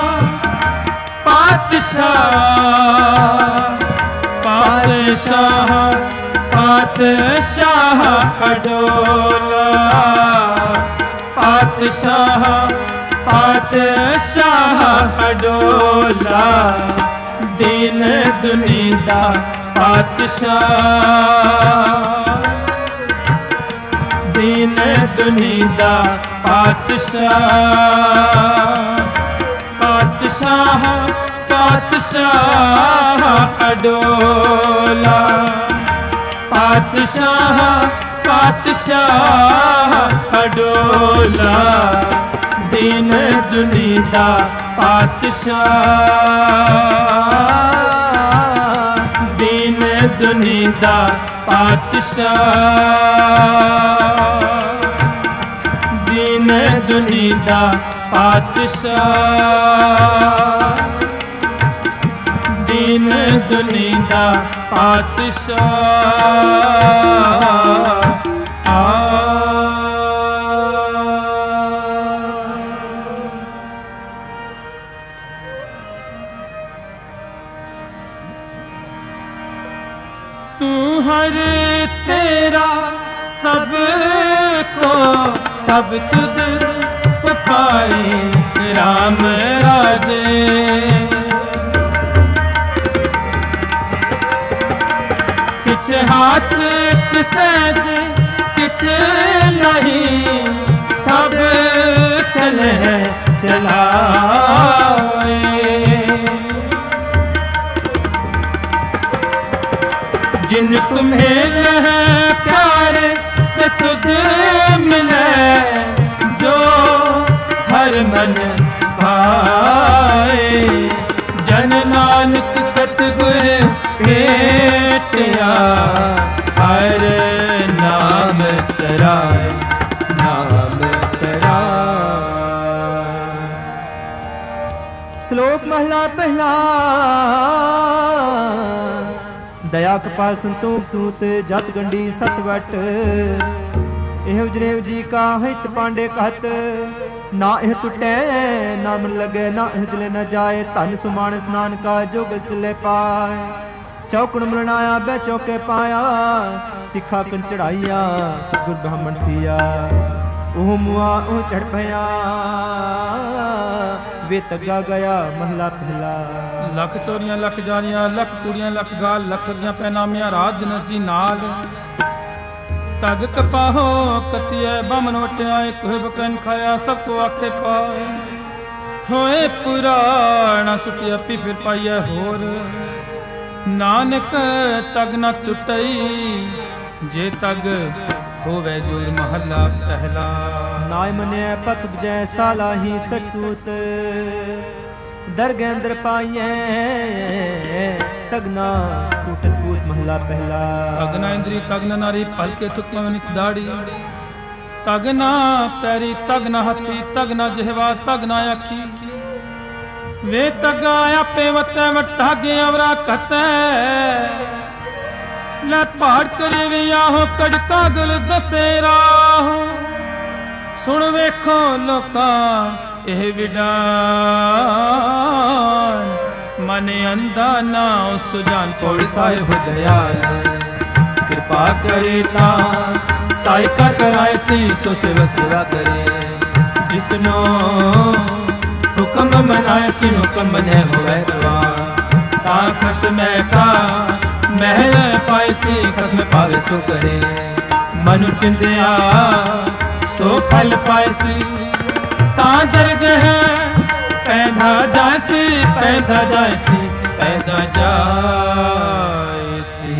पातशाह पातशाह पातशाह अडोला पातशाह पातशाह अडोला दीन दुनिया पातशाह दीन दुनिया पातशाह पातशाह पातशाह अडोला पातशाह पातशाह ਡੋਲਾ ਦੀਨ ਦੁਨੀ ਦਾ ਪਾਤਸ਼ਾਹ ਦੀਨ ਦੁਨੀ ਦਾ ਪਾਤਸ਼ਾਹ ਦੀਨ ਦੁਨੀ ਦਾ ਪਾਤਸ਼ਾਹ ਦੀਨ ਦੁਨੀ ਦਾ ਪਾਤਸ਼ਾਹ हर तेरा सब को सब तुद पाए राम राजे किछ हाथ किसैद किछ नहीं सब चले चलाए जिन तुम्हें है प्यार सतुद मिले जो हर मन भाए जन नानक सतगुर भेटिया हर नाम तराए नाम तराए। श्लोक महला पहला। दया कृपा संतोख सूत जत गंडी सत वट एह जनेव जी का हित पांडे कहत ना एह टुटै ना मन लगे ना एह जले न जाए धन सुमान स्नान का जोग चले पाए चौकड़ मलनाया बै चौके पाया सिखा कन चढ़ाइया गुर ब्राह्मण थिया ओह मुआ ओह चढ़ पया वे तगा गया महला पहला। लख चोरियां लख जारियां लख कुड़ियां लख गाल लख ਦੀਆਂ ਪੈਨਾਮੀਆਂ ਰਾਜ ਦਿਨਸ ਜੀ ਨਾਲ ਤਗ ਕਪਾਹੋ ਕਤਿਐ ਬਮਨ ਵਟਿਆਏ ਕੋਹ ਬਕਨ ਖਾਇਆ ਸਭ ਕੋ ਆਖੇ ਪਾਏ ਹੋਏ ਪੁਰਾਣਾ ਸੁਟਿਆ ਪੀ ਫਿਰ ਪਾਈਐ ਹੋਰ ਨਾਨਕ ਤਗ ਨ ਟੁੱਟਈ ਜੇ ਤਗ ਹੋਵੇ ਜੋਰ ਮਹੱਲਾ ਪਹਿਲਾ। नाय मने पत बजै साला ही सरसूत दरगे अंदर पाइए तगना टूट सबूत महला पहला। तगना इंद्री तगना नारी पलके टुकिया निक दाड़ी तगना पैरी तगना हथी तगना जिहवा तगना अखी वे तगा आपे वतै वटा गे अवरा कतै ले पहाड़ करे वे आहो कड़का गल दसेरा सुन वेखो लोकां एह विडान मन अंधा ना उस जान कोड़ साहिब दयाल कृपा करे ता साई का कराए सी सो सेवा करे जिसनो हुक्म मनाए सी हुक्म बने होवे परवान ता खसमे का महल पाए सी खसम पावे सो करे मनु चिंदिया सो फल पायसी ता दरगह पैदा जायसी पैदा जायसी पैदा जायसी।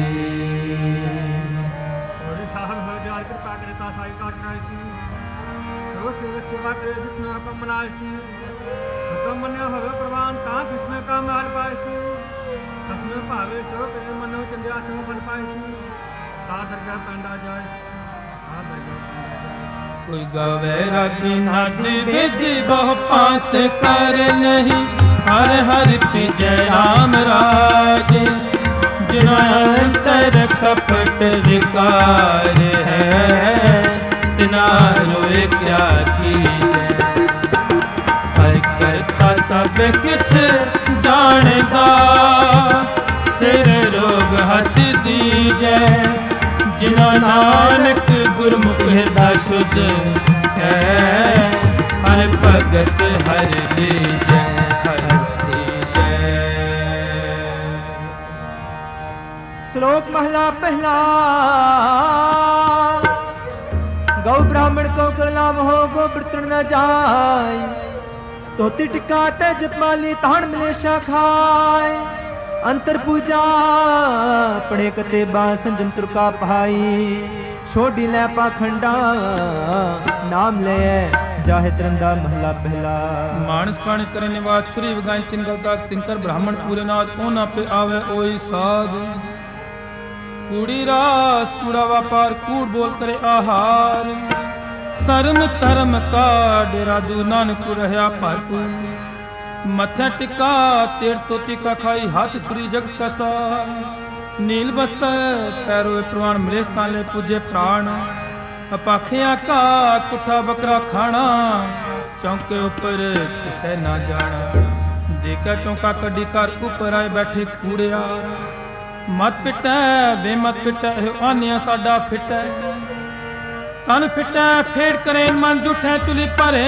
और साहब हो जाल कृपा करे ता साई काट नायसी रोज सेवा करे जिसमें हुक्म मनायसी हुक्म मन्या होवे प्रवान ता किसमें का महल पायसी कसमें भावे सो करे मनो चंदिया सो फल पायसी ता दरगह पैदा जायसी ता दरगह कोई गावे रागी नाद विधि बहु पात कर नहीं हर हर जय राम राज जिना अंतर कपट विकार है तिना रोए क्या कीजै हर करता सब किछ जानदा सिर रोग हथ दीजै जिना नानक गुरमुख हृदय शुद्ध है हर भगत हर लीजै हर लीजै। श्लोक महला पहला। गौ ब्राह्मण को करलाम हो गो बर्तन न जाय तोती टिका तेज पाली तान मिलेशा खाए अंतर पूजा पड़े कते बा संजम तुरका पहाई छोड़ी ले पाखंडा नाम ले जाहे चरंदा महला पहला। मानस कानिस करे निवास छुरी वगाई तिन गलता तिनकर ब्राह्मण पूरे नाथ ओना पे आवे ओई साध। कूड़ी रास कूड़ा व्यापार कूड़ बोल करे आहार। शर्म धर्म का डेरा दू नानक रहया भरपूर। मथे टिका तेर तो टिका खाई हाथ छुरी जग कसा। नील बस्त्र पैरो प्रवाण मलेश ताले पूजे प्राण। अपाखियां का कुठा बकरा खाना चौके ऊपर किसे ना जाना। देखा चौका कड़ी कर ऊपर आए बैठे कूड़िया। मत पिटै वे मत पिटै आनिया साडा फिटै। तन फिटै फेड़ करे मन जुठै चुली भरे।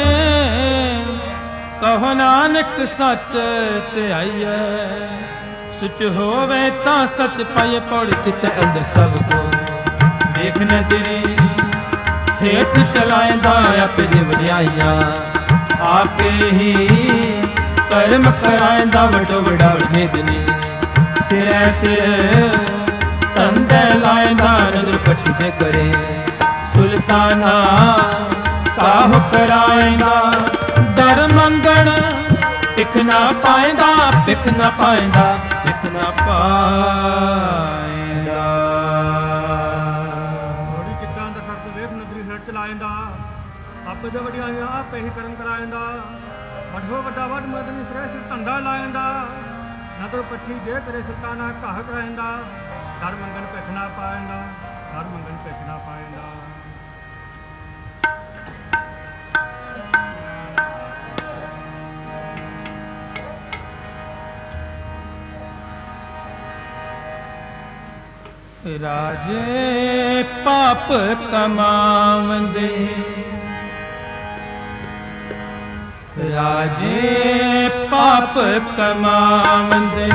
कहो नानक सच ते आइए सुच होवे ता सच पाइए। पौड़ चित अंदर सबको देखने तेरी खेत चलाएंदा आपे दे वड्याइया। आपे ही कर्म कराएंदा वडो वडा मेदनी। सिरै सिर तंदे लाएंदा नजर पट्टी जे करे। सुल्ताना काहु कराएंदा डर मंगण टिक ना पाएंदा पिख ना पाएंदा पिख ना पाएंदा। थोड़ी चित्तां दा सर तो वेख नदरी हेठ चलाएंदा। आपे दे वड्याइयां आपे ही कर्म कराएंदा। वडो वड्डा वड मदनी सिरै सिर धंधा लाएंदा। नदर पट्टी जे करे सुल्ताना काह कराएंदा। डर मंगण पिख ना पाएंदा डर मंगण पिख ना पाएंदा। राजे पाप कमावंदे। राजे पाप कमावंदे।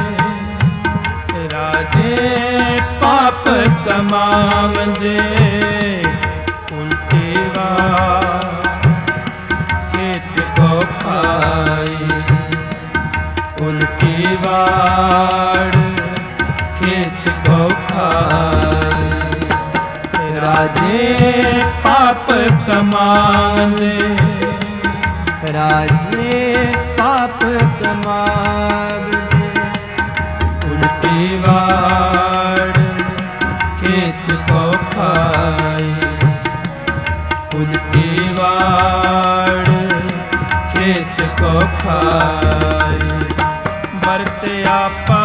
राजे पाप कमावंदे। उल्टे खेत को खाई। उल्टी वाड़ खेत को खाई। राजे पाप कमावंदे। राजे पाप कमावंदे। उल्टी वाड़ खेत को खाई। उल्टी वाड़ खेत को खाई। बरते आपा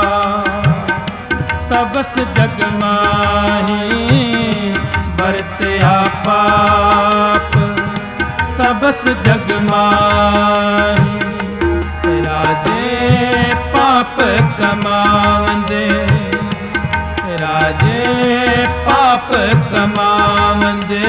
सबस जग माही। बरते पाप सबस जग माही। राजे पाप कमावंदे। राजे पाप कमावंदे।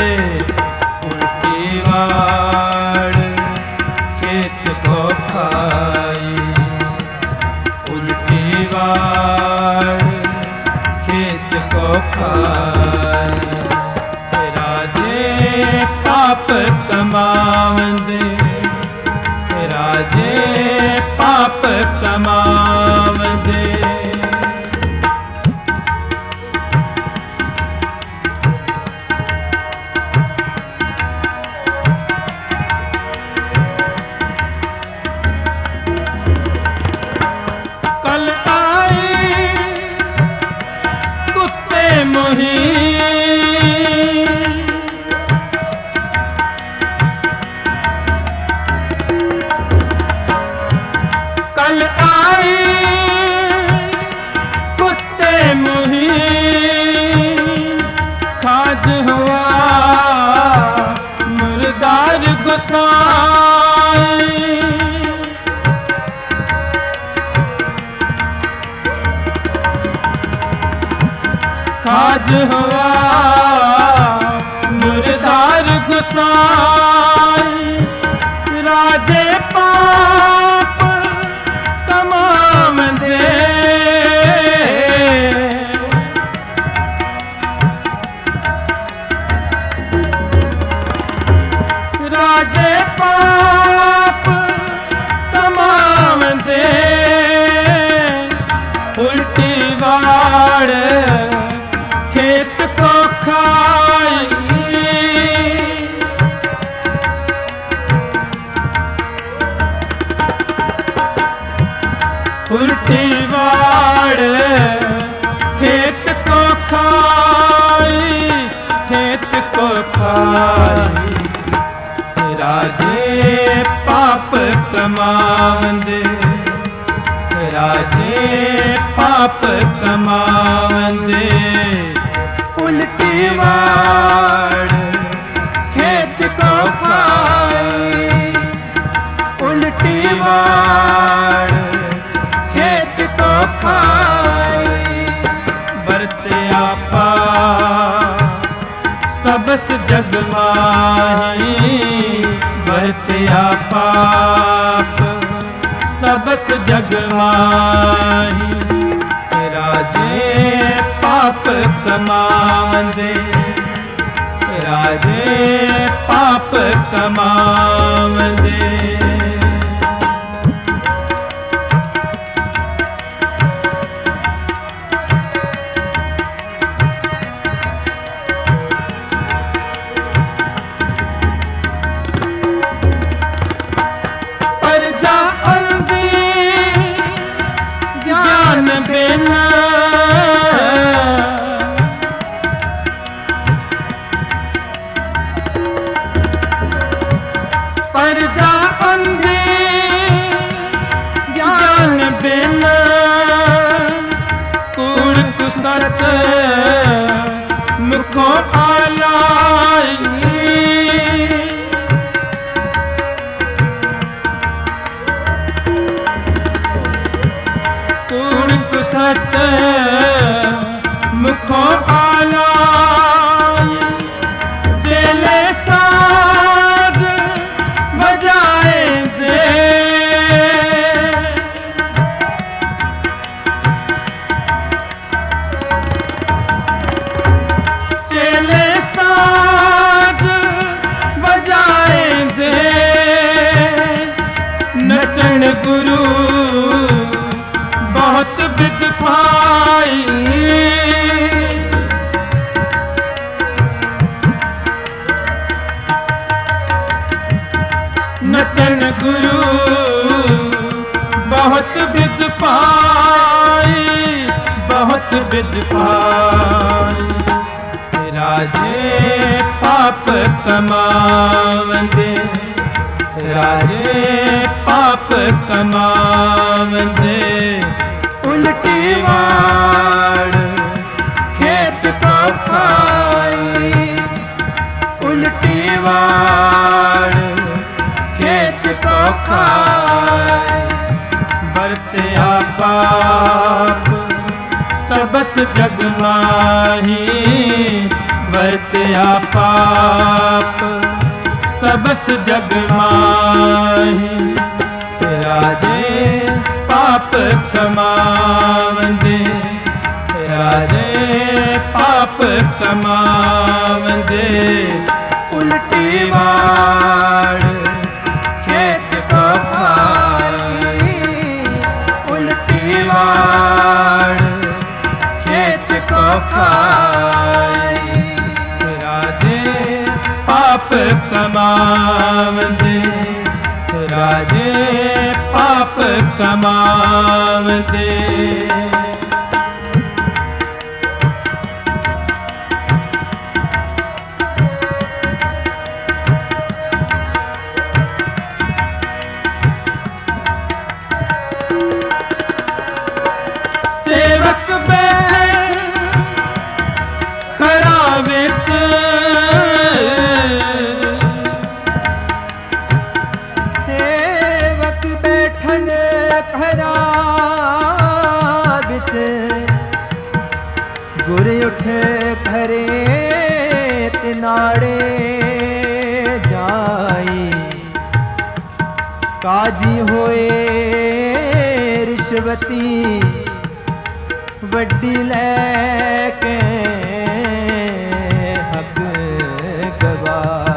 उल्टी वाड़ खेत को खाई। उल्टी वाड़ खेत को खाई। राजे पाप कमावंदे। राजे पाप कमावंदे। कल आई कुत्ते मोही। कल आई कुत्ते मोही। खाज हुआ मुर्दार गुस्साई। खाज हुआ मुर्दार गुस्साई। राजे पाप कमावंदे। राजे पाप कमावंदे। उल्टी वाड़ खेत को खा कमावंदे राजे पाप कमावंदे उल्टी वाड़ खेत को खाई उल्टी वाड़ खेत को खाई बरते आपा सबस जग माही बरते पाप सबस जग माही राजे पाप कमावंदे राजे पाप कमावंदे मुखो आलाई कूड़ कुसत मुखो आलाई चेले साज बजाए दे गुरु बहुत विद पाई नचन गुरु बहुत विद पाई बहुत विद पाई राजे पाप कमावंदे राजे पाप कमावंदे उल्टी वाड़ खेत को खाई उल्टी वाड़ खेत को खाई बरते पाप सबस जग माही बरते पाप सबस जग माही राजे पाप कमावंदे राजे पाप कमावंदे उल्टी वाड़ खेत को खाई उल्टी वाड़ खेत को खाई राजे पाप कमावंदे राजे पाप कमावंदे सेवक खरा विच गुर उठे खरे तिनाड़े जाई काजी होए रिश्वती वड्डी लैके हक गवाए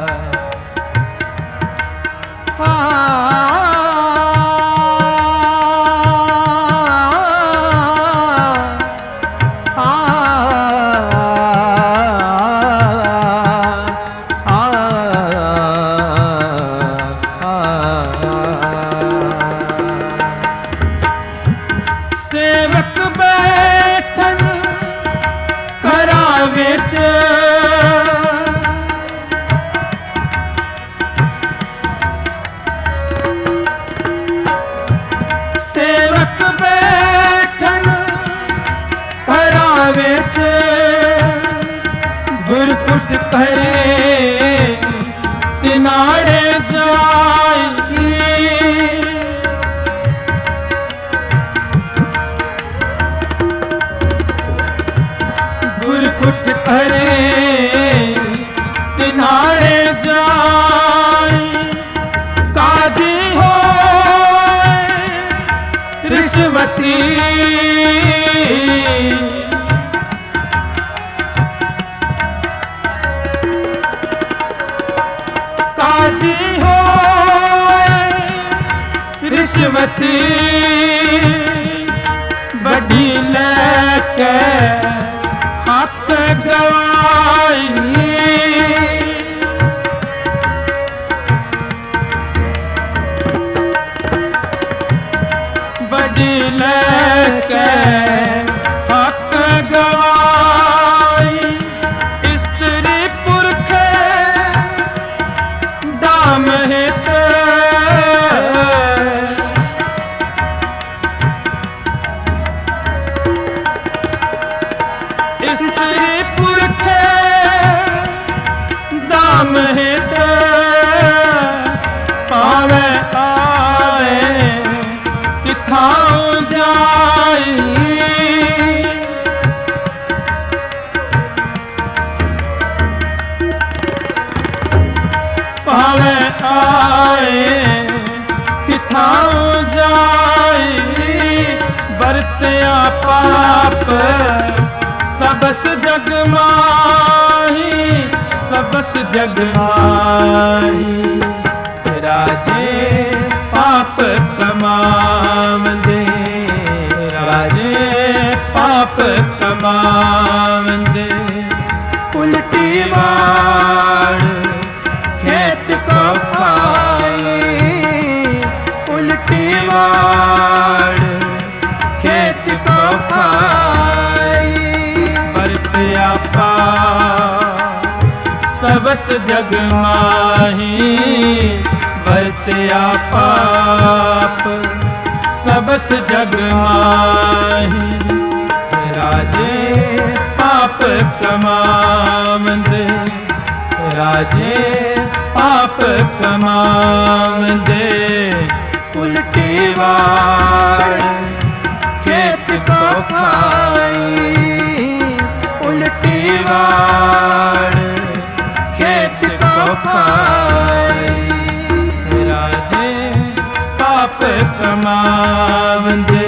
ਵਿੱਚ ਗੁਰਕੁਟ ਕਰੇ ਤਿਨਾੜੇ ਜਾਈ ਗੁਰਕੁਟ ਕਰੇ ਤਿਨਾੜੇ ਜਾਈ ਕਾਜੀ ਹੋਏ ਰਿਸ਼ਵਤੀ ਕਾਜੀ ਹੋਏ ਰਿਸ਼ਵਤੀ ਵੱਡੀ ਲੈ ਕੇ ਹੱਥ ਗਵਾਈ ਵੱਡੀ ਲੈ ਕੇ ਹੱਥ ਗਵਾਈ ਇਸਤਰੀ ਪੁਰਖੇ ਦਾਮ ਹਿਤ ਇਸਤਰੀ ਪੁਰਖੇ ਦਾਮ ਹਿਤ ਪਾਵੇ ਆਏ ਕਿਥਾਂ ਜਾਈ ਪਾਵੇ ਆਏ ਕਿਥਾਂ ਜਾਈ ਵਰਤਿਆ ਪਾਪ ਸਬਸ ਜਗ ਮਾਹੀ ਸਬਸ ਜਗ ਮਾਹੀ ਰਾਜੇ ਪਾਪ ਕਮਾਵੰਦੇ ਰਾਜੇ ਪਾਪ ਕਮਾਵੰਦੇ ਉਲਟੀ ਵਾੜ ਖੇਤ ਕੋ ਖਾਈ ਉਲਟੀ ਵਾੜ ਖੇਤ ਕੋ ਖਾਈ ਵਰਤਿਆ ਸਬਸ ਜਗ ਮਾਹੀ ਵਰਤਿਆ ਪਾਪ ਸਬਸ ਜਗ ਮਾਹੀ ਰਾਜੇ ਪਾਪ ਕਮਾਵੰਦੇ ਰਾਜੇ ਪਾਪ ਕਮਾਵੰਦੇ ਉਲਟੀ ਵਾੜ ਖੇਤ ਕੋ ਖਾਈ ਉਲਟੀ ਵਾੜ ਖੇਤ ਕੋ ਖਾਈ ਰਾਜੇ ਪਾਪ ਕਮਾਵੰਦੇ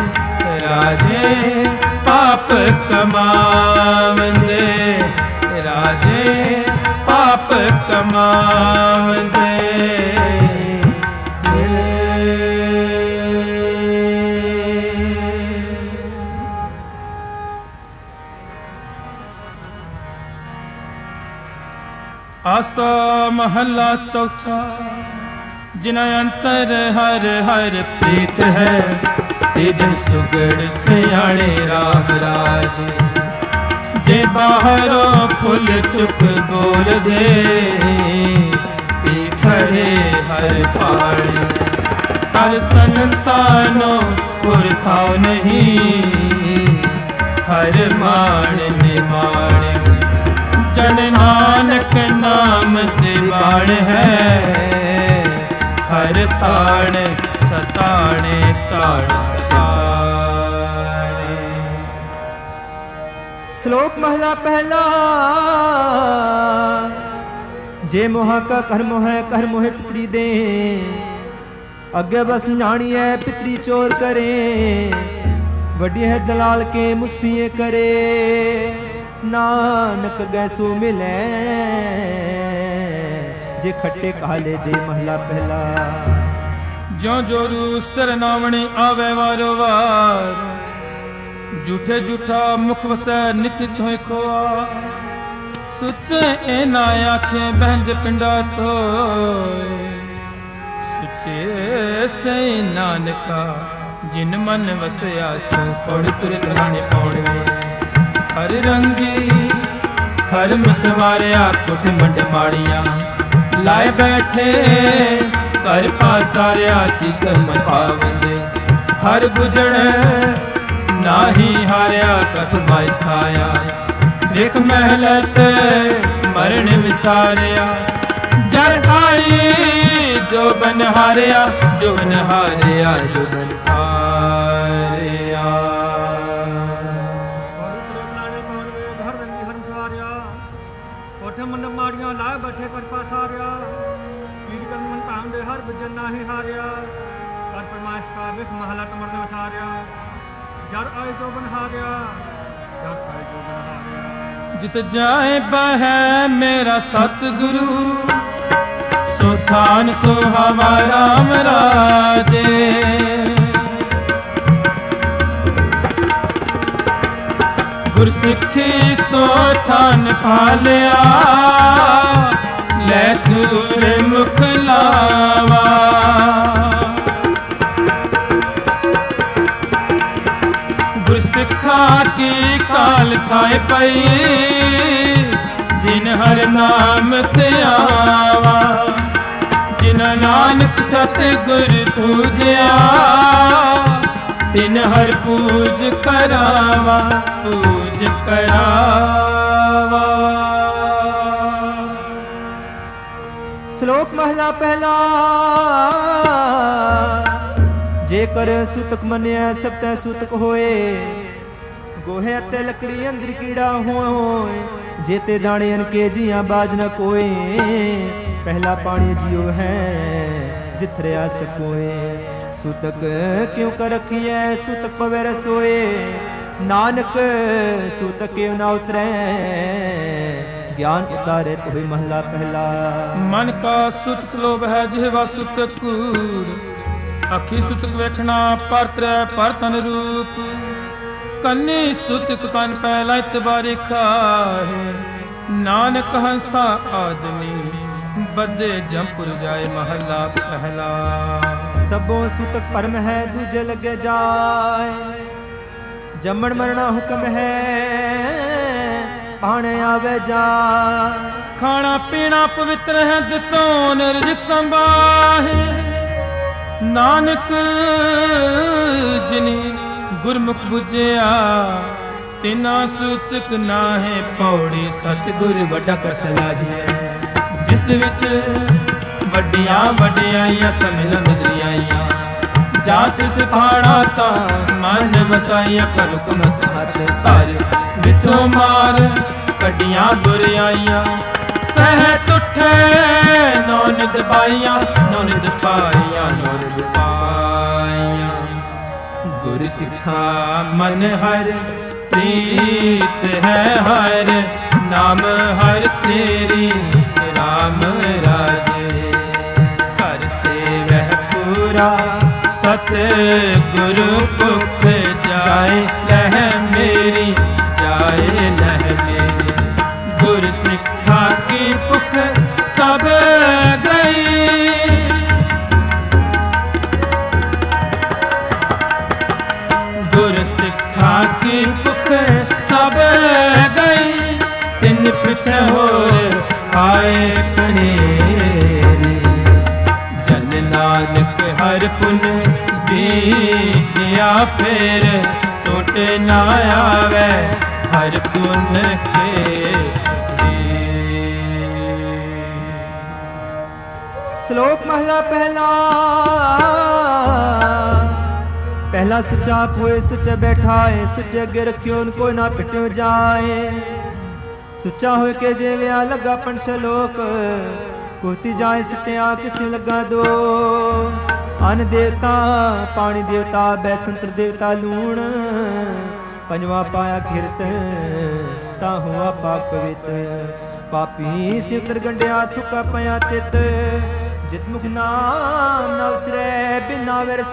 ਰਾਜੇ ਪਾਪ ਕਮਾਵੰਦੇ ਰਾਜੇ ਪਾਪ ਕਮਾਵੰਦੇ ਆਸਾ ਮਹੱਲਾ ਚੌਥਾ ਜਿਨ ਅੰਤਰ ਹਰ ਹਰ ਪ੍ਰੀਤ ਹੈ ਤੇਜਨ ਸੁਗੜ ਸਿਆਣੇ ਰਾਮ ਰਾਜੇ ਜੇ ਬਾਹਰੋਂ ਫੁੱਲ ਚੁੱਕ ਬੋਲਦੇ ਪੀ ਖੜੇ ਹਰ ਪਾਣੇ ਹਰ ਸੰਤਾਨੋਂ ਪੁਰਖਾਉ ਨਹੀਂ ਹਰ ਮਾਣ ਨਿਮਾਣੇ ਜਨ ਨਾਨਕ ਨਾਮ ਤੇ ਬਾਣ ਹੈ ਹਰ ਤਾਣ ਸਤਾਣੇ ਤਾਣ ਸਾਰੇ। ਸ਼ਲੋਕ ਮਹਲਾ ਪਹਿਲਾ। ਜੇ ਮੋਹ ਕਾ ਕਰਮ ਹੈ ਕਰ ਮੋਹਿ ਪਿਤਰੀ ਦੇ ਅੱਗੇ ਬਸ ਜਾਣੀਐ ਪਿਤਰੀ ਚੋਰ ਕਰੇ ਵੱਡੀ ਹੈ ਦਲਾਲ ਕੇ ਮੁਸਫੀਏ ਕਰੇ ਨਾਨਕ ਗੈਸੋ ਮਿਲੇ ਜੇ ਖੱਟੇ ਕਾਲੇ ਦੇ ਮਹਲਾ ਪਹਿਲਾ। ਜੋ ਜੋਰੂ ਸਰਨਾਵਣੀ ਆਵੇ ਵਾਰੋ ਵਾਰ ਝੂਠੇ ਝੂਠਾ ਮੁਖ ਵਸੈ ਨਿਤ ਹੋਇ ਖੋਆ ਸੁਚੇ ਇਹ ਨਾ ਆਖੇ ਬਹਿੰਜ ਪਿੰਡਾ ਤੋਏ ਸੁਚੇ ਸੇ ਨਾਨਕਾ ਜਿਨ ਮਨ ਵਸਿਆ ਸੋ ਪੜ ਤੁਰ ਰਾਣੇ ਪੌੜਵੇ ਹਰ ਰੰਗੀ ਹਰ ਮਸਵਾਰਿਆ ਕੁੱਟ ਮੰਡ ਮਾੜੀਆਂ ਲਾਏ ਬੈਠੇ ਘਰ ਪਾਸਾਰਿਆ ਚਿਤ ਮਨ ਪਾਵੰਦੇ ਹਰ ਗੁਜਣ ਨਾਹੀ ਹਾਰਿਆ ਕਸਮਾ ਖਾਇਆ ਵੇਖ ਮਹਿਲਤ ਮਰਨ ਵਿਸਾਰਿਆ ਜਰ ਆਈ ਜੋ ਬਨ ਹਾਰਿਆ ਜੋ ਬਨ ਹਾਰਿਆ ਜੋ ਬਨ ਹਾਰਿਆ ਮਨ ਮਾੜੀਆਂ ਲਾ ਬੈਠੇ ਪਰ ਪਾਸਾਰਿਆ ਪੀਰ ਕਰਨ ਮਨ ਭਾਮ ਦੇ ਹਰ ਬਜਨ ਨਾਹੀ ਹਾਰਿਆ ਕਰ ਪਰਮਾਇਸ਼ ਕਾ ਵਿਖ ਮਹਲਾ ਤਮਰਨ ਵਿਥਾਰਿਆ ਜਰ ਆਏ ਜੋ ਬਨ ਹਾਰਿਆ ਜਰ ਆਏ ਜੋ ਬਨ ਹਾਰਿਆ ਜਿਤ ਜਾਏ ਬਹਿ ਮੇਰਾ ਸਤਿਗੁਰੂ ਸੋ ਥਾਨ ਸੋ ਹਮਾਰਾ ਰਾਜੇ ਗੁਰਸਿੱਖੀ ਸੋ ਥਾਨ ਪਾਲਿਆ ਲੈ ਤੁਰੇ ਮੁਖ ਲਾਵਾ ਗੁਰਸਿੱਖਾ ਕੀ ਕਾਲ ਖਾਏ ਪਈ ਜਿਨ ਹਰ ਨਾਮ ਤੇ ਆਵਾ ਜਿਨ ਨਾਨਕ ਸਤਿਗੁਰ ਪੂਜਿਆ ਤਿਨ ਹਰ ਪੂਜ ਕਰਾਵਾ ਪੂਜ ਕਰਾਵਾ। ਸ਼ਲੋਕ ਮਹਲਾ ਪਹਿਲਾ। ਜੇਕਰ ਸੂਤਕ ਮੰਨਿਆ ਸਭ ਤੈ ਸੂਤਕ ਹੋਏ ਗੋਹੇ ਅਤੇ ਲੱਕੜੀ ਅੰਦਰ ਕੀੜਾ ਹੋਏ ਜੇਤੇ ਦਾਣੇ ਅਨਕੇ ਜੀਆਂ ਬਾਜ ਨ ਕੋਏ ਪਹਿਲਾ ਪਾਣੀ ਜਿਉ ਹੈ ਜਿਥ ਰਿਆ ਸਕੋਏ ਸੂਤਕ ਕਿਉ ਕਰ ਰਖੀਐ ਸੂਤਕ ਪਵੇ ਰਸੋਏ ਨਾਨਕ ਸੂਤਕ ਕਿਉ ਨਾ ਉਤਰੈ ਗਿਆਨ ਉਤਾਰੇ ਕੋਈ ਮਹਲਾ ਪਹਿਲਾ। ਮਨ ਕਾ ਸੁਤਕ ਲੋਭ ਹੈ ਜਿਹਵਾ ਸੁਤਕ ਕੂਰ ਅੱਖੀ ਸੁਤਕ ਵੇਖਣਾ ਪਰਤਰੈ ਪਰਤਨ ਰੂਪ ਕੰਨੀ ਸੁਤਕ ਕੰਨ ਪਹਿਲਾ ਇਤਬਾਰੀ ਖਾਹੇ ਨਾਨਕ ਹੰਸਾ ਆਦਮੀ ਬੱਦੇ ਜੰਪੁਰ ਜਾਏ ਮਹਲਾ ਪਹਿਲਾ। ਸਭੋ ਸੁਤਕ ਪਰਮ ਹੈ ਦੂਜੇ ਲਗੇ ਜਾਏ ਜੰਮਣ ਮਰਣਾ ਹੁਕਮ ਹੈ ਪਾਣੇ ਆਵੇ ਜਾ ਖਾਣਾ ਪੀਣਾ ਪਵਿੱਤਰ ਹੈ ਦਿੱਤੋਂ ਨਿਰਜਿਕ ਸੰਭਾਹੇ ਨਾਨਕ ਜਿਨੀ ਗੁਰਮੁਖ ਬੁਝਿਆ ਤਿਨਾ ਸੁਤਕ ਨਾਹੇ ਪੌੜੀ ਸਤਿਗੁਰ ਵੱਡਾ ਕਰ ਸਲਾਹੀਐ ਜਿਸ ਵਿੱਚ ਵੱਡੀਆਂ ਵਡਿਆਈਆਂ ਸਮਿਲਨ ਦਰਿਆਈਆਂ ਜਾਤ ਸਿਫਾੜਾ ਤਾਂ ਮਨ ਵਸਾਈਆਂ ਪਰ ਹੁਕਮਤ ਹੱਥ ਧਰ ਵਿਚੋਂ ਮਾਰ ਕੱਢੀਆਂ ਬੁਰਾਈਆਂ ਸਹਿ ਟੁੱਟੇ ਨੌ ਨਿਦ ਪਾਈਆਂ ਨੌ ਨਿਦ ਪਾਈਆਂ ਨੌ ਨਿਦ ਪਾਈਆਂ ਗੁਰ ਸਿੱਖਾ ਮਨ ਹਰ ਪ੍ਰੀਤ ਹੈ ਹਰ ਨਾਮ ਹਰ ਤੇਰੀ ਰਾਮ ਰਾਜੇ ਘਰ ਸੇਵਹਿ ਪੂਰਾ ਸਤ ਗੁਰੂ ਭੁਖ ਜਾਏ ਲਹਿ ਮੇਰੀ ਜਾਏ ਲਹਿ ਮੇਰੀ ਗੁਰ ਸਿੱਖਾ ਕੀ ਭੁਖ ਸਭ ਗਈ ਗੁਰ ਸਿੱਖਾ ਕੀ ਭੁਖ ਸਭ ਗਈ ਤਿੰਨ ਪਿਛੇ ਹੋਰ ਆਏ ਕਨੇਰੀ ਜਨ ਨਾਨਕ ਹਰ ਪੁਨ ਬੀਜਿਆ ਫੇਰ ਟੁੱਟ ਨਾ ਆਵੇ ਹਰ ਪੁਨ ਕੇ। ਸ਼ਲੋਕ ਮਹਲਾ ਪਹਿਲਾ। ਪਹਿਲਾ ਸੁਚਾ ਹੋਏ ਸੁਚੇ ਬੈਠਾਏ ਸੁਚੇ ਅੱਗੇ ਰੱਖਿਓ ਕੋਈ ਨਾ ਪਿਟਿਓ ਜਾਏ ਸੁੱਚਾ ਹੋਏ ਕੇ ਜਿਵਿਆ ਲੱਗਾ ਪੰਛ ਲੋਕ ਕੋਤੀ ਜਾਏ ਸਿੱਟਿਆ ਕਿਸੇ ਲੱਗਾ ਦੋ ਅਨ ਦੇਵਤਾ ਪਾਣੀ ਦੇਵਤਾ ਬੈਸੰਤਰ ਦੇਵਤਾ ਲੂਣ ਪੰਜਵਾ ਪਾਇਆ ਕਿਰਤ ਤਾ ਹੁਆ ਪਾਕ ਪਵਿੱਤ ਪਾਪੀ ਸਿਵਤਰ ਗੰਡਿਆ ਥੁਕਾ ਪਿਆ ਤਿਤ ਜਿਤ ਮੁਖ ਨਾਮ ਨਾ ਉਚਰੇ ਬਿਨਾ ਵਿਰਸਾਏ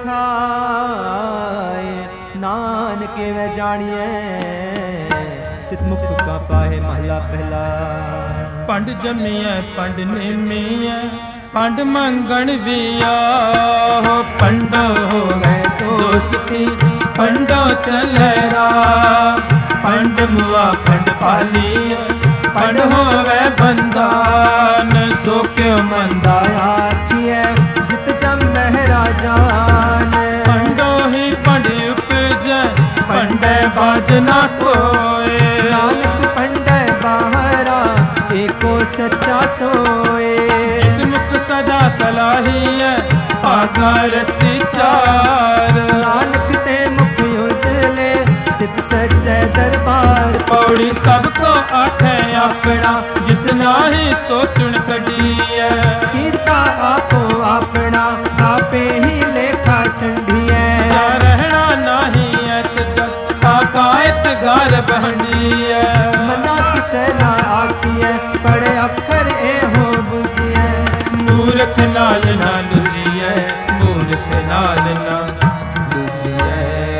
ਨਾਨਕੇ ਵੇ ਜਾਣੀਐ ਤਿਤ ਮੁਖ ਤੁਕਾ ਪਾਏ ਮਹਲਾ ਪਹਿਲਾ। ਪੰਡ ਜੰਮੀਐ ਪੰਡ ਨੇਮੀਐ ਪੰਡ ਮੰਗਣ ਵੀ ਆਹੋ ਪੰਡੋ ਹੋਵੇ ਦੋਸਤੀ ਪੰਡੋ ਚਲੇਰਾ ਪੰਡ ਮੁਆ ਪੰਡ ਪਾਲੀਐ ਪੰਡ ਹੋਵੇ ਬੰਦਾਨ ਸੋ ਕਿਉ ਮੰਦਾ ਆਖੀਐ ਜਿਤ ਜੰਮਹਿ ਰਾਜਾਨ ਪੰਡੋ ਹੀ ਪੰਡ ਉਪਜੈ ਪੰਡ काज ना कोए। नानक पंडे बाहरा एको सच्चा सोए। एक मुख सदा सलाही है आकारति चार। नानक ते मुख उजले तित सच्चे दरबार। पौड़ी सबको आखे अपना जिस नाही सो चुन कढिए। कीता आपो अपना आपे ही लेखा संधिए। जा रहना नाही है ताकायत घर बहंडिए। मना किसे ना आखिए पढ़े अक्षर ए हो बुझिए। मूर्ख नाल ना लुझिए मूर्ख नाल ना लुझिए।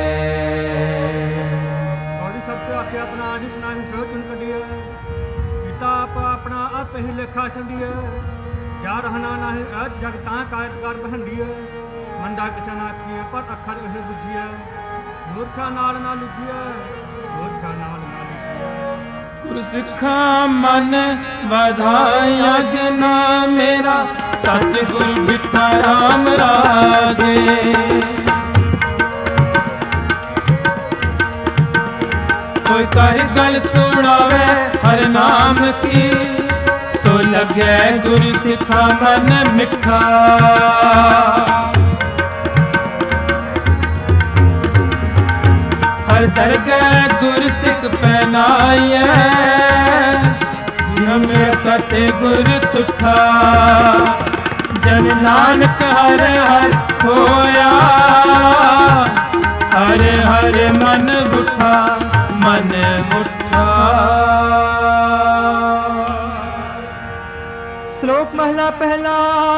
और सबके आखे अपना जिस नाही सो चुन कढिए। पिता आप अपना आप ही लेखा संधिए। जा रहना नाही अज जग ता कायत कर बहंडिए। मंदा किसे ना आखिए पर अखर वह बुझिए। मूर्खा नाल ना लुझिए मूर्खा नाल ना लुझिए। गुर सिखा मन बधाया जना मेरा सच गुर बिठा राम राजे। कोई कह गल सुनावे हर नाम की सो लगे गुर सिखा मन मिठा। हर दरगह गुर सिख पहनाए जिनमें सत गुर तुठा। जन नानक हर हर होया हर हर मन बुठा मन बुठा। श्लोक महला पहला।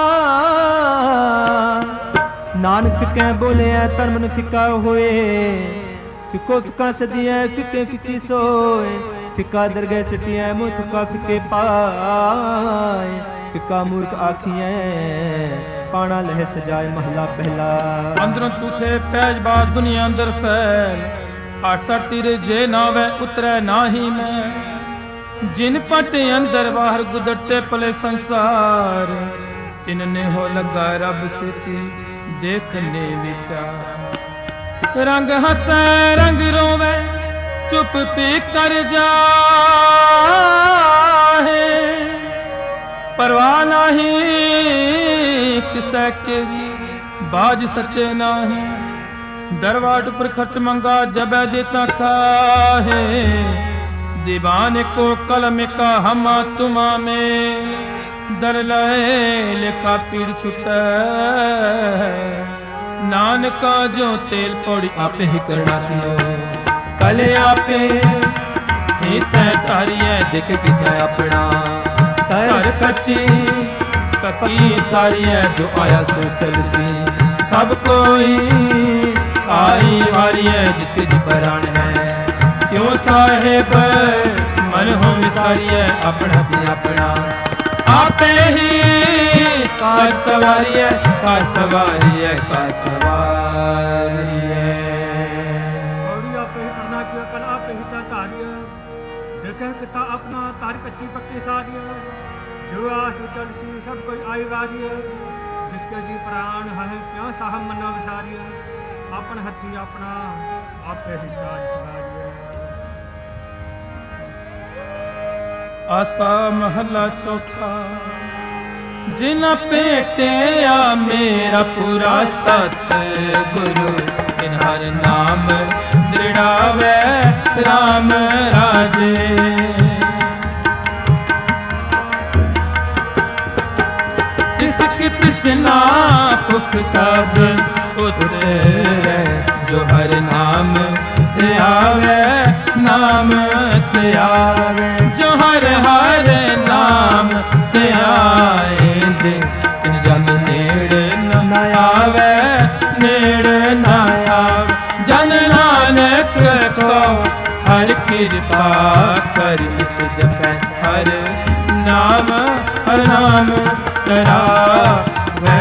नानक फिके बोले तन मन फिका होए। फिको फिका सदिया फिके फिकी सोए। फिका दरगह सिटिया मुँह थुका फिके पाए। फिका मूर्ख आखिए पाना लह सजाए महला पहला। अंदरों छूथे पैज बात दुनिया अंदर फैल। 68 तीर जे नावे उतरे नाही मैं। जिन पटे अंदर बाहर गुदरते पले संसार। इनने हो लगा रब सिटी देखने विचार। रंग हंसे रंग रोवे चुप पी कर जाहे। परवाह नहीं किसे के बाज सचे नाही। दरवाट पर खर्च मंगा जब देता खाहे। दीवाने को कलम का हमा तुमा में दर लए लेखा पीड़ छुटे। नानका जो तेल पौड़ी आपे ही करना दियो। कले आपे ही तय तारिये देख किता अपना। तर कच्ची ककी सारी है जो आया सो चलसी। सब कोई आई वारी है जिसके जिपरान है। क्यों साहेब मन हो विसारी है अपना भी अपना। आपे ही कार सवारी है कार सवारी है कार सवारी है। और आपे ही करना किया कल आपे ही तारी है। देखे किता अपना तारी कच्ची पक्की सारी है। जो आश चलसी सब कोई आई वारी है। जिसके जी प्राण है क्यों साहब मना विसारी है। अपन हथी अपना आपे ही कार सवारी है। आसा महला चौथा। जिना पेटिया मेरा पूरा सत गुरु। इन हर नाम दृढ़ावे राम राजे। इसकी तृष्णा भुख सब उतरे। जो हर नाम आवे नाम आवे। जो हर हर नाम आए इन जन नेड़ न आवे नेड़ न आवे। जन नानक को हर कृपा कर जपै हर नाम करावे।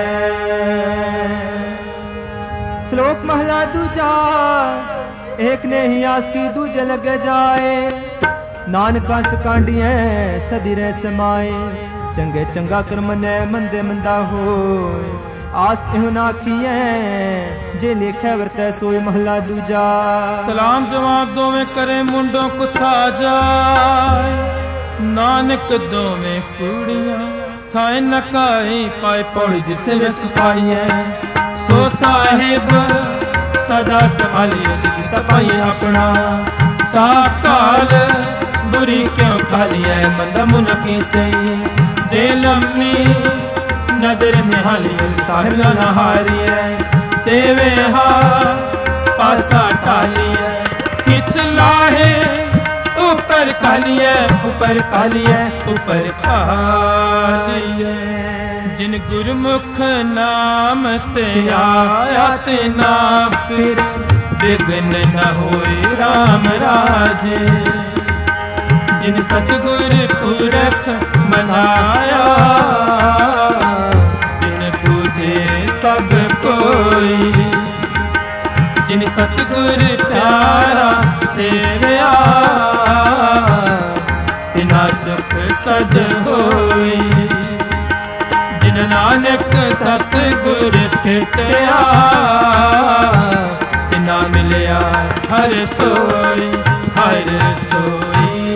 श्लोक महला दूजा। एक ने ही आस की दूजे लग जाए। नानका सकांडिया सदी रे समाए। चंगे चंगा कर्म ने मंदे मंदा होए। ਆਸ ਇਹੋ ਨਾ ਆਖੀਐ ਜੇ ਲੇਖੈ ਵਰਤੈ ਸੋਏ ਮਹਲਾ ਦੂਜਾ। ਸਲਾਮ ਜਵਾਬ ਦੋਵੇਂ ਕਰੇ ਮੁੰਡੋਂ ਕੁੱਥਾ ਜਾਏ, ਨਾਨਕ ਦੋਵੇਂ ਕੁੜੀਆਂ ਥਾਏ ਨਕਾਈ ਪਾਏ ਪੌੜੀ ਜਿਸੇ ਵੇ ਸੁਖਾਈਐ। ਸੋ ਸਾਹਿਬ ਸਦਾ ਸੰਭਾਲੀਏ ਕੀਤਾ ਪਾਈਏ ਆਪਣਾ, ਸਾਕਾਲ ਬੁਰੀ ਕਿਉਂ ਖਾਲੀਐ ਮੰਦਾ ਮੁਨ ਕੀ ਚਈ। ਦੇ ਲੰਮੀ ਨਦਰ ਨਿਹਾਲੀਏ ਸਾਹਿਬ ਨਾ ਹਾਰੀਐ, ਤੇਵੇ ਹਾ ਪਾਸਾ ਢਾਲੀਐ। ਕਿਛ ਲਾਹੇ ऊपर कालिए ऊपर कालिए ऊपर कालिए। जिन गुरमुख नाम ते आया ते नाम फिर विघ्न न होए राम राजे। जिन सतगुर पुरख मनाया जिन पूजे सब कोई। जिन सतगुर प्यारा सेवया तिना सुख सज होई। जिन नानक सतगुर भेटया तिना मिलया हर सोई हर सोई।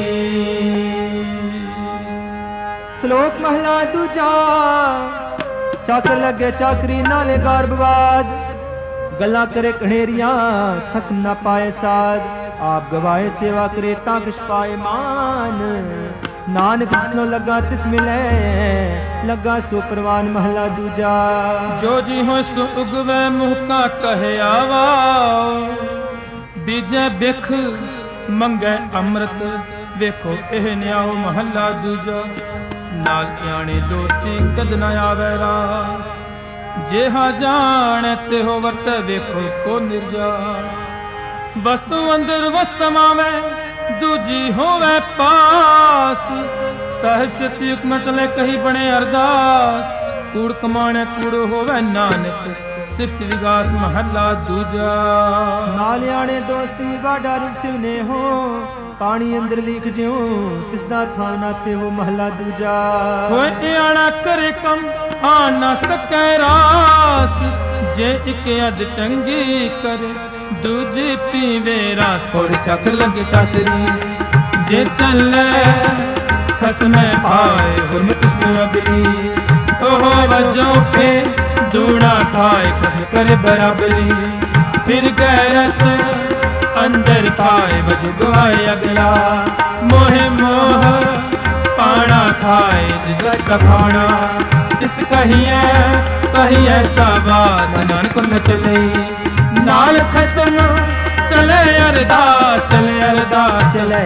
श्लोक महला दूजा। चाकर लगे चाकरी नाले गारबवाद, गल्ला करे कनेरियां खसम ना पाए साध। आप गवाए सेवा करे ता किश पाए मान, नानक जिसनो लगा तिस मिले लगा सो परवान महला दूजा। जो जी हो सो उगवे मुँह का कहे आवा, बीजे बिख मंगे अमृत वेखो एह न्याओ महला दूजा। नाल आने दोस्ती कद न आवे रास, जेहा जान ते हो वर्त वेखो को निर्जास। वस्तु अंदर वसमावे दूजी होवे पास, सहज चित में चले कहीं बने अरदास। कूड़ कमाने कूड़ होवे नानक सिफ्त विगास महला दूजा। नालियाने दोस्ती वाडा रूप सिवने हो, पानी अंदर लीख ज्यो तिसदा थां ना थे हो महला दूजा। होए आना करे कम आ ना सकै रास, जे एक अद चंगी करे दूजी पीवे रास। थोड़ी चक लगे चाकरी जे चले खसमे पाए हुरमत इसमें अगली। ओहो वजों के दूना खाए खसम करे बराबरी। फिर गैरत अंदर पाए वजो गवाए अगला। मोहे मोह पाना खाए जिसका खाना, इस कहिए साबास नानक न चले। नाल खसम चले अरदास चले अरदास चले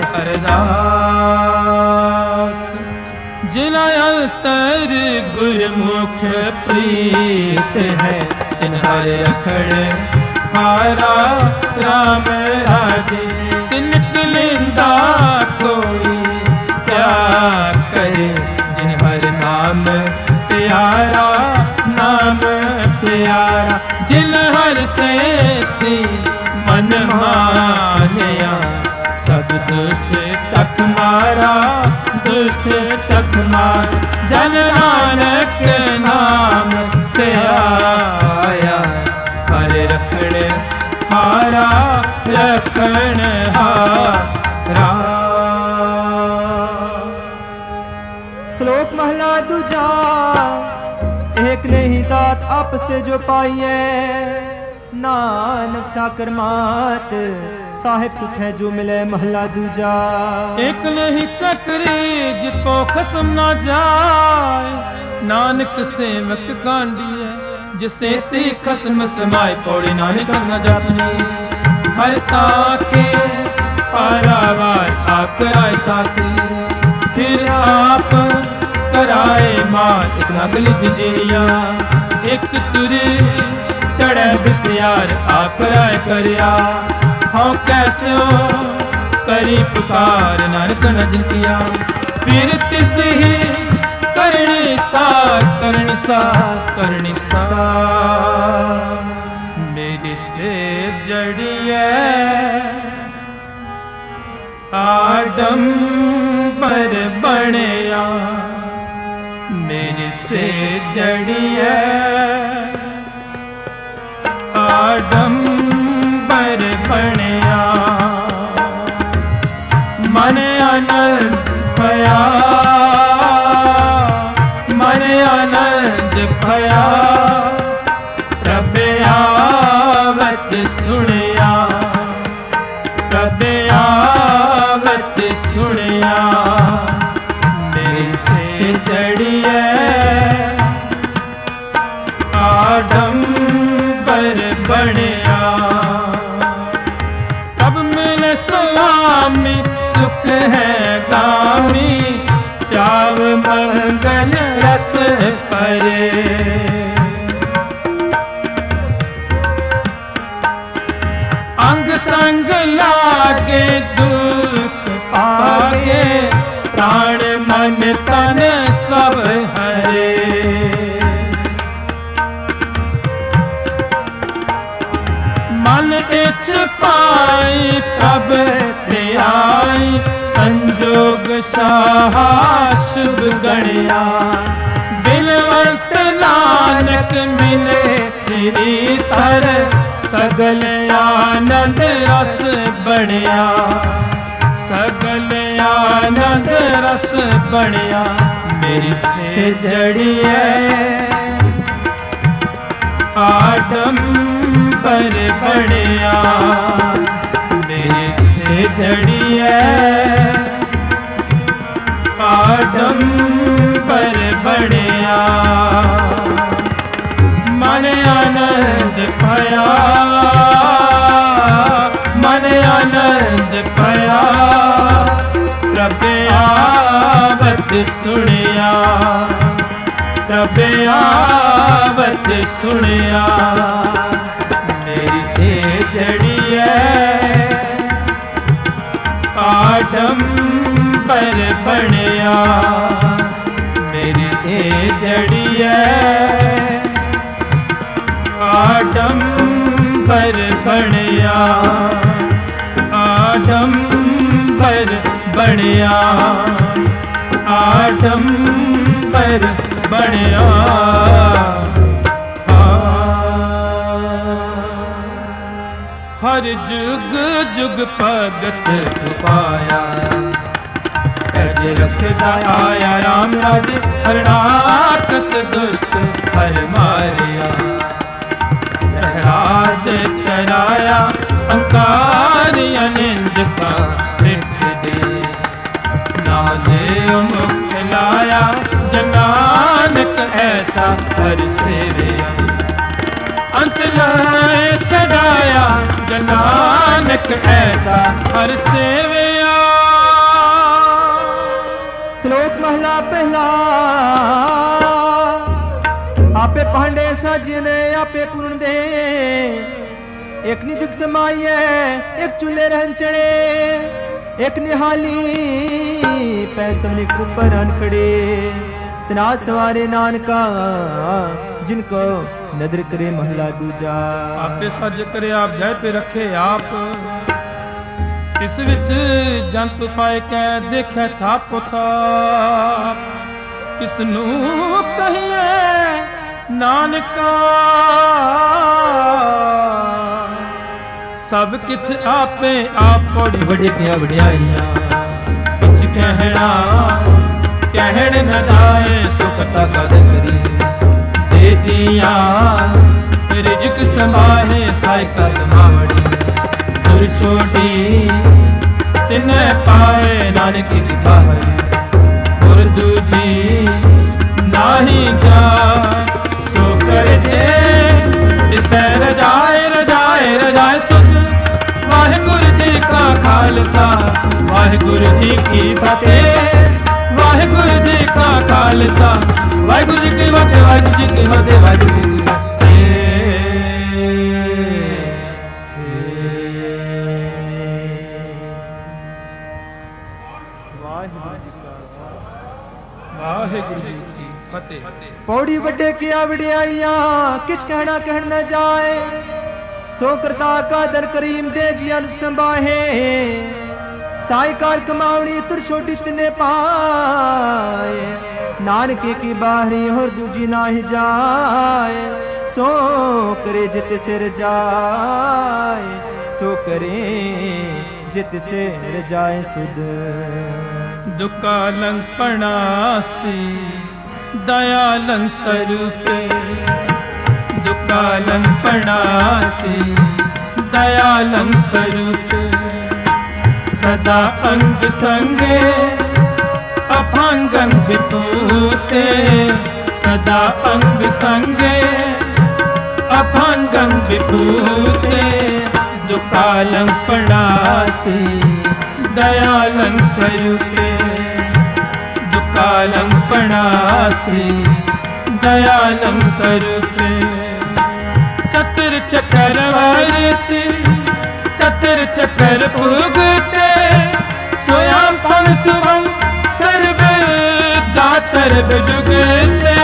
अरदास। जिला अंतर गुरमुख प्रीत है, तिन हर अखड़ हारा राम राजे। तिन किलिंदा कोई क्या करे, जिन हर नाम प्यारा नाम प्यारा। जिन हर से मन मानया सब दुष्ट चख मारा दुष्ट चख मार। जन नानक नाम ते आया हर रखण हारा रखण हारा। श्लोक महला दूजा। एक नहीं दात आपस से जो पाइए, नानक साकर मात साहिब सुख है जो मिले महला दूजा। एक नहीं चक्री जितो खसम ना जाए, नानक सेवक कांडी है जिसे सी खसम समाए। पौड़ी नानक न जापनी हर ताके पारावार आप कराए सासी। फिर आप कराए मार एक नगली जिजिया। एक तुरी चढ़े बिस्यार आप राय करया। हाँ कैसे हो करी पुकार नानक न जितिया। फिर तिस ही करनी सार करनी सार करनी सार। मेरी सेव जड़ी है आडंबर बणया। मेरी सेव जड़ी है आडंबर बणिया मन आनंद भया मन आनंद भया प्रभ आवत सुनिया प्रभ आवत सुनिया मेरी से जड़िए आडंबर बणिया कब मिले स्वामी सुख है गामी चाव मंगल रस परे अंग संग लागे दुख पागे प्राण मन तन सब हरे मन इच्छ पाई प्रभ ते आई संजोग साहा शुभ गणिया बिलवंत नानक मिले श्री तर सगल आनंद रस बणिया सगल आनंद रस बणिया मेरी से जड़िए आडंबर बणिया मेरी से जड़िए आडंबर बणिया मन आनंद भया मन आनंद भया प्रभ आवत सुनिया प्रभ आवत सुनिया मेरी से जड़िए आडंबर बणिया मेरी से जड़िए आडंबर बणिया आडंबर बणिया आडंबर बणिया हर जुग जुग भगत पाया अज रखदा आया राम राज हरणाकस दुष्ट हर मारिया प्रहलाद कराया अंकारी अनिंद का रिख दे नाजे मुख लाया जनानक ऐसा हर सेवे अंत लाए छड़ाया जनानक ऐसा हर सेविया। श्लोक महला पहला। आपे पांडे सजने आपे पूर्ण दे एक निजुत समाये एक चूल्हे रहन चढ़े एक निहाली पैसवनी ऊपर अनखड़े तना सवारे नानका जिनको नदर करे महला दूजा। आपे सज करे आप जय पे रखे आप इस विच जंत पाए कै देखे था पुथा किसनू कहिए नानका सब किछ आपे आप बड़ी वड्डियां वड्याइयां कुछ कहना कहण न जाए सुख सकद करी दे जिया रिजक समाहे साई कदमावड़ी दुर छोटी तिने पाए नानक की बाहर और दूजी नाही जा सो कर जे इसे रजाए रजाए रजाए सुख वाहिगुरु जी का खालसा वाहिगुरु जी की फतेह वाहिगुरु जी का खालसा वाहिगुरु जी की फतेह वाहिगुरु जी की फतेह वाहिगुरु जी की वाहिगुरु जी की फतेह। पौड़ी वड्डे किया वड्याइयां किछ कहना कहन न जाए सो करता का दर करीम दे जियन संभाहे साई कार कमावनी तुर छोटी तिने पाए नानके की बाहरी और दूजी ना ही जाए सो करे जित सिर जाए, सो करे जित सिर जाए सुध। दुकालं पणासी दयालं स्वरूपे, दुकालं पणासी दयालं स्वरूपे, सदा अंग संगे अभंगं विभूते, सदा अंग संगे अभंगं विभूते, दुकालं पणासी दयालं स्वरूपे, दुकालं पणासी दयालं स्वरूपे, चतुर चक्रवर्ती चतुर चक्र भुगते, स्वयं पन शुभम सर्वदा सर्व जुगते,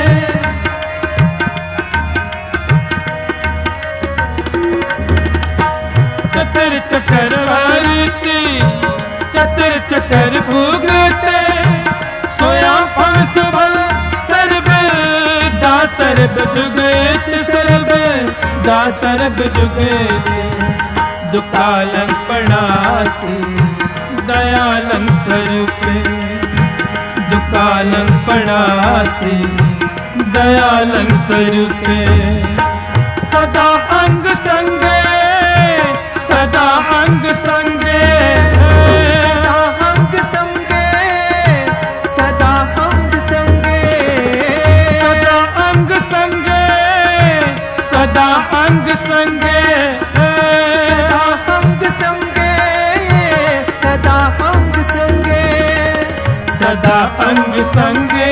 चतुर चक्रवर्ती चतुर चक्र भुगते, स्वयं पन शुभम सर्वदा सर्व जुगते, सर्वदा सर्व जुगते, दुकालं पणासी दयालं स्वरूपे, दुकालं पणासी दयालं स्वरूपे, सदा अंग संगे सदा अंग संगे, सदा अंग संगे, सदा अंग संगे, सदा अंग संगे, सदा अंग संगे, सदा अंग संगे, सदा अंग संगे, सदा अंग संगे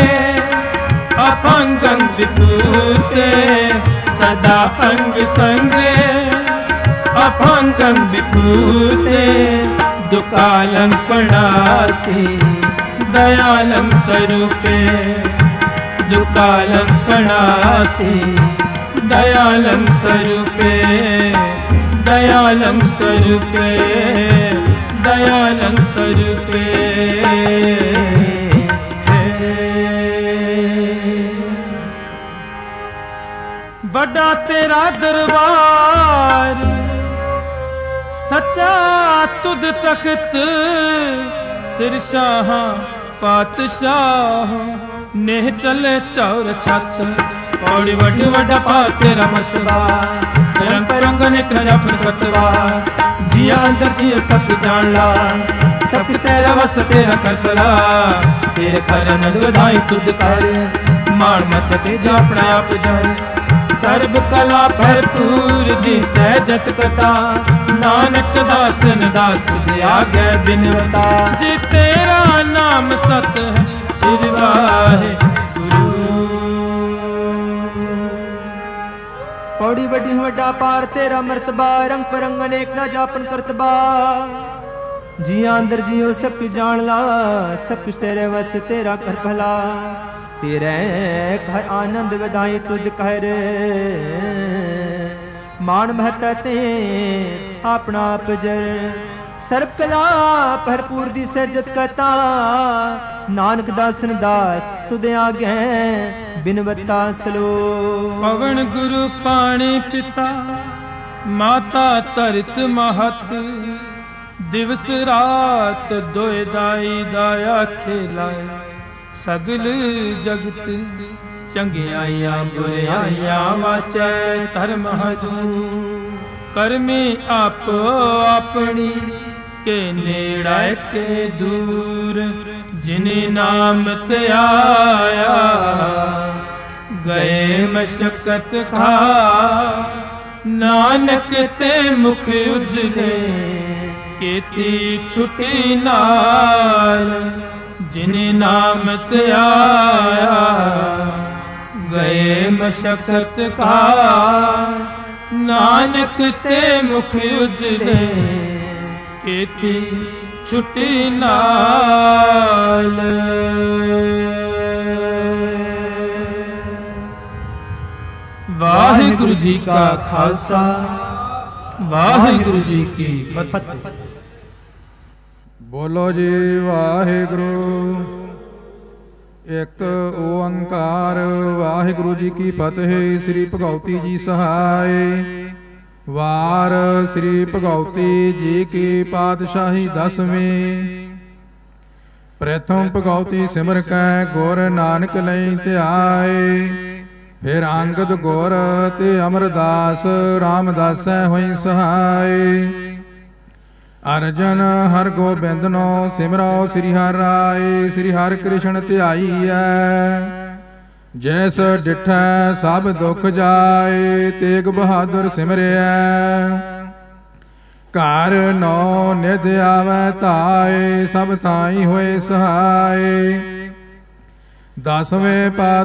अभंगं विभूते, सदा अंग संगे अभंगं विभूते, दुकालं पणासी दयालं स्वरूपे, दुकालं पणासी दयालं स्वरूपे, दयालं स्वरूपे, दयालं स्वरूपे। बड़ा तेरा दरबार सच्चा तुद तख्त, सिर शाह पातशाह नेह चले चौर छत, पौड़ी वड वड्डा पा तेरा मर्तबा, रंग रंग निकल जपन कतवा, जिया अंदर जियो सब जान ला, सब तेरा वस तेरा करतला, तेरे कर नद वधाई तुद कर, माण मत ते जा अपना आप जर, सर्ब कला भरपूर दी सहजत कथा, नानक दासन दास तुझे आगे बिनवता, जी तेरा नाम सत है श्री वाहिगुरु। पौड़ी वड्डी वड्डा पार तेरा मर्तबा, रंग परंग अनेक ना जापन करतबा, जिया अंदर जियो सब कुछ जान ला, सब कुछ तेरे वस तेरा कर भला, तेरे घर आनंद वधाई तुझ कर, मान महता ते अपना आप जर, सर्ब कला भरपूर दी सहजत कथा, नानक दासन दास तुदे आगे बिनवता सलो। पवन गुरु पाणी पिता माता तरत महत, दिवस रात दोए दाई दाया खिलाए, सगल जगत चंगियाइया बुराइया वाचै धर्म हजू, करमी आपो अपनी के नेड़ा के दूर, जिने नाम ते आया गए मशक्कत खा, नानक ते मुख उजले केती छुटी नाल, जिने नाम ते आया गए मशक्कत का, नानक ते मुख उजले केती छुटी नाल। वाहिगुरु जी का खालसा, वाहिगुरु जी की फतेह। बोलो जी वाहिगुरु। ਇੱਕ ਓੰਕਾਰ। ਵਾਹਿਗੁਰੂ ਜੀ ਕੀ ਫਤਿਹ। ਸ੍ਰੀ ਭਗਉਤੀ ਜੀ ਸਹਾਇ। ਵਾਰ ਸ੍ਰੀ ਭਗਉਤੀ ਜੀ ਕੀ ਪਾਤਸ਼ਾਹੀ ਦਸਵੀਂ। ਪ੍ਰਥਮ ਭਗਉਤੀ ਸਿਮਰ ਕੈ ਗੁਰ ਨਾਨਕ ਲਈ ਧਿਆਏ। ਫਿਰ ਅੰਗਦ ਗੁਰ ਤੇ ਅਮਰਦਾਸ ਰਾਮਦਾਸੈ ਹੋਈ ਸਹਾਇ। ਅਰਜਨ ਹਰ ਗੋਬਿੰਦਨੋ ਸਿਮਰੋ ਸ੍ਰੀ ਹਰਿ ਰਾਏ। ਸ੍ਰੀ ਹਰਿ ਕ੍ਰਿਸ਼ਨ ਧਿਆਈਐ। ਜੈਸ ਡਿਠੈ ਸਭ ਦੁਖ ਜਾਏ। ਤੇਗ ਬਹਾਦਰ ਸਿਮਰਿਐ। ਘਰ ਨੌ ਨਿਧ ਆਵੈ ਧਾਏ। ਸਭ ਥਾਈ ਹੋਏ ਸਹਾਏ। ਦਸਵੇਂ ਪਾਤ